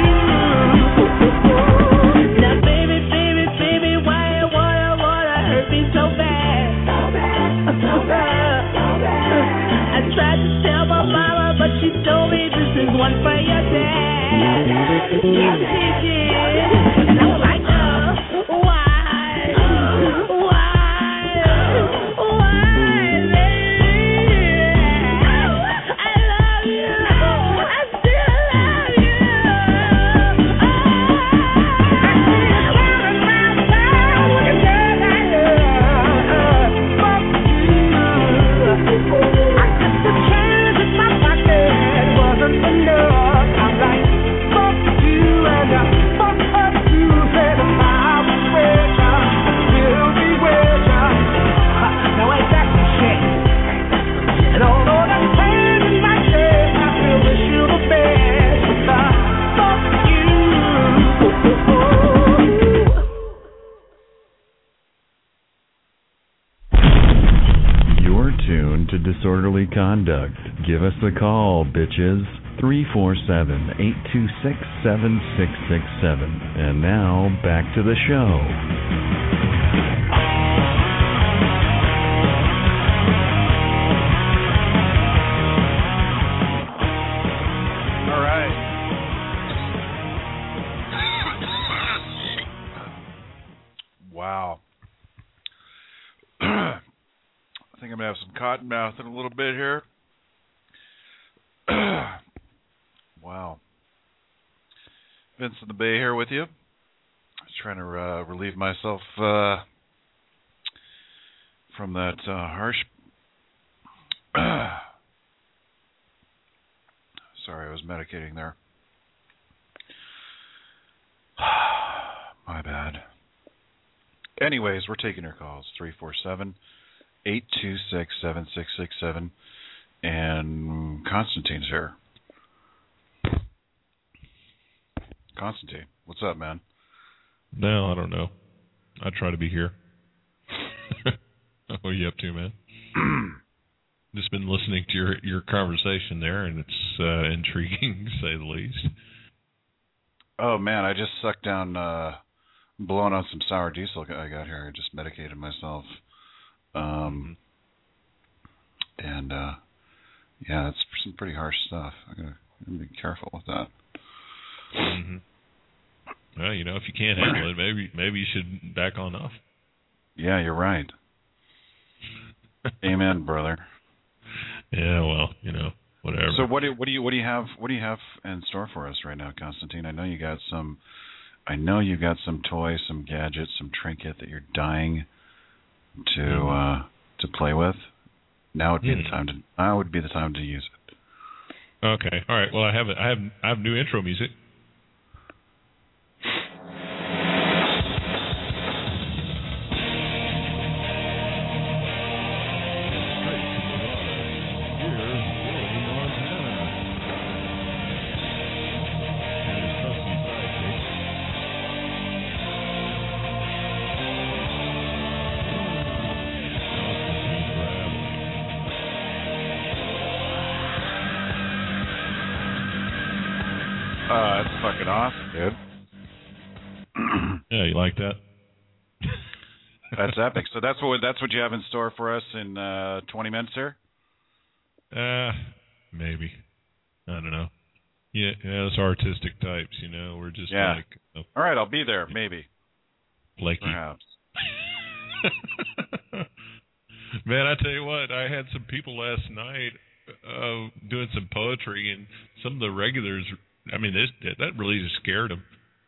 Now baby, baby, baby, why you wanna, wanna hurt me so bad? So bad, so bad, so bad. I tried to tell my mama, but she told me this is one for your dad. Yes, she did. And I was like, uh, why? Why? Why, baby? I love you. I still love you. Oh, I see you running around town with a girl I love. Fuck you. I guess the change in my pocket wasn't enough. I'm like, fuck you and uh, fuck her too. Said if I was richer, still be richer. Uh, now ain't that some shit? And although that pain in my chest, I still wish you the best. Uh, fuck you. You're tuned to Disorderly Conduct. Give us a call, bitches. three four seven, eight two six, seven six six seven. And now, back to the show. All right. Wow. I think I'm going to have some cotton mouth in a little bit here. Wow. Vince in the Bay here with you. I was trying to uh, relieve myself uh, from that uh, harsh... Sorry, I was medicating there. My bad. Anyways, we're taking your calls. three four seven, eight two six, seven six six seven. And Constantine's here. Constantine, what's up, man? No, I don't know. I try to be here. What are you up to, man? Just been listening to your, your conversation there, and it's uh, intriguing, to say the least. Oh, man, I just sucked down, uh, blowing on some sour diesel I got here. I just medicated myself. Um, and, uh, yeah, it's some pretty harsh stuff. I'm going to be careful with that. Mm-hmm. Well, you know, if you can't handle it, maybe maybe you should back on off. Yeah, you're right. Amen, brother. Yeah, well, you know, whatever. So what do what do you what do you have what do you have in store for us right now, Constantine? I know you got some. I know you got some toys, some gadgets, some trinket that you're dying to mm-hmm. uh, to play with. Now would be mm-hmm. the time to. Now would be the time to use it. Okay. All right. Well, I have I have I have new intro music. Uh, that's fucking awesome, dude. Yeah, you like that? That's epic. So that's what that's what you have in store for us in uh, twenty minutes here? Uh, maybe. I don't know. Yeah, yeah, it's artistic types, you know. We're just yeah. like... Uh, All right, I'll be there, maybe. Flaky. Perhaps. Man, I tell you what, I had some people last night uh, doing some poetry, and some of the regulars... I mean, this that really just scared them.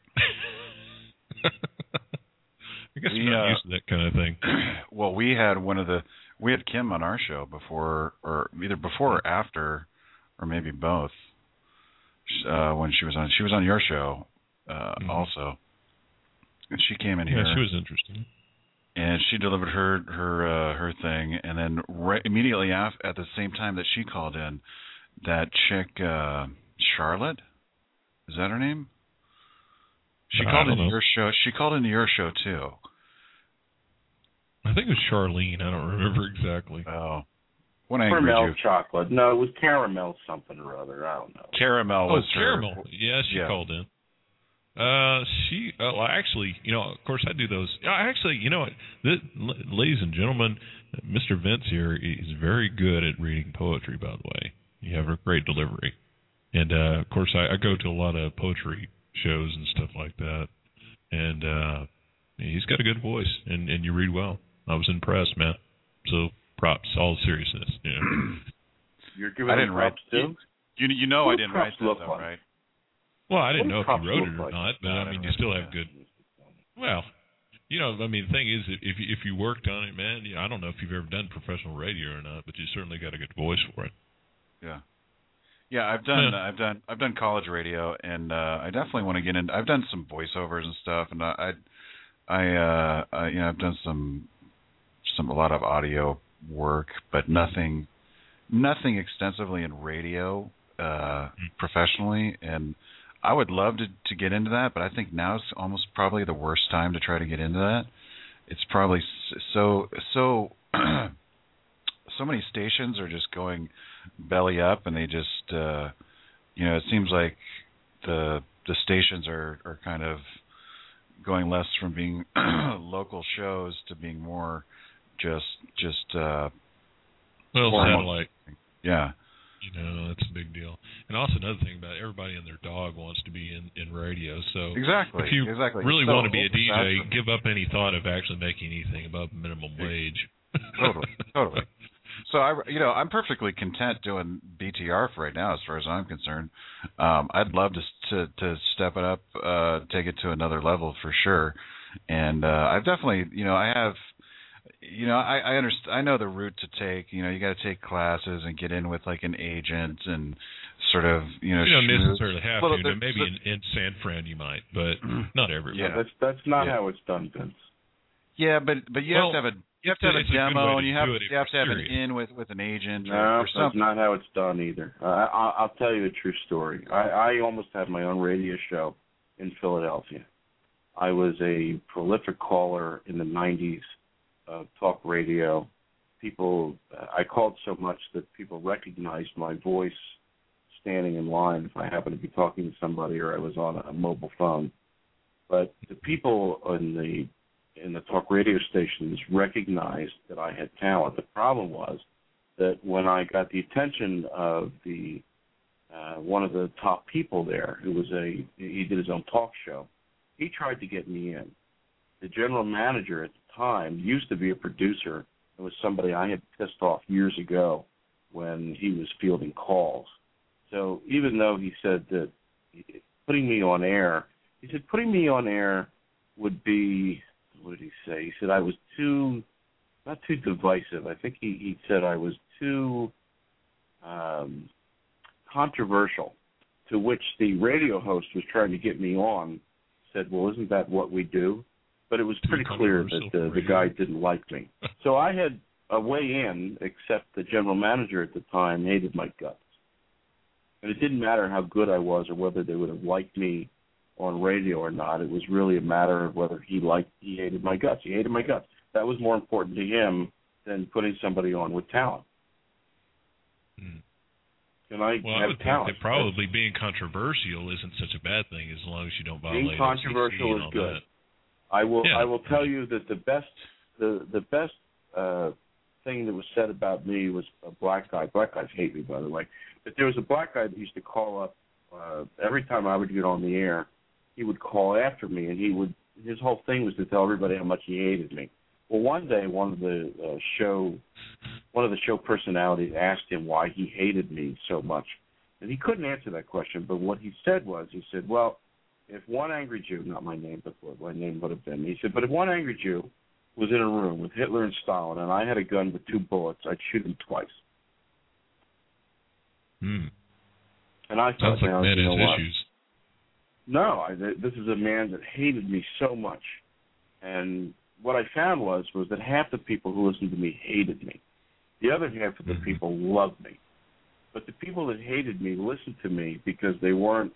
I guess we're not uh, used to that kind of thing. Well, we had one of the we had Kim on our show before, or either before or after, or maybe both. Uh, when she was on, she was on your show uh, mm-hmm. also, and she came in yeah, here. Yeah, she was interesting. And she delivered her her uh, her thing, and then right immediately after, at the same time that she called in, that chick uh, Charlotte. Is that her name? She I called into know. your show. She called into your show too. I think it was Charlene. I don't remember exactly. Oh, what angry caramel you? chocolate. No, it was caramel something or other. I don't know. Caramel Oh, was caramel. her. Yeah, she yeah. called in. Uh, she. Uh, well, actually, you know, of course, I do those. I actually, you know, what, this, ladies and gentlemen, Mister Vince here is very good at reading poetry. By the way, you have a great delivery. And, uh, of course, I, I go to a lot of poetry shows and stuff like that. And uh, he's got a good voice, and, and you read well. I was impressed, man. So props, all seriousness. You know. You're giving I didn't write too? You, you know what I didn't write that, though, like? right? Well, I didn't what know if you wrote it or like? not, but, No, I mean, you still have good... Well, you know, I mean, the thing is, if if you worked on it, man, you know, I don't know if you've ever done professional radio or not, but you certainly got a good voice for it. Yeah. Yeah, I've done, Yeah. I've done, I've done college radio, and uh, I definitely want to get in. I've done some voiceovers and stuff, and I, I, I, uh, I, you know, I've done some, some a lot of audio work, but nothing, nothing extensively in radio uh, professionally. And I would love to to get into that, but I think now is almost probably the worst time to try to get into that. It's probably so so. So many stations are just going belly up, and they just, uh, you know, it seems like the the stations are, are kind of going less from being local shows to being more just just. Uh, well, satellite. Yeah. You know, that's a big deal. And also another thing about everybody and their dog wants to be in, in radio. So exactly, if you exactly. really so want to be a D J, cool. give up any thought of actually making anything above minimum wage. Totally, totally. So I, you know, I'm perfectly content doing B T R for right now, as far as I'm concerned. Um, I'd love to to, to step it up, uh, take it to another level for sure. And uh, I've definitely, you know, I have, you know, I I understand, I know the route to take. You know, you got to take classes and get in with like an agent and sort of, you know, you don't schmooze. necessarily have Well, to. there- Maybe so- in, in San Fran you might, but not everywhere. Yeah. That's that's not Yeah. how it's done, Vince. Yeah, but but you Well, have to have a you have to have it's a a good way demo, to and you have do it if you have to you're have an serious. in with with an agent or, No, or that's something. not how it's done either. Uh, I, I'll tell you a true story. I, I almost had my own radio show in Philadelphia. I was a prolific caller in the nineties of talk radio. People, I called so much that people recognized my voice standing in line if I happened to be talking to somebody or I was on a mobile phone. But the people in the in the talk radio stations recognized that I had talent. The problem was that when I got the attention of the uh, one of the top people there, who was a he did his own talk show. He tried to get me in. The general manager at the time used to be a producer. It was somebody I had pissed off years ago when he was fielding calls. So even though he said that putting me on air, he said putting me on air would be, what did he say? He said I was too, not too divisive. I think he, he said I was too um, controversial, to which the radio host was trying to get me on, said, well, isn't that what we do? But it was pretty clear that the, the guy didn't like me. So I had a way in, except the general manager at the time hated my guts. And it didn't matter how good I was or whether they would have liked me on radio or not. It was really a matter of whether he liked, he hated my guts. He hated my guts. That was more important to him than putting somebody on with talent. Hmm. And I well, have I would talent. think that probably being controversial isn't such a bad thing as long as you don't violate. Being controversial is good. That. I will. Yeah. I will tell you that the best, the the best uh, thing that was said about me was a black guy. Black guys hate me, by the way. But there was a black guy that used to call up uh, every time I would get on the air. He would call after me, and he would. His whole thing was to tell everybody how much he hated me. Well, one day, one of the uh, show, one of the show personalities asked him why he hated me so much, and he couldn't answer that question. But what he said was, he said, "Well, if one angry Jew, not my name, but what my name would have been," he said, "but if one angry Jew was in a room with Hitler and Stalin, and I had a gun with two bullets, I'd shoot him twice." Hmm. And I thought, sounds like now, man you know has what? issues. No, I, this is a man that hated me so much, and what I found was was that half the people who listened to me hated me. The other half of the Mm-hmm. people loved me. But the people that hated me listened to me because they weren't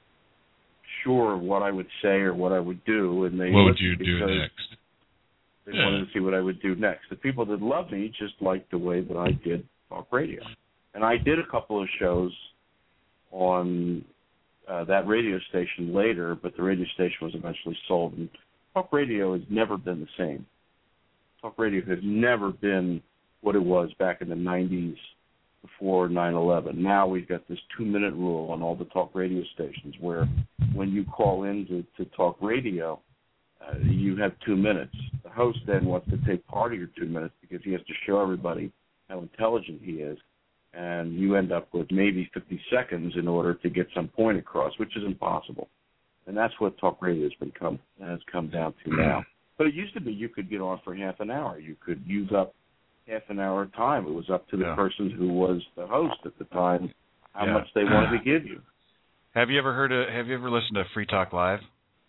sure of what I would say or what I would do, and they What would you listened do because next? They Yeah. wanted to see what I would do next. The people that loved me just liked the way that I did talk radio. And I did a couple of shows on uh, that radio station later, but the radio station was eventually sold. And talk radio has never been the same. Talk radio has never been what it was back in the nineties before nine eleven. Now we've got this two-minute rule on all the talk radio stations where when you call in to, to talk radio, uh, you have two minutes. The host then wants to take part of your two minutes because he has to show everybody how intelligent he is, and you end up with maybe fifty seconds in order to get some point across, which is impossible. And that's what talk radio has become has come down to now. But it used to be you could get on for half an hour. You could use up half an hour of time. It was up to the Yeah. person who was the host at the time how Yeah. much they wanted to give you. Have you ever heard of, have you ever listened to Free Talk Live?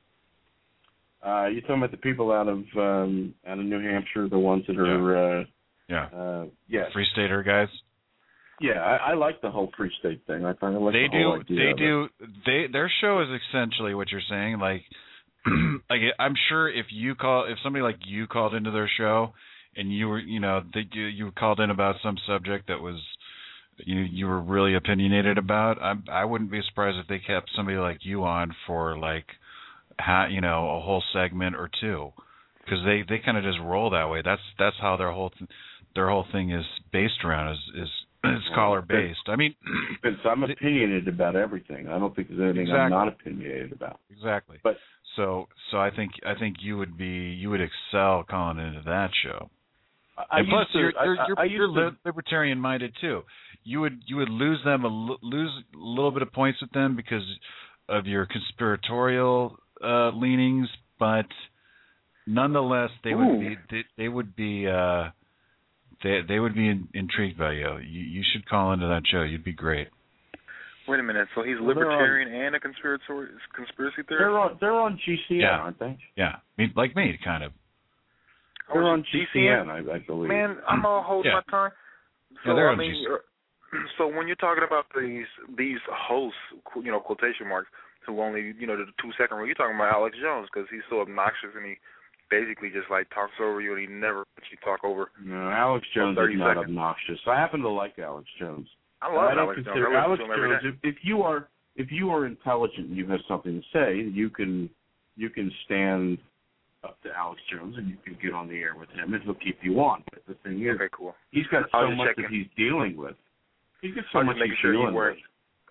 Uh, you're talking about the people out of um, out of New Hampshire, the ones that are, Yeah. uh, uh, yes, Free Stater guys? yeah. I, I like the whole free state thing. I find I like They the whole do. idea They of do. it. They their show is essentially what you're saying. Like, like I'm sure if you call, if somebody like you called into their show, and you were, you know, they, you you called in about some subject that was, you you were really opinionated about. I I wouldn't be surprised if they kept somebody like you on for like, ha, you know, a whole segment or two, because they, they kind of just roll that way. That's that's how their whole th- their whole thing is based around is is, is caller based. I mean, Vince, I'm opinionated about everything. I don't think there's anything Exactly. I'm not opinionated about. exactly. But So so I think I think you would be you would excel calling into that show. I, And I plus, used to, you're I- you're, I, you're, I used you're to, li- libertarian minded too. You would you would lose them a l- lose a little bit of points with them because of your conspiratorial uh, leanings, but nonetheless, they Ooh. would be they, they would be uh, they they would be in, intrigued by you. you. You should call into that show. You'd be great. Wait a minute. So he's Well, they're libertarian and a conspirator, conspiracy theorist? they're on they're on G C N, Yeah. aren't they? Yeah, I mean, like me, kind of. They're Oh, on G C N, I, I believe. Man, I'm all holding Yeah. my tongue. So Yeah, they're I on mean, G C. uh, so when you're talking about these these hosts, qu- you know, quotation marks, who only, you know, the two second rule, you're talking about Alex Jones because he's so obnoxious and he basically just like talks over you and he never lets you talk over. No, Alex Jones thirty is not seconds. obnoxious. I happen to like Alex Jones. I love I don't Alex Jones. consider I listen Alex to him every Jones. day. If, if you are if you are intelligent and you have something to say, you can you can stand up to Alex Jones and you can get on the air with him and he'll keep you on. But the thing is, Okay, cool. he's got I so was just much that checking. he's dealing with. He's got so I was much just making he's sure you dealing weren't. with.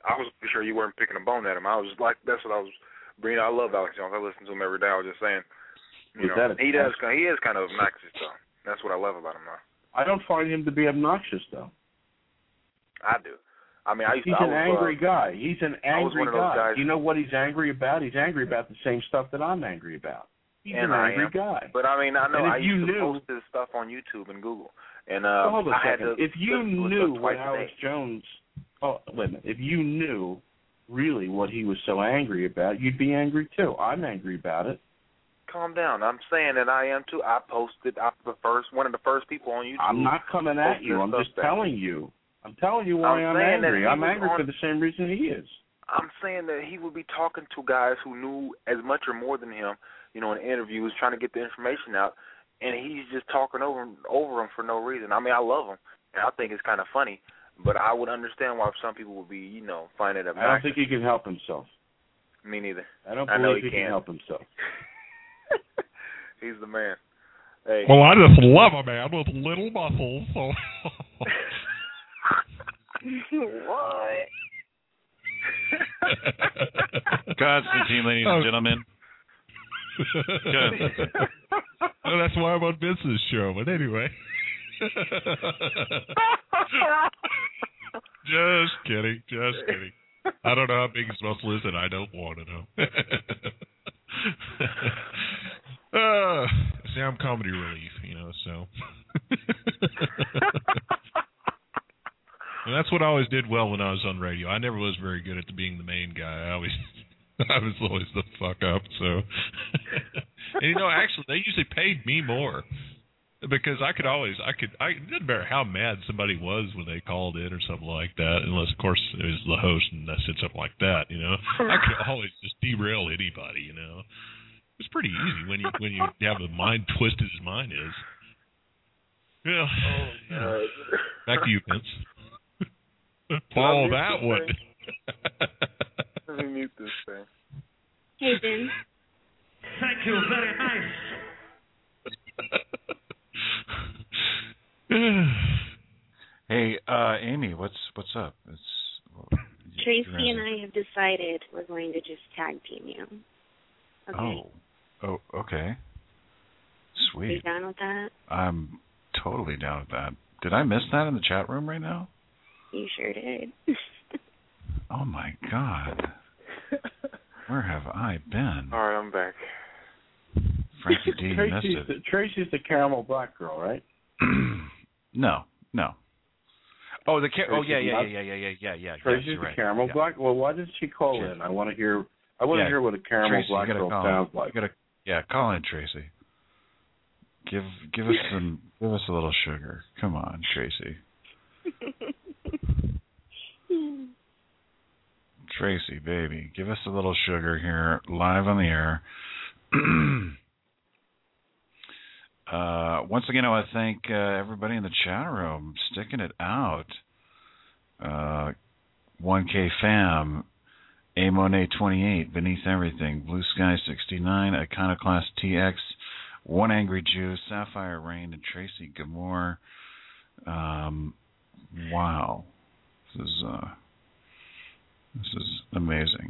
I was pretty sure you weren't picking a bone at him. I was just like, that's what I was bringing. I love Alex Jones. I listen to him every day. I was just saying, you Was know, that a he does. test? He is kind of obnoxious though. That's what I love about him now. I don't find him to be obnoxious, though. I do. I mean, I used He's to. an I was, angry uh, guy. He's an I was angry one of those guy. guys- You know what he's angry about? He's angry about the same stuff that I'm angry about. He's and an I angry am. guy. But I mean, I know And if I used you to knew- post his stuff on YouTube and Google, and uh, Well, hold on a I had second. to If you listen to his knew stuff twice what a Alex day. Jones, oh wait a minute. If you knew really what he was so angry about, you'd be angry too. I'm angry about it. Calm down. I'm saying that I am too. I posted. I'm the first, one of the first people on YouTube. I'm not coming at posted you. I'm stuff just that- telling you. I'm telling you why I'm I'm, saying that angry. he I'm was angry on- for the same reason he is. I'm saying that he would be talking to guys who knew as much or more than him, you know, in interviews, trying to get the information out, and he's just talking over over him for no reason. I mean, I love him, and I think it's kind of funny, but I would understand why some people would be, you know, find it obnoxious. I don't think he can help himself. Me neither. I don't I know believe he he can can. help himself. He's the man. Hey. Well, I just love a man with little muscles. So. What? Constantine, ladies Oh. and gentlemen. Good. Well, that's why I'm on Vince's show. But anyway. Just kidding. Just kidding. I don't know how big his muscle is, and I don't want to know. uh, see, I'm comedy relief, you know, so. And that's what I always did well when I was on radio. I never was very good at the being the main guy. I always, I was always the fuck up. So, and you know, actually, they usually paid me more because I could always, I could, I it didn't matter how mad somebody was when they called in or something like that, unless of course it was the host and I said something like that. You know, I could always just derail anybody. You know, it's pretty easy when you when you have a mind twisted as mine is. Yeah. Oh, God. Back to you, Vince. Follow that one. Let me mute this thing. Hey, Ben. Thank you, very nice. Hey, uh, Amy, what's what's up? It's well, Tracy you're and I have decided we're going to just tag team you. Okay. Oh, oh, okay. Are you Sweet. down with that? I'm totally down with that. Did I miss that in the chat room right now? You sure did. Oh my God. Where have I been? All right, I'm back. Frankie D missed Tracy's it. the, Tracy's the caramel black girl, right? No, no. Oh, the car- oh Tracy's yeah, yeah, not- yeah, yeah, yeah, yeah, yeah. Tracy's yes, you're the right. caramel yeah. black. Well, why did she call Sure. in? I want to hear. I want to Yeah, hear what a caramel Tracy, black you gotta girl call sounds in. like. You gotta, yeah, call in, Tracy. Give give us some, give us a little sugar. Come on, Tracy. Tracy, baby, give us a little sugar here, live on the air. uh, once again, I want to thank uh, everybody in the chat room sticking it out. Uh, one K Fam, A Monet twenty-eight, Beneath Everything, Blue Sky sixty-nine, Iconoclast T X, One Angry Jew, Sapphire Rain, and Tracy Gamore. Um, wow, this is uh, this is amazing.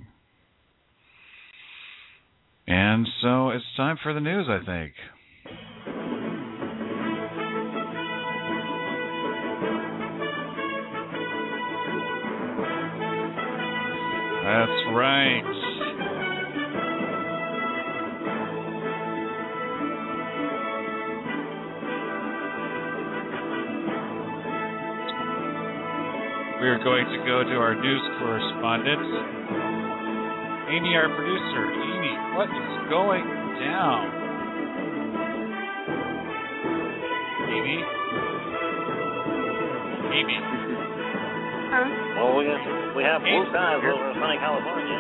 And so it's time for the news, I think. That's right. We are going to go to our news correspondent, Amy, our producer. Amy, what is going down? Amy? Amy? Huh? Well, we have, we have blue skies over sunny California.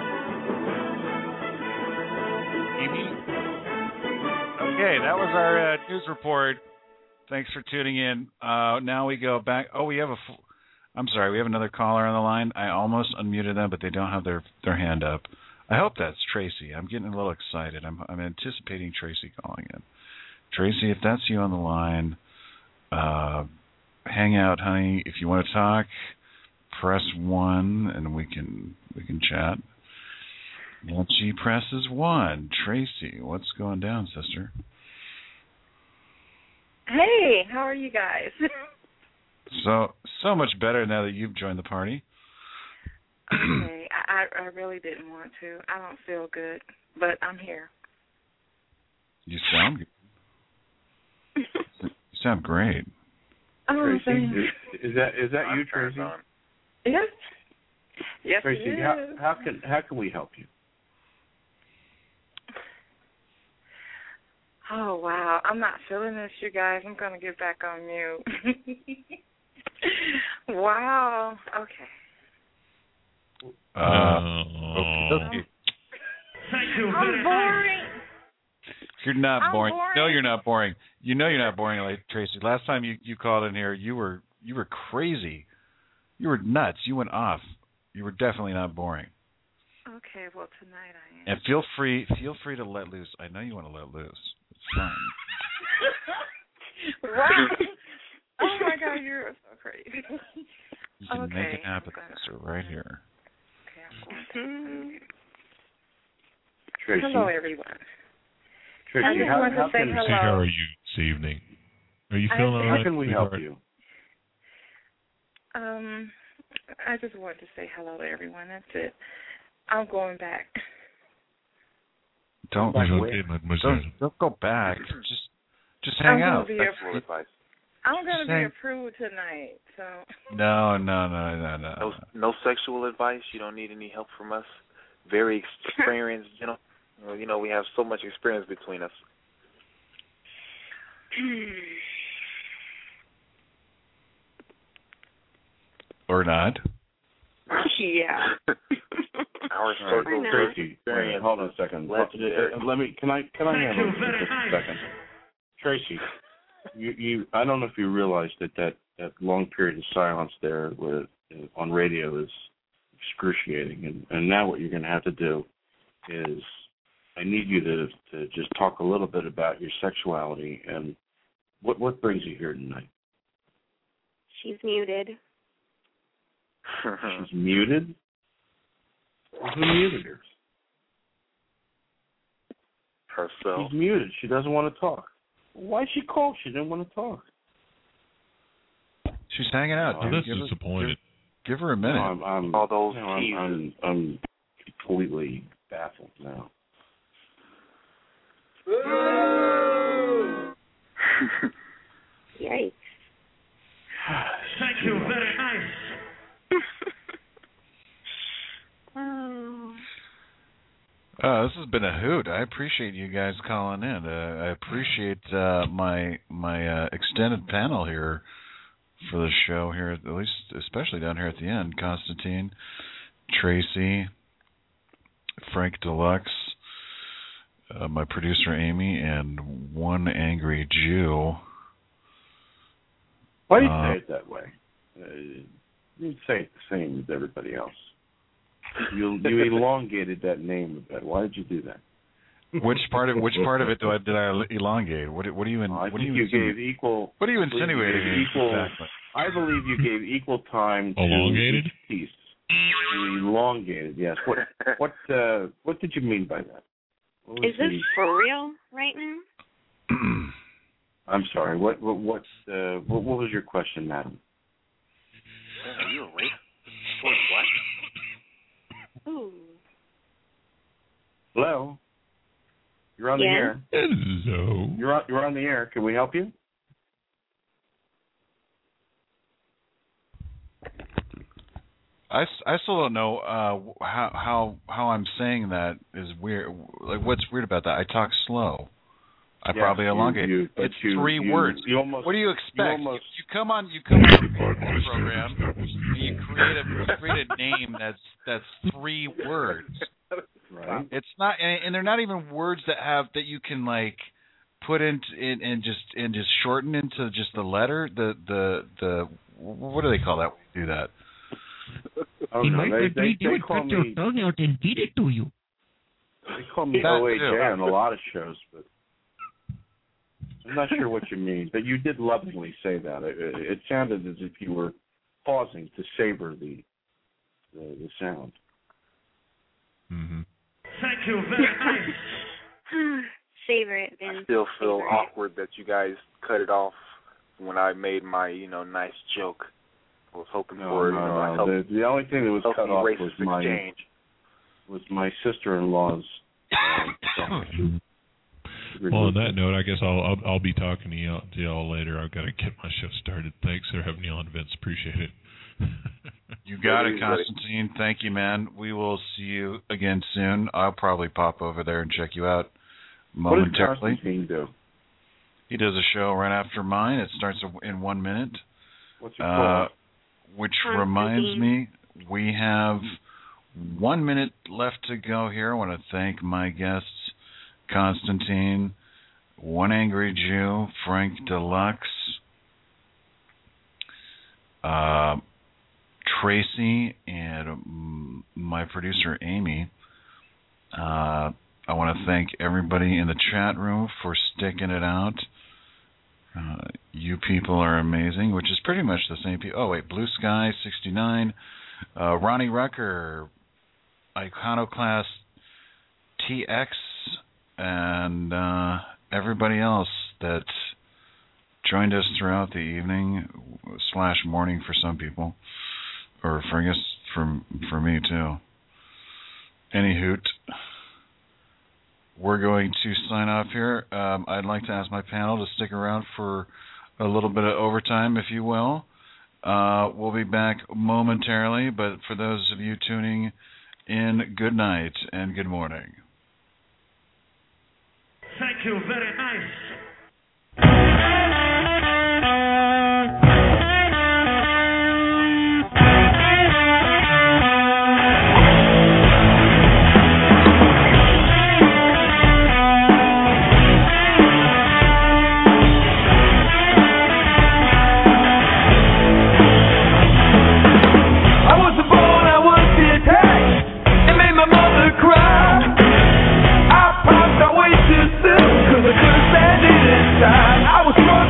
Amy? Okay, that was our uh, news report. Thanks for tuning in. Uh, now we go back. Oh, we have a. F- I'm sorry, we have another caller on the line. I almost unmuted them, but they don't have their their hand up. I hope that's Tracy. I'm getting a little excited. I'm I'm anticipating Tracy calling in. Tracy, if that's you on the line, uh, hang out, honey. If you want to talk, press one, and we can we can chat. Once she presses one, Tracy, what's going down, sister? Hey, how are you guys? So so much better now that you've joined the party. Okay, I, I really didn't want to. I don't feel good, but I'm here. You sound good. You sound great. Oh, Tracy, is, is that is that you, Tracy? Yes. Yes, Tracy, it is. how, how can how can we help you? Oh, wow. I'm not feeling this, you guys. I'm going to get back on mute. Wow. Okay. Uh, okay, okay. I'm boring. You're not I'm boring. boring. No, you're not boring. You know you're not boring, like Tracy. Last time you, you called in here, you were you were crazy. You were nuts. You went off. You were definitely not boring. Okay, well tonight I am. And feel free feel free to let loose. I know you want to let loose. It's fine. Wow. Oh my God, you're so crazy. You can okay. make it happen, sister, right here. Okay, I'm going to. Tracy. Hello, everyone. Tracy, I just how, wanted to how say can hello. How are you this evening? Are you I- feeling all how right? can we help you? Um, I just wanted to say hello to everyone. That's it. I'm going back. Don't Back don't, away. mademoiselle. don't go back. Just just hang I'm out. Gonna be a, advice. I'm going to Just be hang- a prude tonight, so. No, no, no, no, no. No, no sexual advice. You don't need any help from us. Very experienced, you know. You know, we have so much experience between us. Or not. Yeah. Our All circle right, of Tracy, experience. wait, hold on a second. Let's- Uh, let me. Can I? Can I handle this for just a second? Tracy, you, you. I don't know if you realize that that, that long period of silence there with uh, on radio is excruciating, and, and now what you're going to have to do is, I need you to to just talk a little bit about your sexuality and what what brings you here tonight. She's muted. She's muted. Who muted her? Herself. She's muted. She doesn't want to talk. Why'd she call? She didn't want to talk. She's hanging out. Oh, dude. That's Give her- disappointed. Give, give her a minute. No, I'm, I'm, All those no, I'm, I'm, I'm completely baffled now. Yikes. Thank you very nice. Oh. Uh, this has been a hoot. I appreciate you guys calling in. Uh, I appreciate uh, my my uh, extended panel here for the show here, at least especially down here at the end. Constantine, Tracy, Frank Deluxe, uh, my producer Amy, and one angry Jew. Why do you Uh, say it that way? Uh, you say it the same as everybody else. You you elongated that name a bit. Why did you do that? Which part of which part of it do I did I elongate? What what do you in, I what think do you, you insinu- gave equal. what are you I believe you insinuating? gave Equal. Exactly. I believe you gave equal time to Elongated? each piece. You elongated, yes. What what uh, what did you mean by that? What was Is this the- for real right now? I'm sorry. What what what, uh, what what was your question, madam? Are you awake? What? What? Ooh. Hello. You're on the Yeah. air. Hello. You're on, you're on the air. Can we help you? I, s- I still don't know uh, how how how I'm saying that is weird. Like, what's weird about that? I talk slow. I Yeah, probably you- elongate. you- but it's you- three you- words. you almost- what do you you expect? almost- you, you come on you come on the program and you create a you create a name that's that's three words. Right. It's not, and, and they're not even words that have that you can like put into in and just and just shorten into just the letter. The the the what do they call that when you do that? Oh, He no, might they, literally they, do they it, call cut your me tongue out and feed it to you. they call me That O A J too. on a lot of shows, but I'm not sure what you mean. But you did lovingly say that. It, it sounded as if you were pausing to savor the the, the sound. Mm-hmm. Thank you very much. Savor it, Vince. I still feel Savor awkward that you guys cut it off when I made my, you know, nice joke. I was hoping No, for, no, you know, a no. healthy, The, the only thing that was healthy cut off racist was my exchange. was my sister-in-law's. Uh, Well, on that note, I guess I'll I'll, I'll be talking to y'all, to y'all later. I've got to get my show started. Thanks for having me on, Vince. Appreciate it. You got it, Constantine. Thank you, man. We will see you again soon. I'll probably pop over there and check you out momentarily. What does Constantine do? He does a show right after mine. It starts in one minute. What's it Uh, called? which Constantine. reminds me, we have one minute left to go here. I want to thank my guests, Constantine, One Angry Jew, Frank Deluxe, uh, Tracy, and um, my producer, Amy. Uh, I want to thank everybody in the chat room for sticking it out. Uh, you people are amazing, which is pretty much the same people. Oh, wait, Blue Sky sixty-nine, uh, Ronnie Rucker, Iconoclast T X, and uh, everybody else that joined us throughout the evening slash morning for some people, or for I guess for, for me too. Any hoot. We're going to sign off here. Um, I'd like to ask my panel to stick around for a little bit of overtime, if you will. Uh, we'll be back momentarily, but for those of you tuning in, good night and good morning. Thank you very nice. I was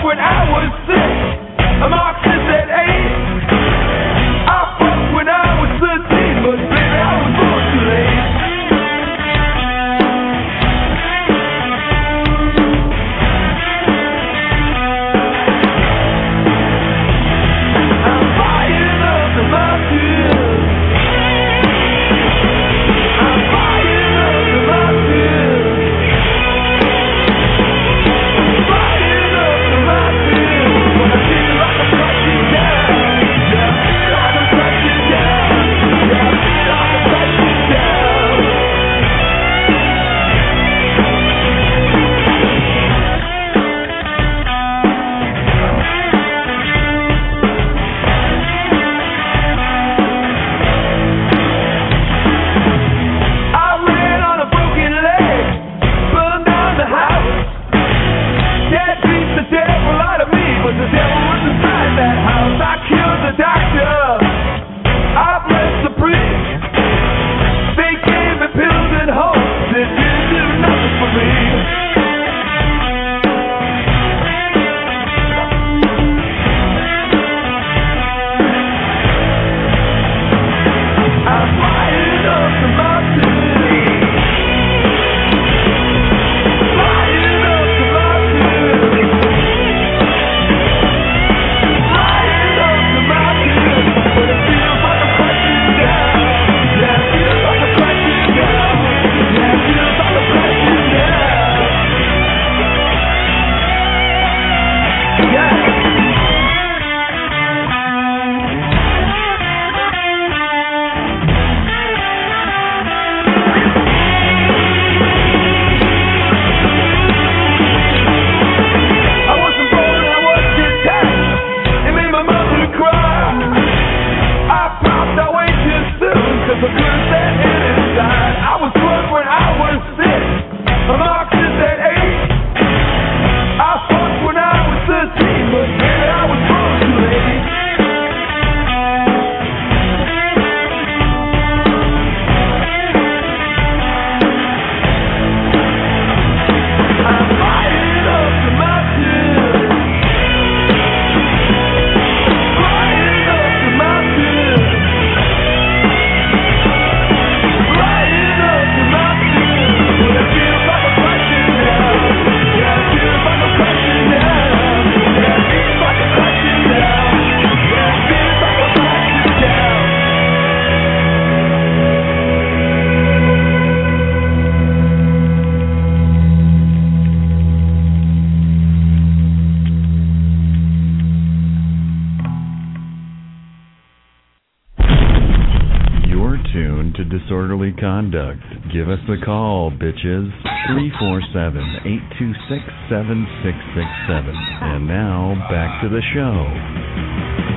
tuned to Disorderly Conduct. Give us a call, bitches. three four seven, eight two six, seven six six seven. And now, back to the show.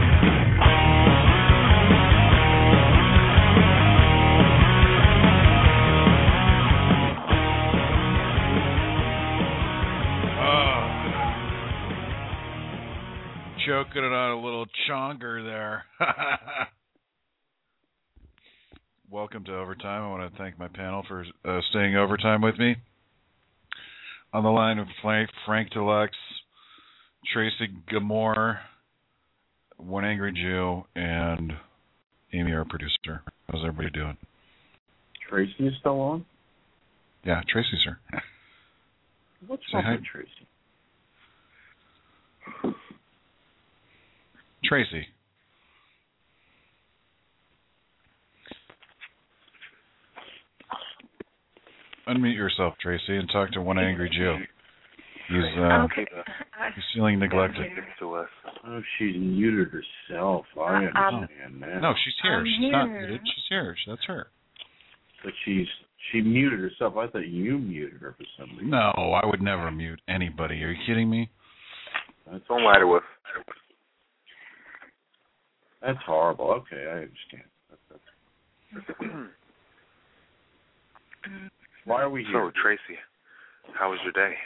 Choking it on a little chonger there. Welcome to Overtime. I want to thank my panel for uh, staying overtime with me. On the line of Frank, Frank Deluxe, Tracy Gamore, One Angry Jew, and Amy, our producer. How's everybody doing? Tracy is still on? Yeah, Tracy's here. What's Say wrong hi. with Tracy? Tracy. Unmute yourself, Tracy, and talk to One Angry Jew. He's uh, okay. he's feeling neglected. To us. Oh, she's muted herself. I understand that. No, she's here. I'm she's here. not muted. She's here. That's her. But she's she muted herself. I thought you muted her for some reason. No, I would never mute anybody. Are you kidding me? That's Don't matter with. That's horrible. Okay, I understand. That's, that's... Why are we here? So, Tracy, how was your day?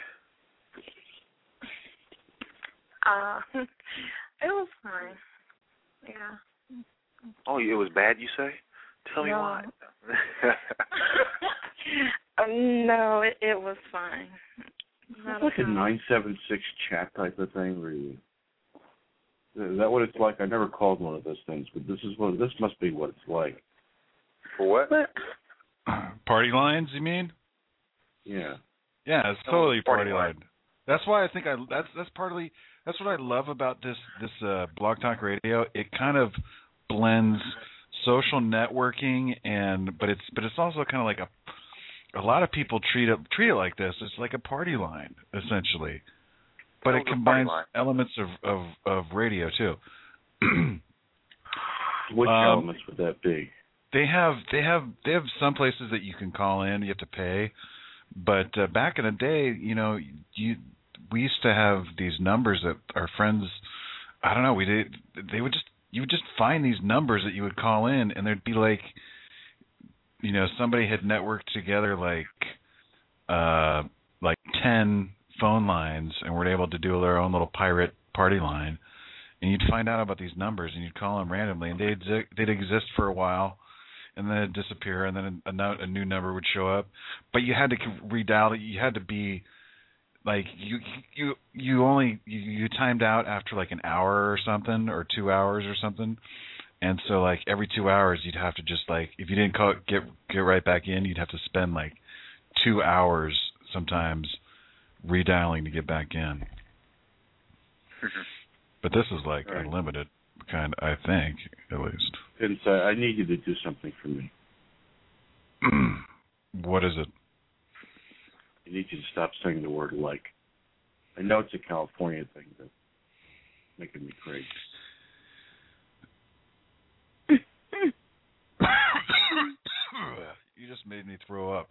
Uh, it was fine. Yeah. Oh, it was bad, you say? Tell me No. why. um, no, it, it was fine. It's Not like a problem. nine seven six chat type of thing, where you, is that what it's like? I never called one of those things, but this is what this must be what it's like. For what? But, Party lines, you mean? Yeah. Yeah, it's Oh, totally party party line. That's why I think I that's that's partly that's what I love about this this uh, Blog Talk Radio. It kind of blends social networking and but it's but it's also kind of like a a lot of people treat it treat it like this. It's like a party line essentially, but That it was a combines party line. elements of, of of radio too. Which Um, elements would that be? They have they have they have some places that you can call in. You have to pay, but uh, back in the day, you know, you we used to have these numbers that our friends. I don't know. We did. They would just you would just find these numbers that you would call in, and there'd be like, you know, somebody had networked together like, uh, like ten phone lines, and were able to do their own little pirate party line. And you'd find out about these numbers, and you'd call them randomly, and they'd they'd exist for a while. And then it'd disappear, and then a, a, a new number would show up. But you had to redial it. You had to be like you you you only you, you timed out after like an hour or something, or two hours or something. And so like every two hours, you'd have to just like if you didn't call, get get right back in, you'd have to spend like two hours sometimes redialing to get back in. But this is like Right. unlimited kind, I think, at least. And so I need you to do something for me. What is it? I need you to stop saying the word like. I know it's a California thing, but it's making me crazy. You just made me throw up.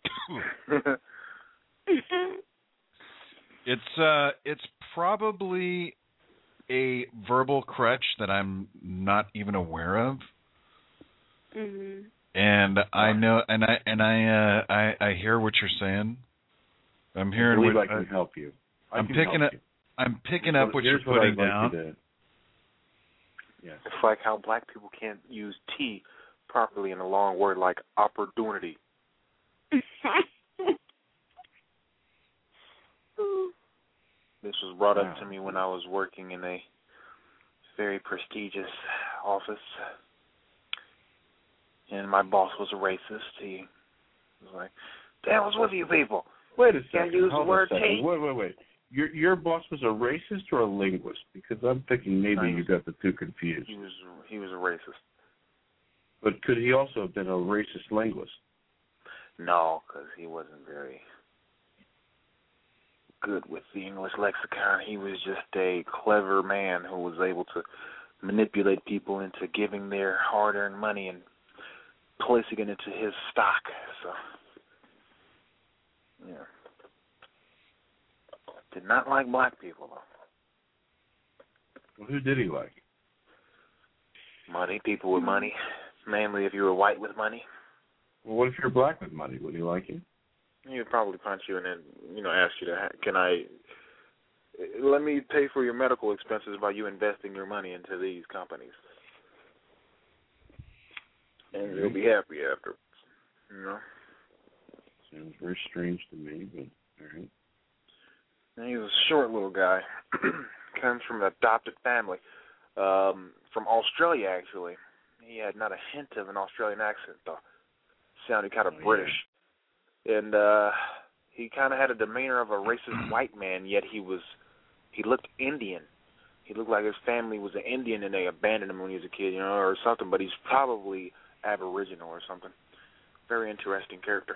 It's uh, it's probably a verbal crutch that I'm not even aware of. Mhm. And I know, and I and I uh, I I hear what you're saying. I'm I hearing believe what I can help you. I I'm can picking help up. you. I'm picking Here's up what here's you're what putting I'd like down. you to- Yes. It's like how black people can't use T properly in a long word like opportunity. This was brought up to me when I was working in a very prestigious office. And my boss was a racist. He was like, "Damn, what's with you people? Wait a Can't second. use the Hold word a second. T." Wait, wait, wait. Your your boss was a racist or a linguist? Because I'm thinking maybe No, he you was- got the two confused. He was he was a racist. But could he also have been a racist linguist? No, because he wasn't very good with the English lexicon. He was just a clever man who was able to manipulate people into giving their hard-earned money and placing it into his stock. So, yeah. Did not like black people, though. Well, who did he like? Money, people with money. Mainly if you were white with money. Well, what if you're black with money? Would he like you? He would probably punch you and then, you know, ask you to, can I, let me pay for your medical expenses by you investing your money into these companies. And you'll be happy after, you know. Sounds very strange to me, but all right. And he was a short little guy. Comes from an adopted family. Um, from Australia, actually. He had not a hint of an Australian accent, though. Sounded kind of Oh, British. Yeah. And uh, he kind of had a demeanor of a racist white man, yet he was, he looked Indian. He looked like his family was an Indian and they abandoned him when he was a kid, you know, or something, but he's probably Aboriginal or something. Very interesting character.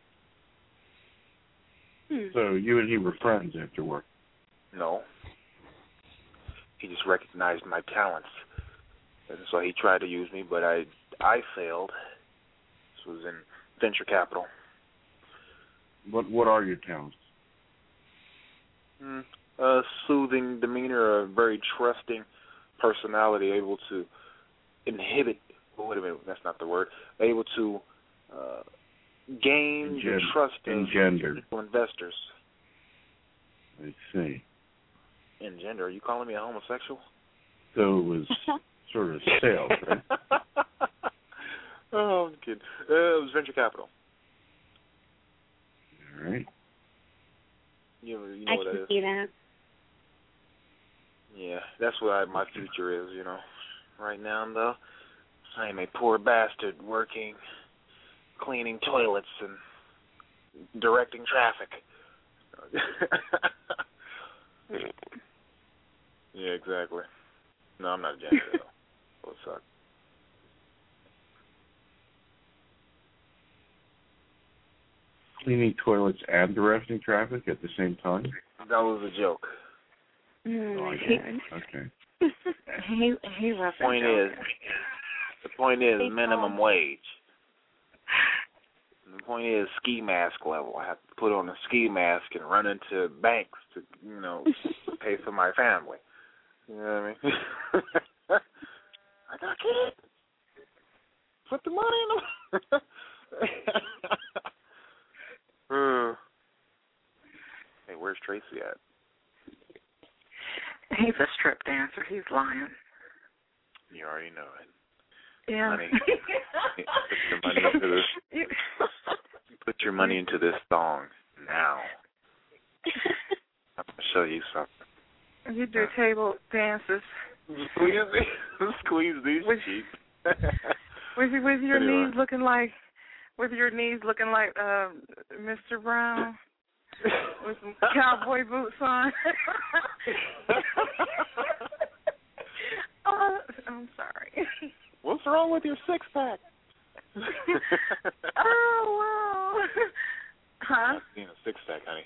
So you and he were friends after work? No. He just recognized my talents. And so he tried to use me, but I I failed. This was in venture capital. What What are your talents? Mm, a soothing demeanor, a very trusting personality, able to inhibit, oh, wait a minute, that's not the word, able to uh, gain Engend- the trust engender. of people, investors. I see. Engender? Are you calling me a homosexual? So it was sort of sales, right? Oh, I'm kidding. Uh, it was venture capital. All right. You, you know I what can that is? see that. Yeah, that's what I, my future is, you know. Right now, though, I am a poor bastard working, cleaning toilets and directing traffic. Yeah, exactly. No, I'm not a janitor, though. What's up? Cleaning toilets and directing traffic at the same time? That was a joke. Oh, Oh, my I God. get it. Okay. He he wasn't The point joking. is, the point is They minimum told- wage. The point is ski mask level. I have to put on a ski mask and run into banks to, you know, pay for my family. You know what I mean? I got kids. Put the money in them. uh, hey, where's Tracy at? He's a strip dancer. He's lying. You already know it. Yeah. Money. Put your money into this. Put your money into this thong now. I'm gonna show you something. You do table dances Squeeze these, squeeze these With- cheeks. with your- with your Anyway. knees looking like with your knees looking like uh, Mister Brown with some cowboy boots on. Oh, I'm sorry. What's wrong with your six pack? Oh wow. Huh? I've seen a six pack, honey.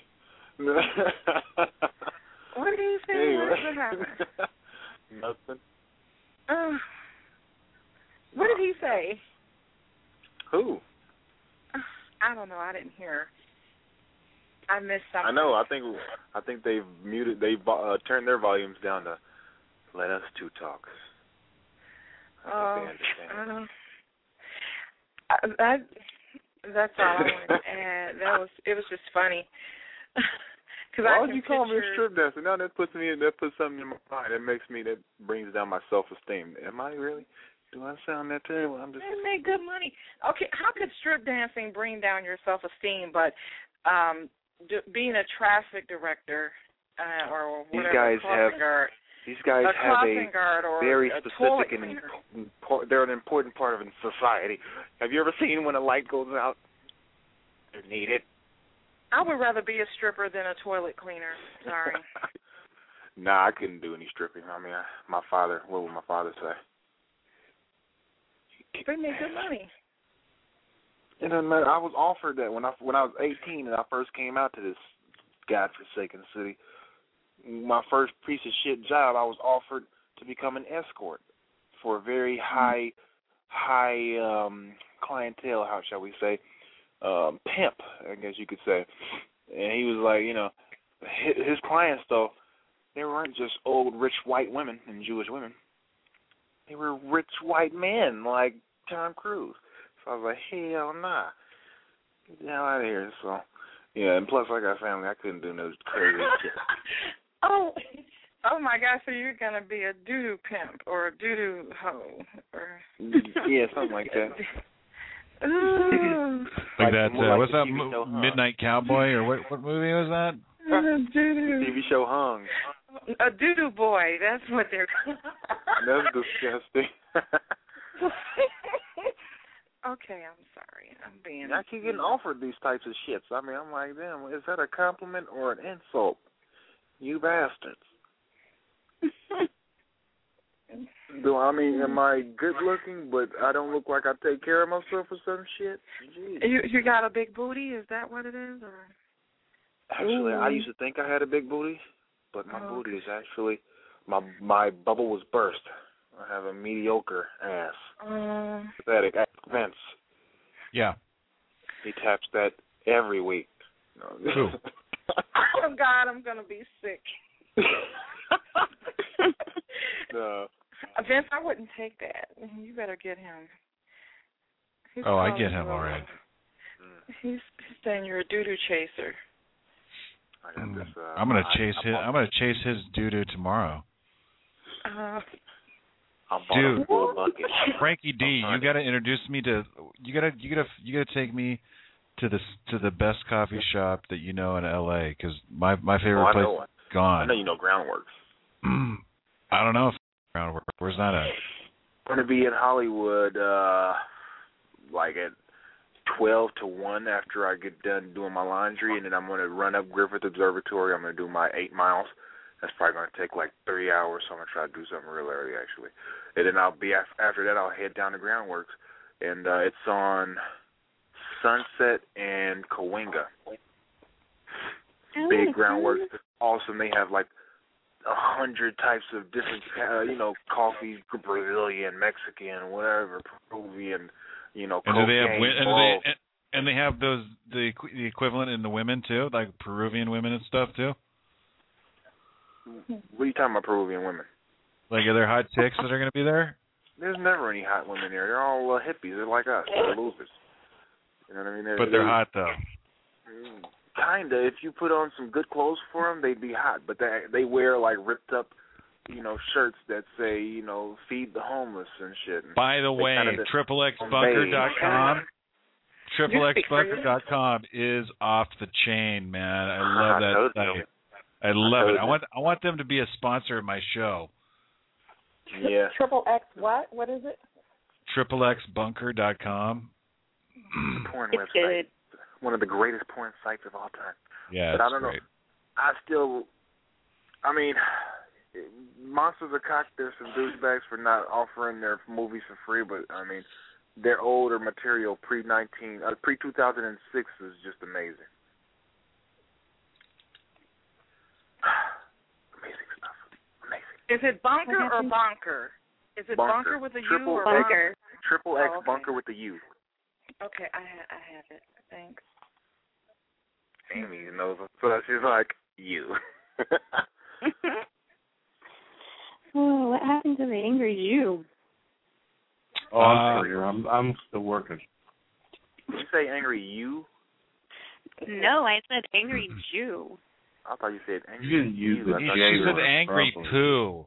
What did he say? Anyway. What happened? Nothing. Uh, what did he say? Who? I don't know. I didn't hear. I missed something. I know. I think. I think they've muted. They uh, turned their volumes down to let us two talk. I Oh, think they understand. uh, I- that that's all I wanted to add. That was it. Was just funny. Cause Why I would can you call me a picture- strip dancer? No, that puts me. That puts something in my mind. That makes me. That brings down my self-esteem. Am I really? Do I sound that terrible? I'm just. They make good money. Okay, how could strip dancing bring down your self-esteem? But um, d- being a traffic director uh, or These whatever, guys crossing have- guard, These guys a have crossing a guard or very a specific toilet and cleaner. impor- they're an important part of society. Have you ever seen when a light goes out? They're needed. I would rather be a stripper than a toilet cleaner. Sorry. Nah, I couldn't do any stripping. I mean, I, my father. What would my father say? They make good money. It doesn't matter. I was offered that when I when I was eighteen and I first came out to this godforsaken city. My first piece of shit job, I was offered to become an escort for a very high high um, clientele, how shall we say, um, pimp, I guess you could say. And he was like, you know, his, his clients, though, they weren't just old, rich white women and Jewish women. They were rich white men like Tom Cruise. So I was like, hell nah. Get the hell out of here. So, yeah, and plus I got family. I couldn't do no crazy shit. Oh, oh my gosh, so you're going to be a doo-doo pimp or a doo-doo hoe. Or... yeah, something like that. Ooh. Like that, uh, like what's that, T V show, huh? Midnight Cowboy, or what What movie was that? Doo-doo. T V show Hung. A doo-doo boy, that's what they're That's disgusting. Okay, I'm sorry. I'm being... I keep getting offered these types of shits. I mean, I'm like, damn, is that a compliment or an insult? You bastards. Do I mean, am I good looking, but I don't look like I take care of myself or some shit? Jeez. You you got a big booty? Is that what it is? Or? Actually, Ooh. I used to think I had a big booty, but my Oh, booty is actually, my my bubble was burst. I have a mediocre ass. Um, Pathetic. Vince. Yeah. He taps that every week. No. Who? Oh, God, I'm going to be sick. No. Vince, I wouldn't take that. You better get him. He's Oh, I calling get him you all a- right. He's, he's saying you're a doo-doo chaser. I got this, uh, I'm gonna I- chase I his. bought- I'm gonna chase his doo doo tomorrow. Uh, I bought Dude. a full bucket. Frankie D, you gotta introduce me to. You gotta. You gotta. You gotta take me to the to the best coffee shop that you know in L A. Because my my favorite Oh, I place know is it. gone. I know you know Groundworks. I don't know if Groundwork. Where's that at? I'm going to be in Hollywood uh, like at twelve to one after I get done doing my laundry, and then I'm going to run up Griffith Observatory. I'm going to do my eight miles. That's probably going to take like three hours, so I'm going to try to do something real early, actually. And then I'll be, after that, I'll head down to Groundworks, and uh, it's on Sunset and Cahuenga. Big Groundworks. Awesome. They have like a hundred types of different, uh, you know, coffee, Brazilian, Mexican, whatever, Peruvian, you know, And do they have cocaine, wi- and, do balls. they, and, and they have those the equi- the equivalent in the women too, like Peruvian women and stuff too. What are you talking about, Peruvian women? Like, are there hot chicks that are going to be there? There's never any hot women there. They're all uh, hippies. They're like us. They're losers. You know what I mean? They're, But they're hot though. Kinda. If you put on some good clothes for them, they'd be hot. But they they wear like ripped up, you know, shirts that say, you know, feed the homeless and shit. And By the they way, kinda just triple x bunker dot com triple x speak for bunker dot com is off the chain, man. I love I that told site. you. I love told it. I you. want I want them to be a sponsor of my show. Yeah. Triple X what? What is it? triple x bunker dot com. Porn It's website. good. One of the greatest porn sites of all time. Yeah, but I it's don't great. know. I still, I mean, monsters are cock. There's some douchebags for not offering their movies for free, but I mean, their older material pre nineteen, uh, pre two thousand and six is just amazing. Amazing stuff. Amazing. Is it bunker or bonker? Is it bunker, with a U Triple or X, bunker? Triple X Oh, okay. bunker with the U. Okay, I ha- I have it. Thanks. Amy knows, so she's like you. Oh, what happened to the angry Jew? Oh, I'm sorry. I'm I'm still working. Did you say angry you? No, I said angry Jew. I thought you said angry You didn't use the I She thought J you said word, angry probably. poo.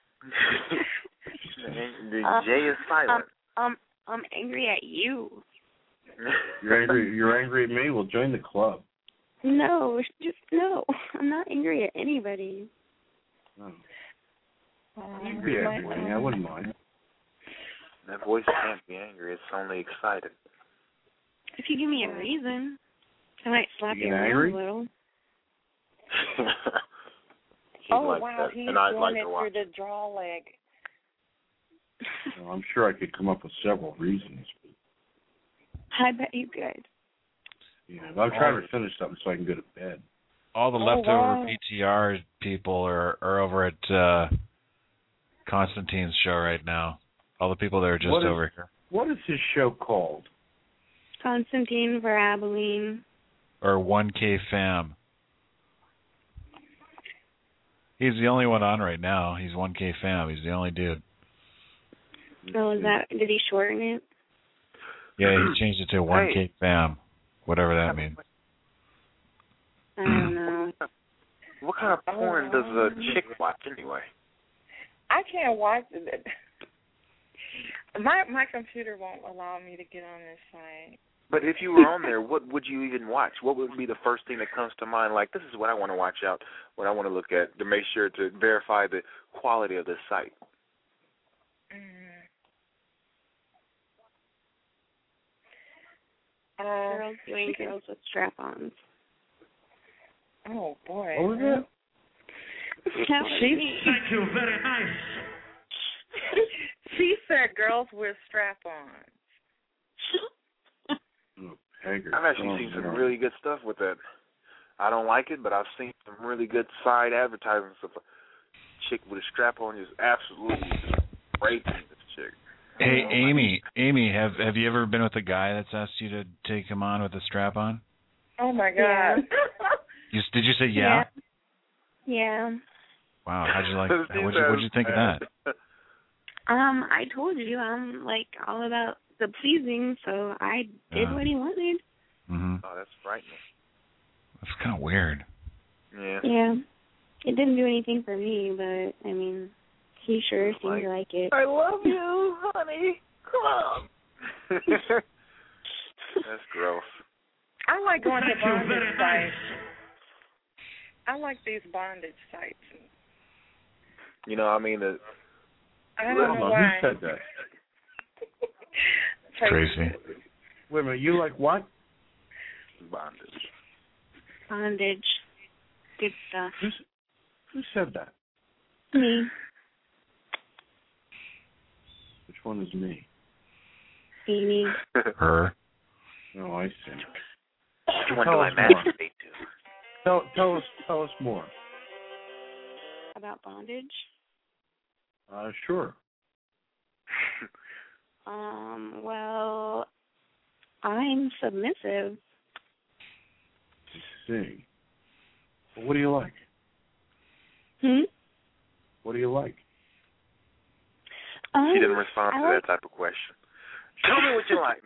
The Uh, J is silent. Um, um, I'm angry at you. You're angry. You're angry at me. Well, join the club. No, just no. I'm not angry at anybody. Oh. You'd be angry with me. I wouldn't mind. That voice can't be angry. It's only excited. If you give me a reason, I might slap You you get around angry? a little. He'd Oh like wow, that, he's and I'd doing like it to watch. through the draw leg. Well, I'm sure I could come up with several reasons. I bet you could. Yeah, but I'm trying to finish something so I can go to bed. All the Oh, leftover wow. P T R people are, are over at uh, Constantine's show right now. All the people that are just What is- over here. What is his show called? Constantine Varabeline. Or one K Fam? He's the only one on right now. He's one K Fam. He's the only dude. Oh, is that, did he shorten it? Yeah, he changed it to one K Hey. Fam, whatever that means. I don't know. What kind of porn does a chick watch anyway? I can't watch it. My my computer won't allow me to get on this site. But if you were on there, what would you even watch? What would be the first thing that comes to mind? Like, this is what I want to watch out, what I want to look at to make sure to verify the quality of this site. Mm. Uh, Girls doing girls with strap-ons. Oh boy. What was that? That was me. Thank you, very nice. She said girls with strap-ons. Oh, Haggard. I've actually Oh, seen some no. really good stuff with that. I don't like it, but I've seen some really good side advertisements of a chick with a strap on just absolutely just raping this chick. Hey, Amy, Amy, have have you ever been with a guy that's asked you to take him on with a strap on? Oh my Yeah. God. You, did you say yeah? Yeah. Wow, how'd you like? She What'd you, what'd you think of that? Um, I told you I'm like all about the pleasing, so I did Yeah. what he wanted. Mm-hmm. Oh, that's frightening. That's kind of weird. Yeah. Yeah. It didn't do anything for me, but I mean, he sure seemed Like- to like it. I love you, honey. Come on. That's gross. I like going to Thank you, bondage very nice. sites. I like these bondage sites. You know, I mean, the, I don't Hold know on, why. who said that? Crazy. Wait a minute, you like what? bondage. Bondage. Good stuff. Who's, who said that? Me. Which one is me? Amy. Her. Oh, I see. Which one Tell do I us more. masturbate to? Tell, tell us, tell us more. About bondage? Uh, sure. Um, well, I'm submissive. I see. Well, what do you like? Hmm? What do you like? Um, She didn't respond I to like, that type of question. Tell me what you like.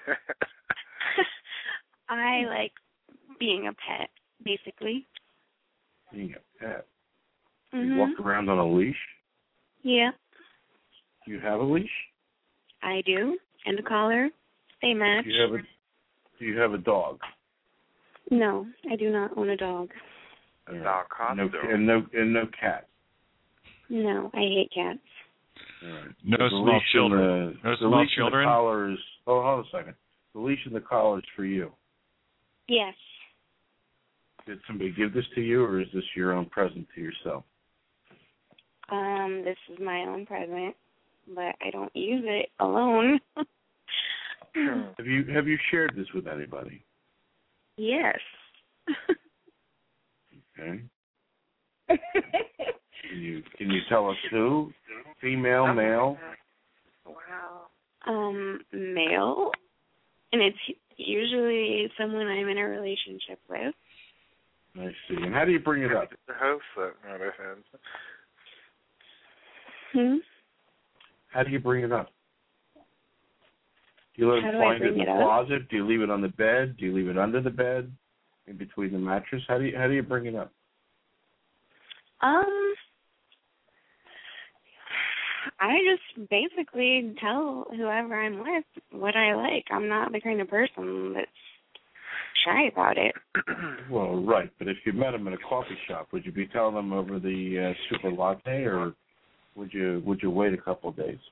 I like being a pet, basically. Being a pet. Mm-hmm. You walk around on a leash? Yeah, Do you have a leash? I do. And a collar. They match. Do you have a Do you have a dog? No, I do not own a dog. All right. Dog No, costume. and no and no cat. No, I hate cats. All right. No The small leash and children. The, No the small leash children? And the collar is. Oh, hold on a second. The leash and the collar is for you. Yes. Did somebody give this to you, or is this your own present to yourself? Um, this is my own present, but I don't use it alone. Have you Have you shared this with anybody? Yes. Okay. Can you Can you tell us who? Female, male? Wow. Um, male, and it's usually someone I'm in a relationship with. I see. And how do you bring it up? The host up on their hands. Hmm? How do you bring it up? Do you let How it do I find it in bring the it up? closet? Do you leave it on the bed? Do you leave it under the bed? In between the mattress? How do you How do you bring it up? Um, I just basically tell whoever I'm with what I like. I'm not the kind of person that's shy about it. Well, right. But if you met them in a coffee shop, would you be telling them over the uh, super latte, or would you Would you wait a couple of days?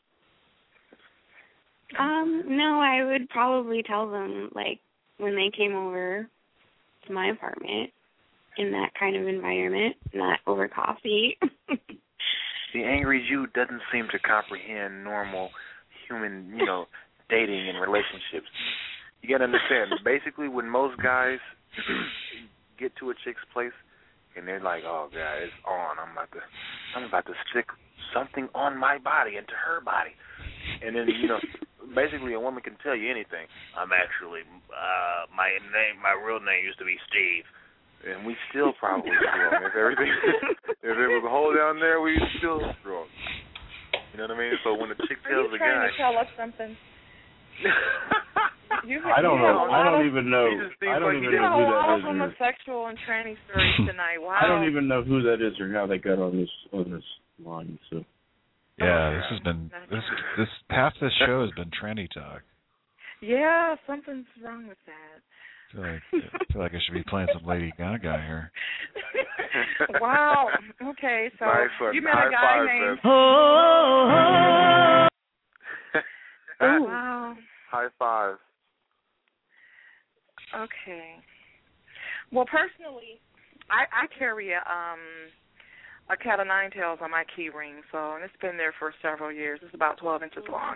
Um, no, I would probably tell them, like, when they came over to my apartment in that kind of environment, not over coffee. The angry Jew doesn't seem to comprehend normal human, you know, dating and relationships. You got to understand, basically when most guys get to a chick's place and they're like, oh, God, it's on. I'm about to I'm about to stick something on my body into her body. And then, you know, basically a woman can tell you anything. I'm actually, uh, my name, my real name used to be Steve. And we still probably wrong. If everything, if it was a hole down there, we still wrong. You know what I mean? So when the chick tells Are you the guy, trying to tell us something? you I don't know. I don't even know. I don't like even know a who lot that of is. Or, homosexual and tranny stories tonight. Wow. I don't even know who that is or how they got on this on this line. So. Yeah, this has been this this half this show has been tranny talk. Yeah, something's wrong with that. I feel like I feel like I should be playing some Lady Gaga here. Wow. Okay, so nice one. you met High a guy five, named. Oh, oh. Wow. High five. Okay. Well, personally, I, I carry a um a cat of nine tails on my key ring, so and it's been there for several years. It's about twelve inches long.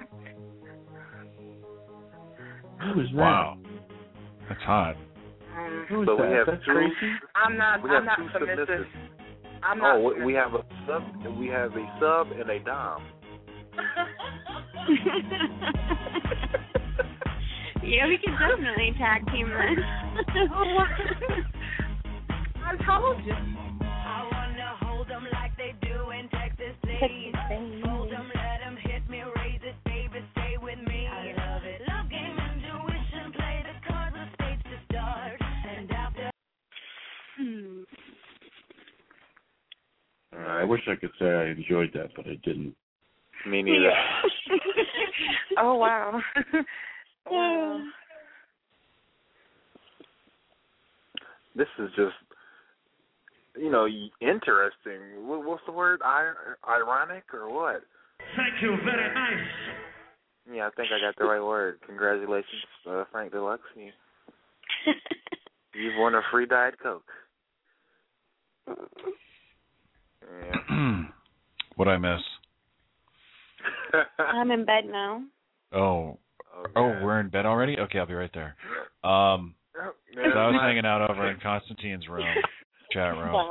Who is that? Wow, that's hot. Um, Who is so that? we have That's two. Tracy? I'm not. We I'm have not two submissive. submissives. I'm not. Oh, submissive. we have a sub. We have a sub and a dom. Yeah, we could definitely tag team this. I told you. I wanna hold them like they do in Texas, please. Hold them, let them hit me, raise it, baby, stay with me. I love it. Love game, intuition, play the cards, the stage to start. And after. Hmm. Uh, I wish I could say I enjoyed that, but I didn't. Me neither. Oh wow. Wow. This is just, you know, interesting. What, what's the word? I, ironic or what? Thank you, very nice. Yeah, I think I got the right word. Congratulations, uh, Frank Deluxe. You, you've won a free Diet Coke. Yeah. What'd I miss? I'm in bed now. Oh, Okay. oh, we're in bed already? Okay, I'll be right there. Um, Oh, so I was hanging out over in Constantine's room, chat room.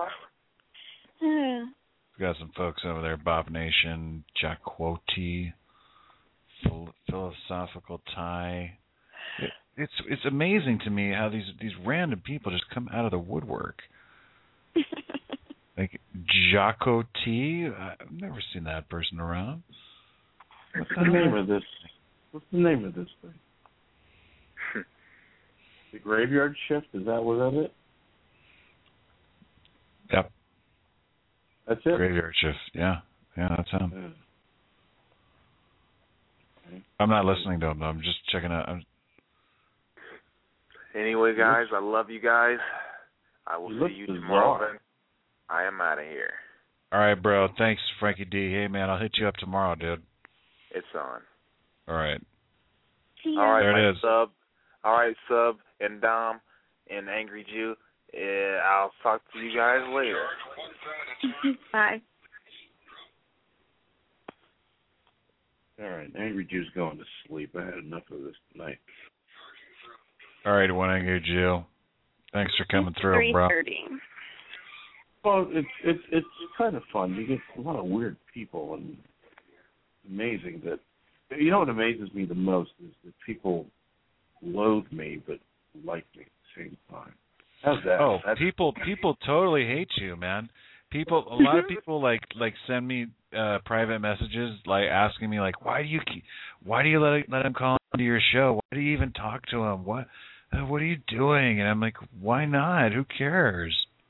We got some folks over there, Bob Nation, Jack Quote, Phil- Philosophical Tie. It, it's it's amazing to me how these these random people just come out of the woodwork. Like Jocko T. I've never seen that person around. What's the name of this? What's the name of this thing? The Graveyard Shift? Is that was that it? Yep. That's it. Graveyard Shift. Yeah, yeah, that's him. Yeah. Okay. I'm not listening to him. I'm just checking out. I'm, Anyway, guys, I love you guys. I will You see look you bizarre. tomorrow. Then. I am out of here. all right, bro. Thanks, Frankie D. Hey, man, I'll hit you up tomorrow, dude. It's on. All right. See All right, There it my is. sub. All right, sub and Dom and Angry Jew. Yeah, I'll talk to you guys later. Bye. All right, Angry Jew's going to sleep. I had enough of this tonight. All right, one angry Jew. Thanks for coming through, three bro. thirty. Well, it's it's it's kind of fun. You get a lot of weird people, and amazing that. You know what amazes me the most is that people loathe me but like me at the same time. How's that? Oh, That's, people people totally hate you, man. People, a lot of people like like send me uh, private messages like asking me like, why do you keep, why do you let let him call into your show? Why do you even talk to him? What uh, what are you doing? And I'm like, why not? Who cares?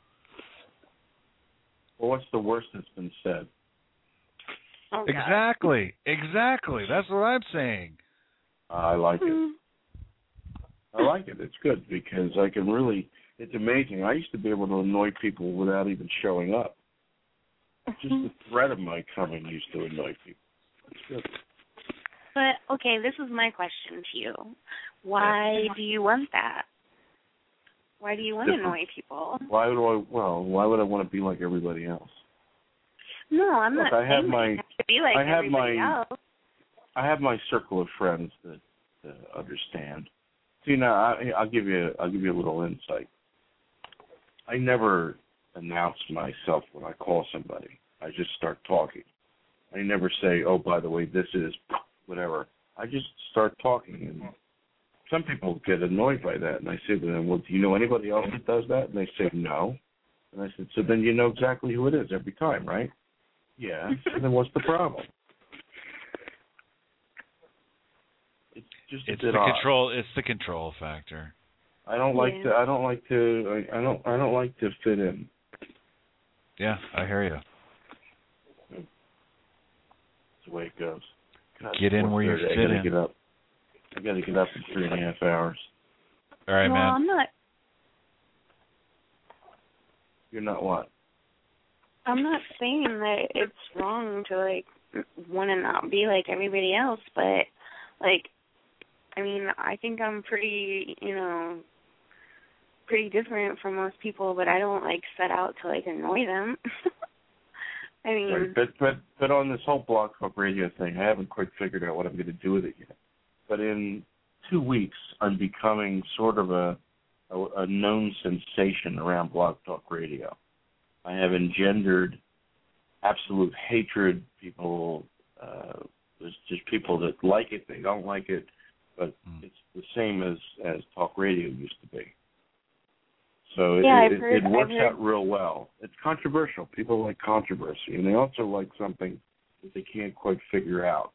well, what's the worst that's been said? Oh, God. Exactly, exactly. That's what I'm saying. Uh, I like it. I like it. It's good because I can really. It's amazing. I used to be able to annoy people without even showing up. Just the threat of my coming used to annoy people. It's good. But, okay, this is my question to you. Why do you want that? Why do you want to Different. annoy people? Why would I? Well, why would I want to be like everybody else? No, I'm Look, not I have saying my- that you have to be like I have everybody my- else. I have my circle of friends that uh, understand. See, now I, I'll give you. I'll give you a little insight. I never announce myself when I call somebody. I just start talking. I never say, "Oh, by the way, this is whatever." I just start talking, and some people get annoyed by that, and I say to them, well, do you know anybody else that does that? And they say, no. And I said, so then you know exactly who it is every time, right? Yeah. So then what's the problem? It's just it's a bit the odd. control. It's the control factor. I don't like to. I don't like to. I, I don't. I don't like to fit in. Yeah, I hear you. That's the way it goes. God, Get in where you I fit gotta in. Get up. I got to get up in three and a half hours. All right, well, man. I'm not. You're not what? I'm not saying that it's wrong to like want to not be like everybody else, but like, I mean, I think I'm pretty, you know, pretty different from most people, but I don't like set out to like annoy them. I mean, Right, but but but on this whole Blog Talk Radio thing, I haven't quite figured out what I'm going to do with it yet. But in two weeks, I'm becoming sort of a a, a known sensation around Blog Talk Radio. I have engendered absolute hatred. People, uh, there's just people that like it, they don't like it, but mm. it's the same as as talk radio used to be. So yeah, it, I've heard, it works I've heard... out real well. It's controversial. People like controversy, and they also like something that they can't quite figure out.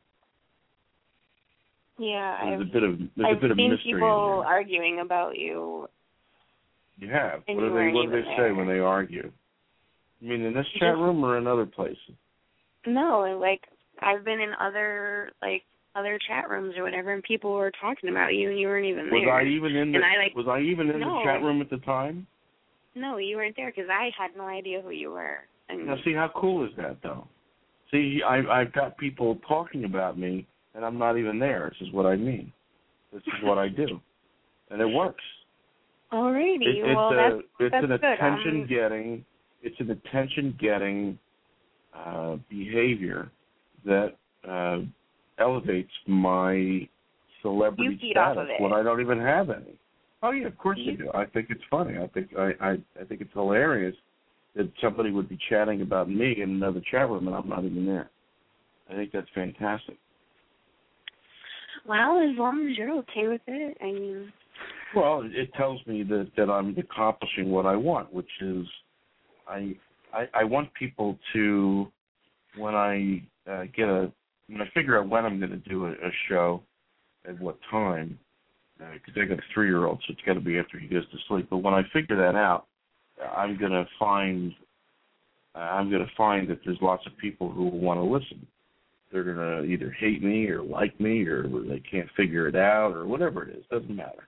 Yeah, there's I've, a bit of there's I've a bit of seen mystery people in there. arguing about you. You have. And What you do they weren't What do they even say there. when they argue? I mean, in this chat room or in other places? No, like I've been in other like other chat rooms or whatever, and people were talking about you, and you weren't even Was there. I even in the and I, like, Was I even in no, the chat room at the time? No, you weren't there because I had no idea who you were. And Now, see how cool is that, though? See, I, I've got people talking about me, and I'm not even there. This is what I mean. This is what I do, and it works. Alrighty, It, it's well a, that's it's that's an good. attention Um, getting. It's an attention getting uh, behavior that uh, elevates my celebrity You feed status off of it. when I don't even have any. Oh yeah, of course You- I do. I think it's funny. I think I, I I think it's hilarious that somebody would be chatting about me in another chat room and I'm not even there. I think that's fantastic. Well, as long as you're okay with it, I mean. Well, it tells me that, that I'm accomplishing what I want, which is I I, I want people to, when I uh, get a, when I figure out when I'm going to do a, a show, at what time, because I got a three-year-old, so it's got to be after he goes to sleep. But when I figure that out, I'm going to find, uh, I'm going to find that there's lots of people who will want to listen. They're going to either hate me or like me, or they can't figure it out, or whatever it is. Doesn't matter.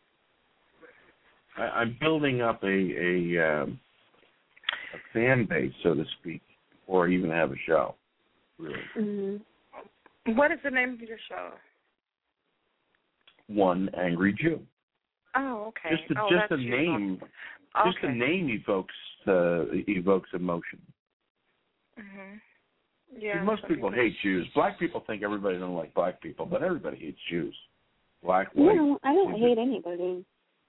I, I'm building up a a, um, a fan base, so to speak, before I even have a show. Really. Mm-hmm. What is the name of your show? One Angry Jew. Oh, okay. Just the, oh, just that's the you. name, Okay. just the name evokes uh, evokes emotion. Mhm. Yeah. See, most people hate Jews. Black people think everybody don't like black people, but everybody hates Jews. Black, white. No, I don't Jews. hate anybody.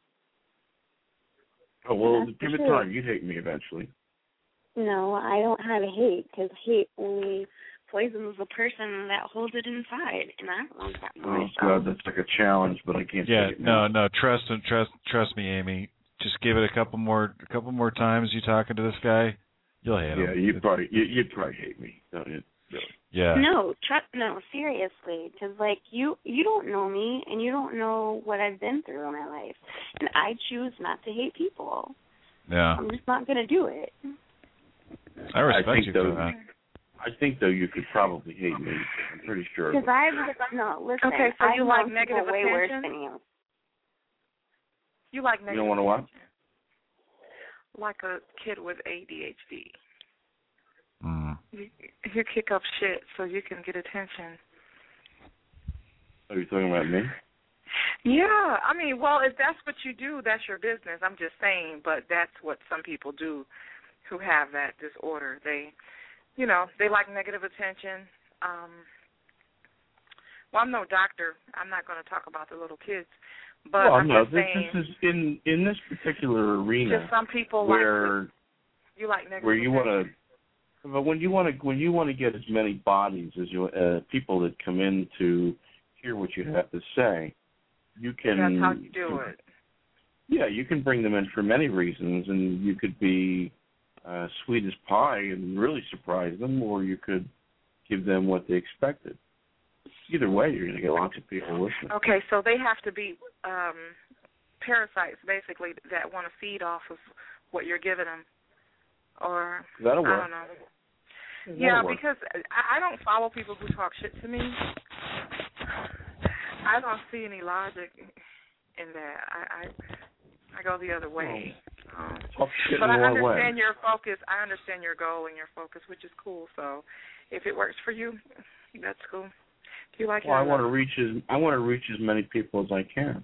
Oh well, That's give for it sure. time. You'd hate me eventually. No, I don't have hate because hate only poisons the person that holds it inside, and I don't want that for Oh myself. God, that's like a challenge, but I can't. Yeah, take it no, now. no. Trust and trust, trust me, Amy. Just give it a couple more, a couple more times. You talking to this guy, you'll hate him. Yeah, you probably you, you'd probably hate me, don't you? Really? Yeah. No, tr- no, seriously, because like you, you don't know me, and you don't know what I've been through in my life, and I choose not to hate people. Yeah. I'm just not gonna do it. I respect I think you though, for that. I think though you could probably hate me. I'm pretty sure. Because I've no listen. Okay, so I've you like known negative people way worse attention? than you. You like You negative don't want to what? like a kid with A D H D. Mm. You, you kick up shit so you can get attention. Are you talking about me? Yeah, I mean, well, if that's what you do, that's your business. I'm just saying, but that's what some people do who have that disorder. They, you know, they like negative attention. Um, well, I'm no doctor. I'm not going to talk about the little kids, but well, I'm no, just this, saying. this is in in this particular arena. Just some people where like you like negative where you want attention. to, but when you want to when you want to get as many bodies as you uh, people that come in to hear what you have to say, you can. That's how you do it. Yeah, you can bring them in for many reasons, and you could be uh, sweet as pie and really surprise them, or you could give them what they expected. Either way, you're going to get lots of people listening. Okay, so they have to be um, parasites, basically, that want to feed off of what you're giving them. Or, That'll work. I don't know. That'll yeah, work. because I, I don't follow people who talk shit to me. I don't see any logic in that. I I, I go the other way. Um, Talk shit but in I the wrong way. understand your focus. I understand your goal and your focus, which is cool. So if it works for you, that's cool. If you like Well, it, I want to reach as I want to reach as many people as I can.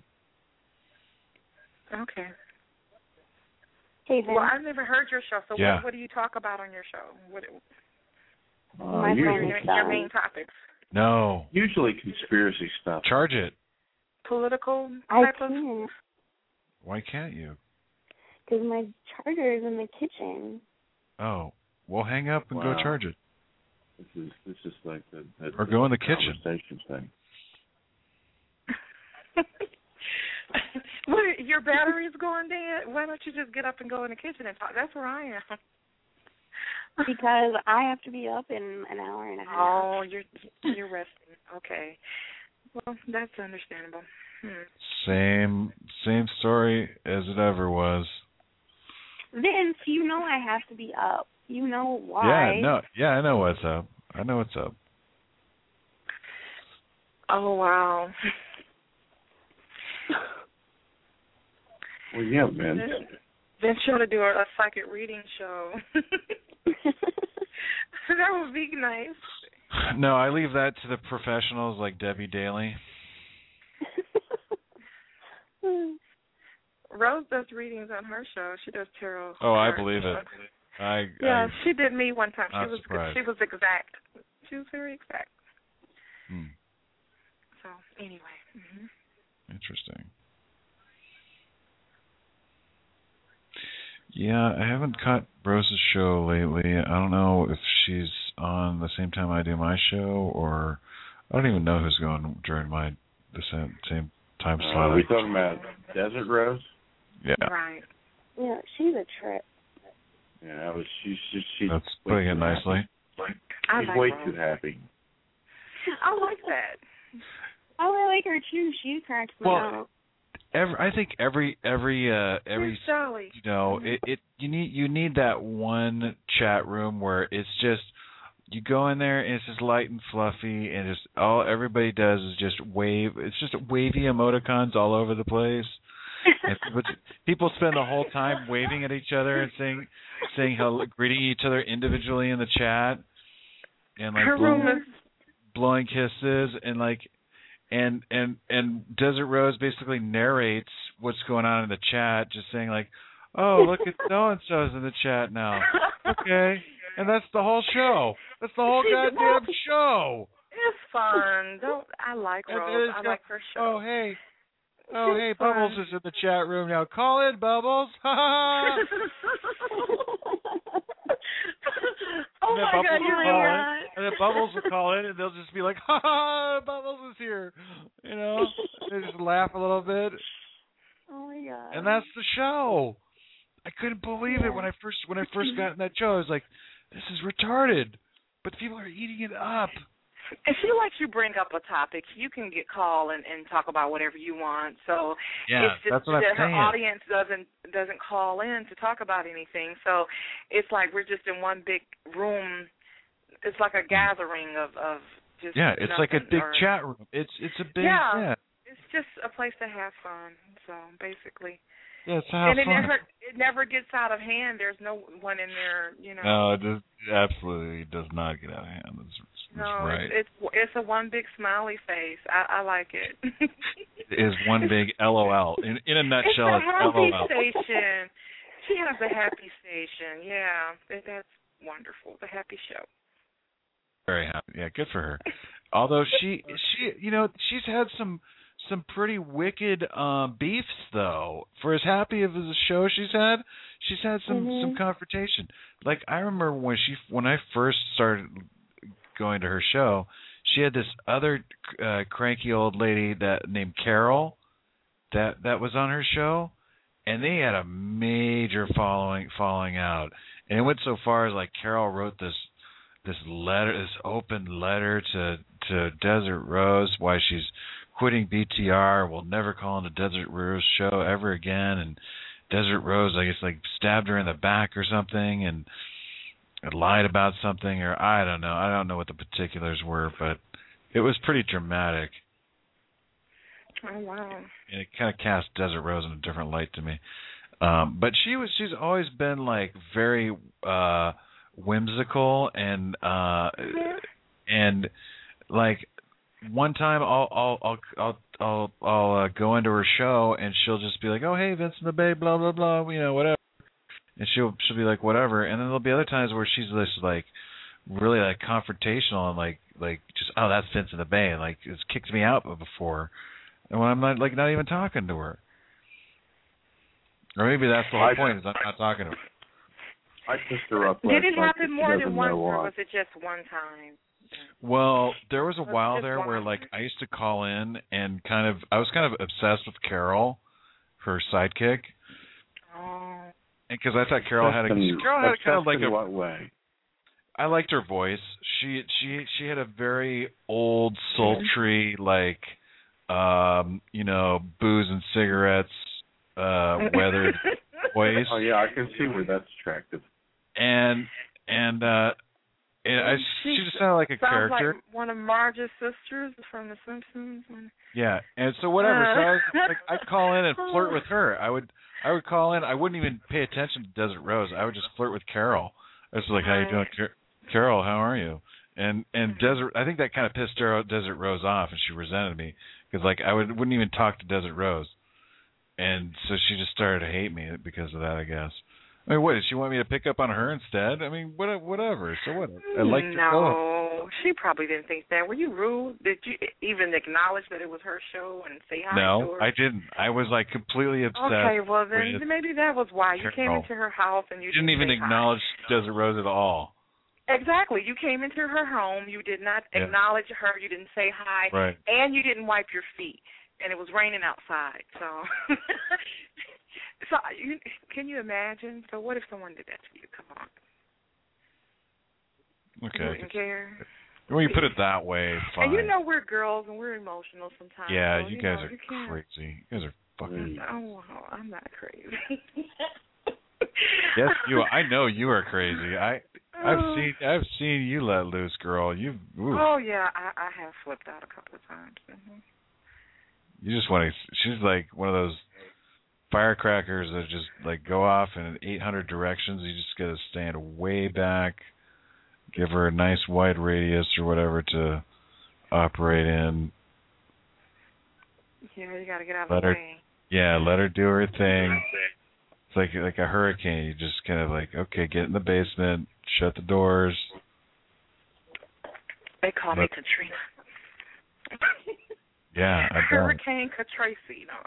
Okay. Hey, Vince. Well, I've never heard your show, so Yeah. what, what do you talk about on your show? What, Uh, My usually, friend your, is your um, main topics? No. usually conspiracy stuff. Charge it. Political I type of? can't, Why can't you? because my charger is in the kitchen. Oh, well, hang up and Wow. go charge it. This is this is like the, the Or go in the kitchen. conversation thing. What, your battery's going dead? Why don't you just get up and go in the kitchen and talk? That's where I am. Because I have to be up in an hour and a half. Oh, you're you're resting. Okay. Well, that's understandable. Hmm. Same same story as it ever was. Vince, you know I have to be up. You know why. Yeah, no, yeah, I know what's up. I know what's up. Oh, wow. Well, yeah, man. Vince show to do a, a psychic reading show. That would be nice. No, I leave that to the professionals like Debbie Daly. Rose does readings on her show. She does tarot. Oh, I cards. believe it. I Yeah, I, she did me one time. Not She was surprised. she was exact. She was very exact. hmm, So anyway. Mm-hmm. interesting. Yeah, I haven't caught Rose's show lately. I don't know if she's on the same time I do my show, or I don't even know who's going during my the same, same time Uh, slot. are we talking about Desert Rose? Yeah, Right. Yeah, she's a trip. Yeah, I was. She's she's, she's that's way putting it too nicely. happy. I She's like way Rose. too happy. I like that. Oh, I like her too. She cracks me Well, up. Every, I think every every uh every She's jolly. you know it, it you need you need that one chat room where it's just you go in there and it's just light and fluffy and just all everybody does is just wave. It's just wavy emoticons all over the place. And people, people spend the whole time waving at each other and saying saying hello, greeting each other individually in the chat, and like Her blowing, room is blowing kisses and like and and and Desert Rose basically narrates what's going on in the chat, just saying like, oh, look at so and so's in the chat now. Okay, and that's the whole show. That's the whole goddamn show. It's fun. Don't I like And Rose? it's I got- like her show. Oh hey. Oh, She's hey, fun. Bubbles is in the chat room now. Call in, Bubbles. Ha ha. Oh And then my Bubbles God, will you're call right. in, and then Bubbles will call in, and they'll just be like, "Ha ha, Bubbles is here," you know. They just laugh a little bit, Oh my god. and that's the show. I couldn't believe Yeah. it when I first when I first got in that show. I was like, "This is retarded," but people are eating it up. If you like you bring up a topic, you can get call and, and talk about whatever you want. So Yeah, it's just that's what I'm that her saying. audience doesn't doesn't call in to talk about anything. So it's like we're just in one big room. It's like a gathering of, of just Yeah, it's like a nothing big or- chat room. It's it's a big Yeah. yeah. It's just a place to have fun. So basically. Yeah, it's to have and it fun. never it never gets out of hand. There's no one in there, you know. No, it does, absolutely does not get out of hand. That's, that's No, right. it's, it's it's a one big smiley face. I, I like it. It is one big L O L. In in a nutshell, it's it's, a happy L O L. station. She has a happy station. Yeah, that, that's wonderful. The happy show. Very happy. Yeah, good for her. Although she she you know she's had some some pretty wicked uh, beefs though. For as happy of a show she's had, she's had some Mhm. some confrontation. Like I remember when she when I first started going to her show, she had this other uh, cranky old lady that named Carol that that was on her show, and they had a major following falling out. And it went so far as like Carol wrote this this letter, this open letter to to Desert Rose why she's quitting B T R, will never call on the Desert Rose show ever again, and Desert Rose, I guess, like stabbed her in the back or something, and lied about something, or I don't know. I don't know what the particulars were, but it was pretty dramatic. Oh wow! And it kind of cast Desert Rose in a different light to me. Um, but she was she's always been like very uh, whimsical and uh, and like one time I'll I'll I'll I'll I'll, I'll uh, go into her show and she'll just be like, oh hey, Vince and the Bay, blah blah blah, you know, whatever. And she'll she'll be like whatever, and then there'll be other times where she's just like really like confrontational and like like just oh that's Vince in the Bay, and like it's kicked me out before, and when I'm not like not even talking to her, or maybe that's the whole I, point is I'm not talking to her. I pissed her up. Did it happen more than once, or was it just one time? Well, there was a while there where like I used to call in and kind of I was kind of obsessed with Carol, her sidekick. Oh. Because I thought Carol had a Carol had kind of like a what way? I liked her voice. She she she had a very old, sultry, like um, you know, booze and cigarettes, uh, weathered voice. Oh yeah, I can see where that's attractive. And and uh, and I, she just sounded like a sounds character. Like one of Marge's sisters from The Simpsons. Yeah, and so whatever. Uh. So I was like, I'd call in and flirt with her. I would. I would call in. I wouldn't even pay attention to Desert Rose. I would just flirt with Carol. I was like, "How you doing, Car- Carol? How are you?" And and Desert. I think that kind of pissed her, Desert Rose off, and she resented me because like I would wouldn't even talk to Desert Rose, and so she just started to hate me because of that, I guess. I mean, what did she want me to pick up on her instead? I mean, what, whatever. So what? I like to No, she probably didn't think that. Were you rude? Did you even acknowledge that it was her show and say hi no, to her? I didn't. I was like completely upset. Okay, well then maybe that was why you came Carol. into her house and you didn't, didn't even say acknowledge hi. Desert Rose at all. Exactly. You came into her home. You did not yeah. acknowledge her. You didn't say hi, right. and you didn't wipe your feet. And it was raining outside, so. So you, can you imagine? So what if someone did that to you? Come on. Okay. You wouldn't care. When you put it that way, fine. And you know we're girls and we're emotional sometimes. Yeah, so, you, you guys know, are you crazy. You guys are fucking. Oh, wow, I'm not crazy. Yes, you. I know you are crazy. I, I've seen, I've seen you let loose, girl. You. Oh yeah, I, I have flipped out a couple of times. Mm-hmm. You just want to. She's like one of those firecrackers that just like go off in eight hundred directions. You just got to stand way back, give her a nice wide radius or whatever to operate in. Yeah, you got to get out let of the her, way. Yeah, let her do her thing. It's like like a hurricane. You just kind of like, okay, get in the basement, shut the doors. They call let, me Katrina. Yeah, I bet. Hurricane Katracy, no.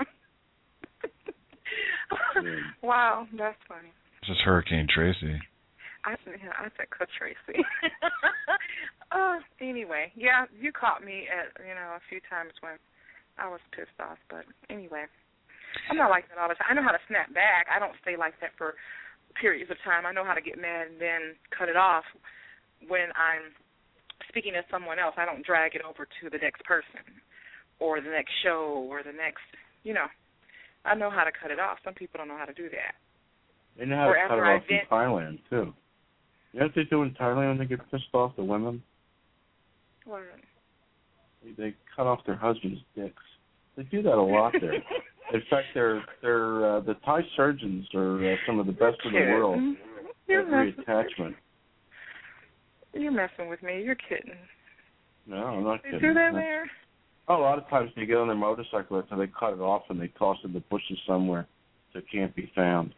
Wow, that's funny. It's just Hurricane Tracy. I yeah, I said Katracy. uh, anyway, yeah, you caught me at you know a few times when I was pissed off, but anyway, I'm not like that all the time. I know how to snap back. I don't stay like that for periods of time. I know how to get mad and then cut it off when I'm speaking to someone else. I don't drag it over to the next person or the next show or the next, you know. I know how to cut it off. Some people don't know how to do that. They know how or to cut it I off in Thailand, too. You know what they do in Thailand when they get pissed off, the women? What? They, they cut off their husbands' dicks. They do that a lot there. In fact, they're, they're, uh, the Thai surgeons are uh, some of the best in the world You're at reattachment. You're messing with me. You're kidding. No, I'm not They kidding. do that That's, there? Oh, a lot of times they get on their motorcycle and they cut it off and they toss it in the bushes somewhere so it can't be found.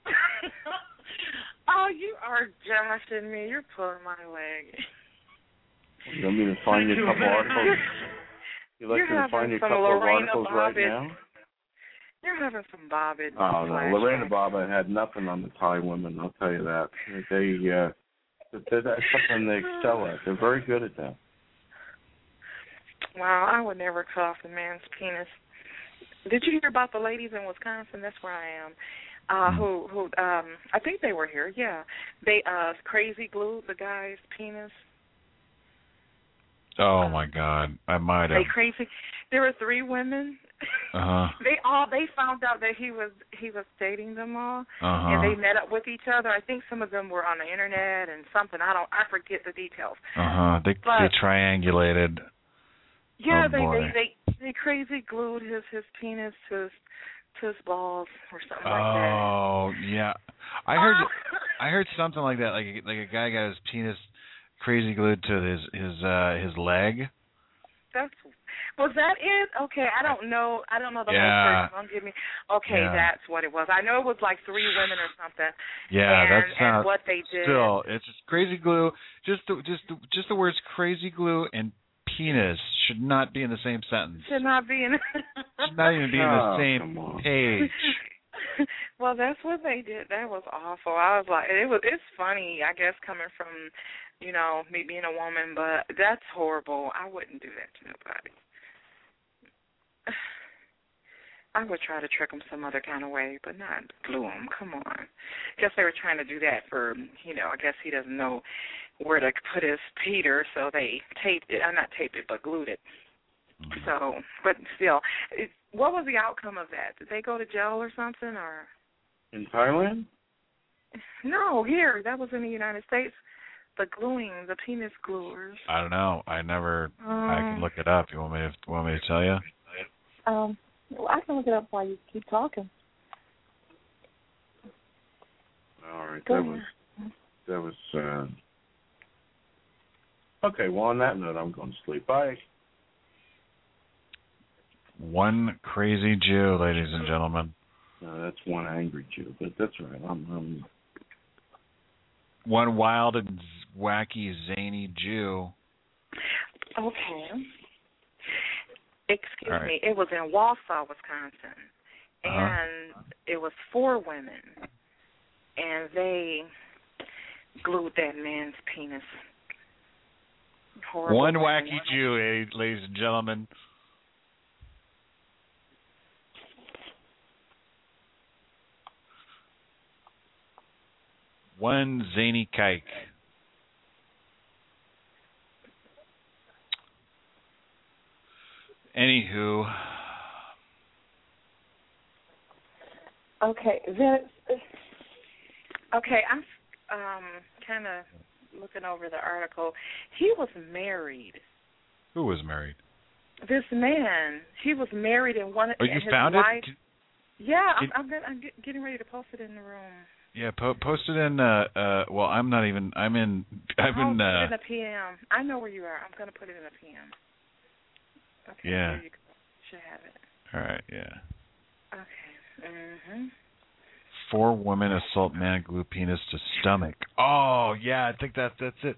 Oh, you are joshing me. You're pulling my leg. You want me to find you a couple articles? You'd like You're me to find you a some couple Lorena of articles right Bobbitt. now? You're having some Bobbitt. Oh, no. flashbacks. Lorena Bobbitt had nothing on the Thai women, I'll tell you that. They, uh, that's something they excel at. They're very good at that. Wow, I would never cut off a man's penis. Did you hear about the ladies in Wisconsin? That's where I am. Uh, who, who, um, I think they were here, yeah. They, uh, crazy glued the guy's penis. Oh, my God. I might have. They crazy. There were three women. Uh-huh. They all, they found out that he was, he was dating them all. Uh-huh. And they met up with each other. I think some of them were on the internet and something. I don't, I forget the details. Uh-huh. They, but, they triangulated. Yeah, oh, they, boy. they, they, they crazy glued his, his penis to his, to his balls or something oh, like that. Oh, yeah. I heard I heard something like that. Like like a guy got his penis crazy glued to his his uh, his leg. That's was that it? Okay, I don't know. I don't know the yeah. whole person. Don't give me. Okay, yeah. that's what it was. I know it was like three women or something. Yeah, and, that's and not what they did. Still, it's just crazy glue. Just the, just the, just the words crazy glue and penis should not be in the same sentence. Should not be in. should not even be in the oh, same page. Well, that's what they did. That was awful. I was like, it was. It's funny, I guess, coming from, you know, me being a woman, but that's horrible. I wouldn't do that to nobody. I would try to trick them some other kind of way, but not glue them. Come on. Guess they were trying to do that for, you know, I guess he doesn't know where to put his Peter, so they taped it. Uh, not taped it, but glued it. Mm-hmm. So, but still, it, what was the outcome of that? Did they go to jail or something, or? In Thailand? No, here. That was in the United States. The gluing, the penis gluers. I don't know. I never. Um, I can look it up. You want me to? Want me to tell you? Um, well, I can look it up while you keep talking. All right, Go that ahead. was that was. Uh, okay, well, on that note, I'm going to sleep. Bye. One crazy Jew, ladies and gentlemen. No, that's one angry Jew, but that's right. I'm. I'm one wild and wacky, zany Jew. Okay. Excuse right. me. It was in Wausau, Wisconsin, uh-huh. and it was four women, and they glued that man's penis. Horrible One thing. wacky Jew, ladies and gentlemen. One zany kike. Anywho. Okay, then. Okay, I'm um, kind of looking over the article. He was married. Who was married? This man. He was married and one. Oh, you his found wife, it? Yeah, Can, I'm, I'm, get, I'm get, getting ready to post it in the room. Yeah, po- post it in. Uh, uh, well, I'm not even. I'm in. I'm I'll in. put Uh, it in a P M. I know where you are. I'm going to put it in a P M. Okay. Yeah. There you go. Should have it. All right. Yeah. Okay. Mhm. Four women assault man, glue penis to stomach. Oh yeah, I think that's that's it.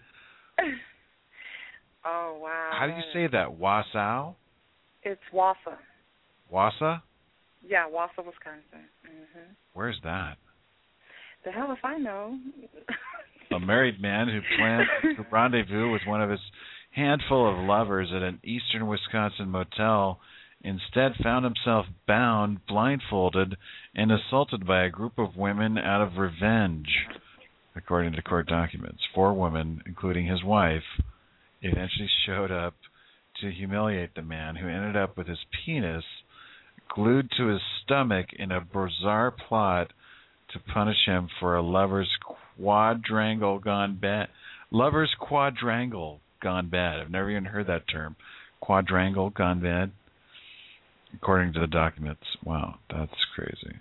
Oh wow. How do you say that? Wausau? It's Wausau. Wausau? Yeah, Wausau, Wisconsin. Mhm. Where's that? The hell if I know. A married man who planned to rendezvous with one of his handful of lovers at an eastern Wisconsin motel instead found himself bound, blindfolded, and assaulted by a group of women out of revenge, according to court documents. Four women, including his wife, eventually showed up to humiliate the man, who ended up with his penis glued to his stomach in a bizarre plot to punish him for a lover's quadrangle gone bad. Lover's quadrangle gone bad. I've never even heard that term. Quadrangle gone bad. According to the documents. Wow, that's crazy.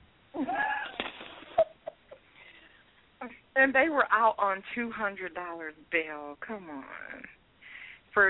And they were out on two hundred dollars bail. Come on. For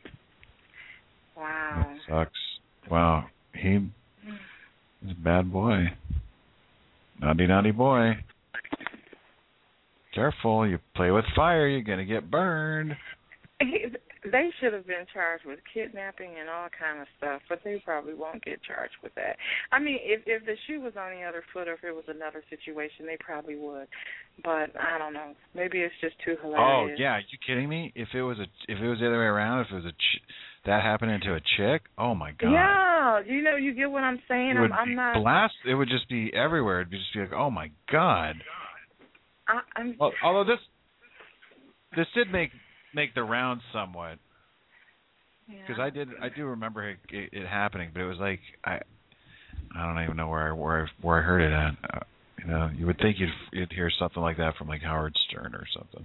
wow. That sucks. Wow. He is a bad boy. Naughty, naughty boy. Careful, you play with fire, you're going to get burned. They should have been charged with kidnapping and all kind of stuff, but they probably won't get charged with that. I mean, if if the shoe was on the other foot or if it was another situation, they probably would. But I don't know. Maybe it's just too hilarious. Oh yeah, are you kidding me? If it was a if it was the other way around, if it was a ch- that happened to a chick, oh my god. Yeah, you know, you get what I'm saying. It would I'm, I'm be not blast. It would just be everywhere. It'd just be like, oh my god. I, I'm. Well, although this this did make make the rounds somewhat, because yeah. I did I do remember it, it, it happening, but it was like I I don't even know where I, where I, where I heard it at. Uh, you know, you would think you'd you'd hear something like that from like Howard Stern or something.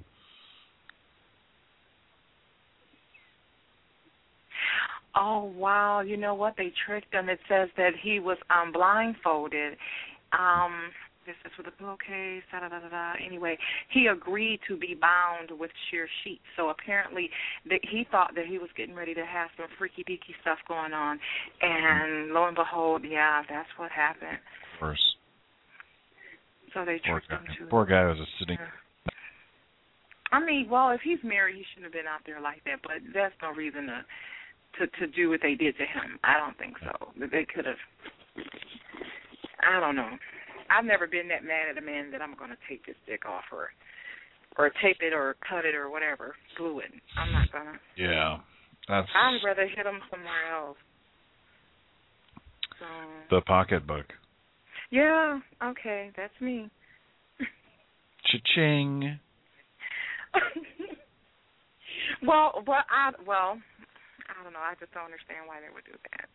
Oh wow! You know what? They tricked him. It says that he was um blindfolded. Um. This is with a pillowcase, da da da da da. Anyway, he agreed to be bound with sheer sheets. So apparently, that he thought that he was getting ready to have some freaky deaky stuff going on, and lo and behold, yeah, that's what happened. Of course. So they Poor tricked guy. him to. Poor guy was a sitting. I mean, well, if he's married, he shouldn't have been out there like that. But that's no reason to to to do what they did to him. I don't think so. They could have. I don't know. I've never been that mad at a man that I'm going to take his dick off or or tape it or cut it or whatever, glue it. I'm not going to. Yeah, that's. I'd rather hit him somewhere else. So. The pocketbook. Yeah. Okay, that's me. Cha-ching. well, well, I well, I don't know. I just don't understand why they would do that.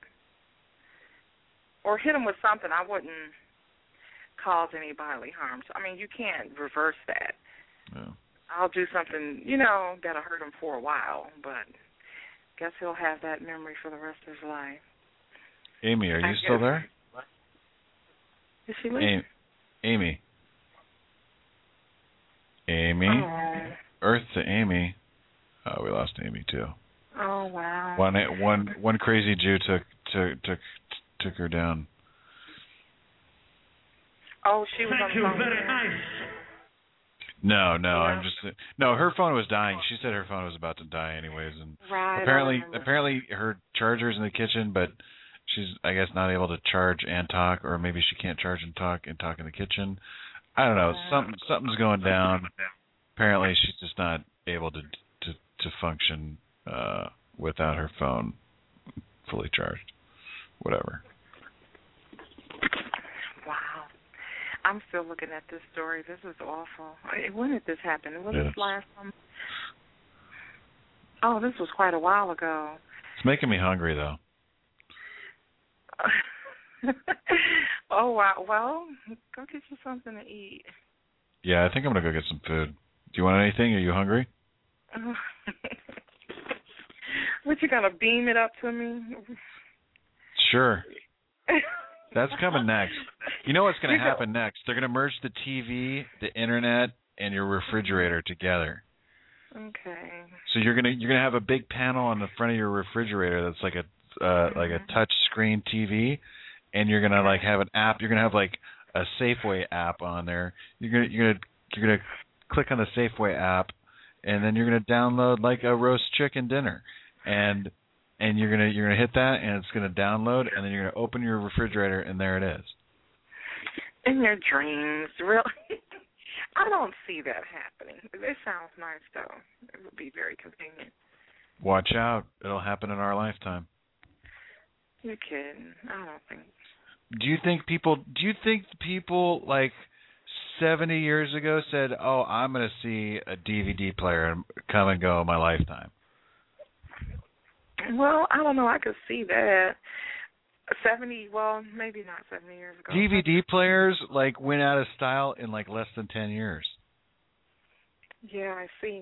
Or hit him with something. I wouldn't cause any bodily harm. So, I mean, you can't reverse that. No. I'll do something, you know, that'll hurt him for a while, but guess he'll have that memory for the rest of his life. Amy, are I you still guess. there? Is she leaving? Amy. Amy. Amy. Oh. Earth to Amy. Oh, we lost Amy too. Oh wow. One one one crazy Jew took took took took her down. Oh, she was on the phone. Very nice. No, no, Yeah. I'm just no. Her phone was dying. She said her phone was about to die anyways, and Right. apparently, apparently her charger's in the kitchen, but she's I guess not able to charge and talk, or maybe she can't charge and talk and talk in the kitchen. I don't know. Something something's going down. Apparently, she's just not able to to to function uh, without her phone fully charged. Whatever. Wow. I'm still looking at this story. This is awful. When did this happen? Was Yes. this last summer? Oh, this was quite a while ago. It's making me hungry though. Oh, wow. Well, go get you something to eat. Yeah, I think I'm gonna go get some food. Do you want anything? Are you hungry? What, you gonna beam it up to me? Sure. That's coming next. You know what's going You to go- happen next? They're going to merge the T V, the internet, and your refrigerator together. Okay. So you're gonna you're gonna have a big panel on the front of your refrigerator that's like a uh, like a touch screen T V, and you're gonna like have an app. You're gonna have like a Safeway app on there. You're gonna you're gonna you're gonna click on the Safeway app, and then you're gonna download like a roast chicken dinner, and and you're gonna you're gonna hit that, and it's gonna download, and then you're gonna open your refrigerator, and there it is. In your dreams, really? I don't see that happening. It sounds nice, though. It would be very convenient. Watch out! It'll happen in our lifetime. You're kidding. I don't think. Do you think people? Do you think people like seventy years ago said, "Oh, I'm going to see a D V D player come and go in my lifetime"? Well, I don't know. I could see that. Seventy. Well, maybe not seventy years ago. D V D players like went out of style in like less than ten years. Yeah, I see.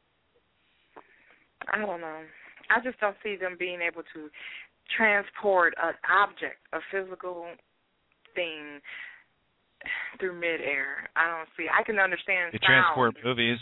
I don't know. I just don't see them being able to transport an object, a physical thing, through midair. I don't see. I can understand They sound. transport movies.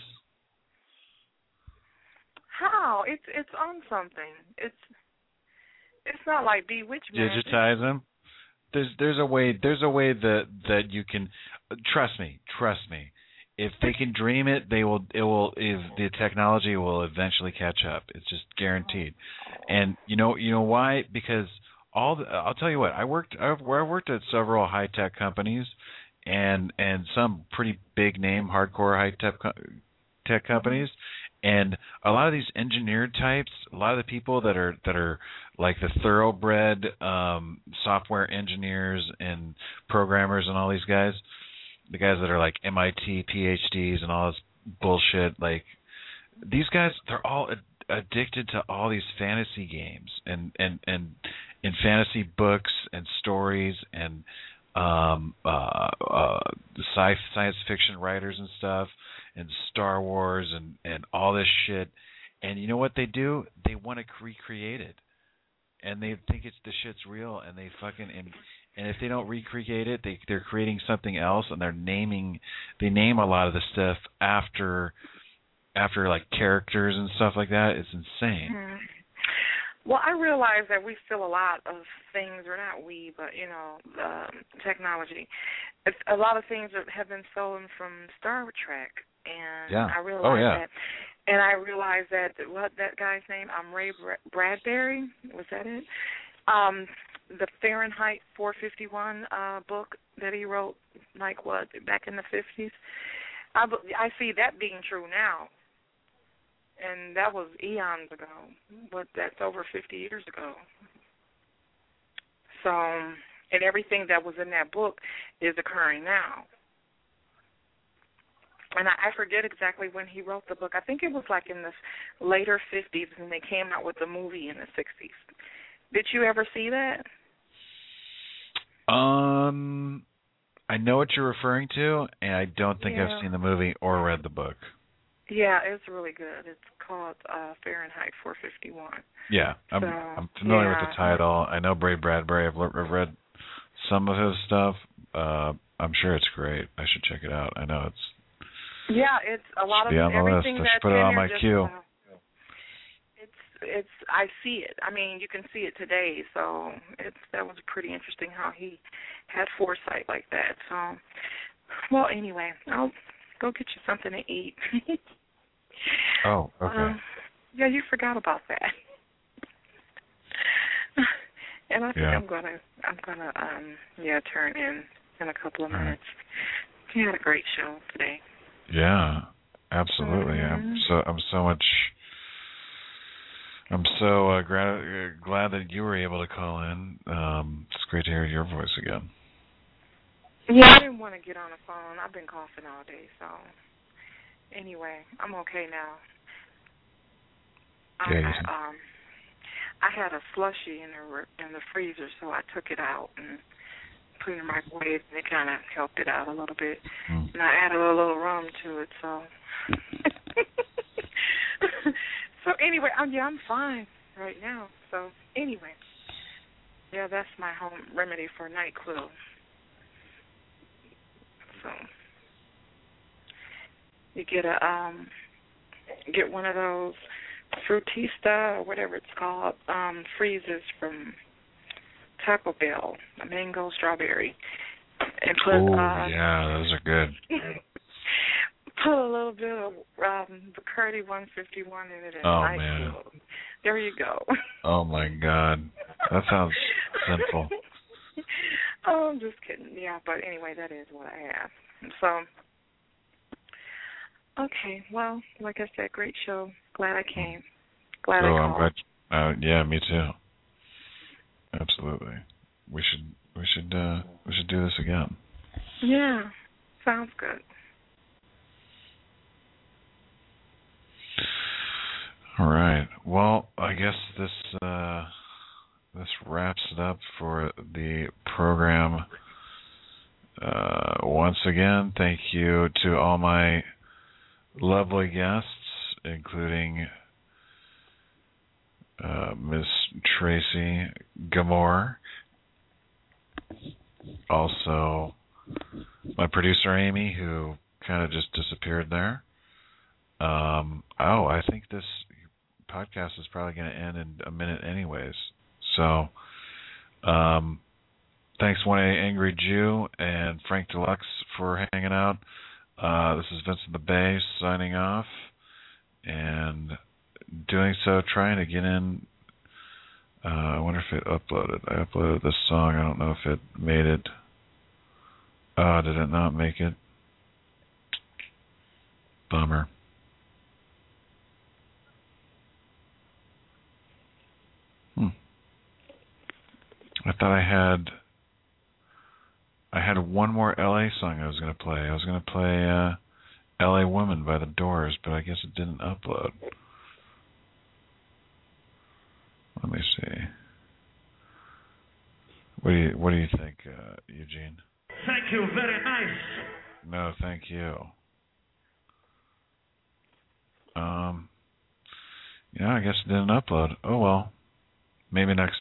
How? It's it's on something. It's it's not like Bewitched Magic. Digitize them. There's there's a way there's a way that that you can trust me trust me. if they can dream it, they will. It will. If the technology will eventually catch up. It's just guaranteed. And you know, you know why? Because all. The, I'll tell you what. I worked. I've, I worked at several high tech companies, and and some pretty big name hardcore high tech tech companies. And a lot of these engineer types, a lot of the people that are that are like the thoroughbred um, software engineers and programmers and all these guys. The guys that are like M I T P H Ds and all this bullshit, like these guys, they're all ad- addicted to all these fantasy games and and and in fantasy books and stories and um, uh, uh, sci science fiction writers and stuff and Star Wars and and all this shit. And you know what they do? They want to recreate it, and they think it's the shit's real, and they fucking. And, And if they don't recreate it, they they're creating something else, and they're naming they name a lot of the stuff after after like characters and stuff like that. It's insane. Mm-hmm. Well, I realize that we steal a lot of things, or not we, but you know, um, technology. It's, a lot of things have been stolen from Star Trek, and yeah. I realize oh, yeah. that. And I realize that what that guy's name, um, Ray Bradbury, was that it? Um, the Fahrenheit four fifty-one uh, book that he wrote, like what, back in the fifties? I, I see that being true now. And that was eons ago, but that's over fifty years ago. So, and everything that was in that book is occurring now. And I, I forget exactly when he wrote the book. I think it was like in the later fifties, and they came out with the movie in the sixties. Did you ever see that? Um, I know what you're referring to, and I don't think yeah. I've seen the movie or read the book. Yeah, it's really good. It's called uh, Fahrenheit four fifty-one. Yeah, I'm so, I'm familiar yeah. with the title. I know Ray Bradbury. I've, I've read some of his stuff. Uh, I'm sure it's great. I should check it out. I know it's. Yeah, it's a lot of be on the everything list. I should that's put it in on there my just, queue. Uh, It's I see it. I mean, you can see it today. So it's that was pretty interesting how he had foresight like that. So, well, anyway, I'll go get you something to eat. Oh, okay. Um, yeah, you forgot about that. And I think yeah. I'm gonna I'm gonna um yeah turn in in a couple of All minutes. Right. You had a great show today. Yeah, absolutely. Mm-hmm. I'm so I'm so much. I'm so uh, gra- uh, glad that you were able to call in. Um, it's great to hear your voice again. Yeah, I didn't want to get on the phone. I've been coughing all day, so anyway, I'm okay now. I, Yeah, I, um, I had a slushie in the in the freezer, so I took it out and put it in the microwave, and it kind of helped it out a little bit. Mm. And I added a little rum to it, so. So anyway, I'm, yeah, I'm fine right now. So anyway, yeah, that's my home remedy for NyQuil. So you get a um, get one of those Frutista or whatever it's called um, freezes from Taco Bell, a mango strawberry, and put. Oh uh, yeah, those are good. Put a little bit of um, Bacardi one fifty-one in it. And Oh, nice man. little, there you go. Oh, my God. That sounds sinful. Oh, I'm just kidding. Yeah, but anyway, that is what I have. So, okay, well, like I said, great show. Glad I came. Glad oh, I I'm called. glad. Uh, yeah, me too. Absolutely. We should. We should. Uh, we should do this again. Yeah, sounds good. All right. Well, I guess this uh, this wraps it up for the program. Uh, once again, thank you to all my lovely guests, including uh, Miss Tracy Gamore, also my producer Amy, who kind of just disappeared there. Um, oh, I think this podcast is probably going to end in a minute anyways. So, um, thanks, One Angry Jew and Frank Deluxe for hanging out. Uh, this is Vincent the Bay signing off, and doing so, trying to get in. Uh, I wonder if it uploaded. I uploaded this song. I don't know if it made it. Oh, did it not make it? Bummer. Hmm. I thought I had. I had one more L A song I was going to play. I was going to play uh, L A Woman by The Doors, but I guess it didn't upload. Let me see. What do you What do you think, uh, Eugene? Thank you, very nice. No, thank you. Um. Yeah, I guess it didn't upload. Oh well. Maybe next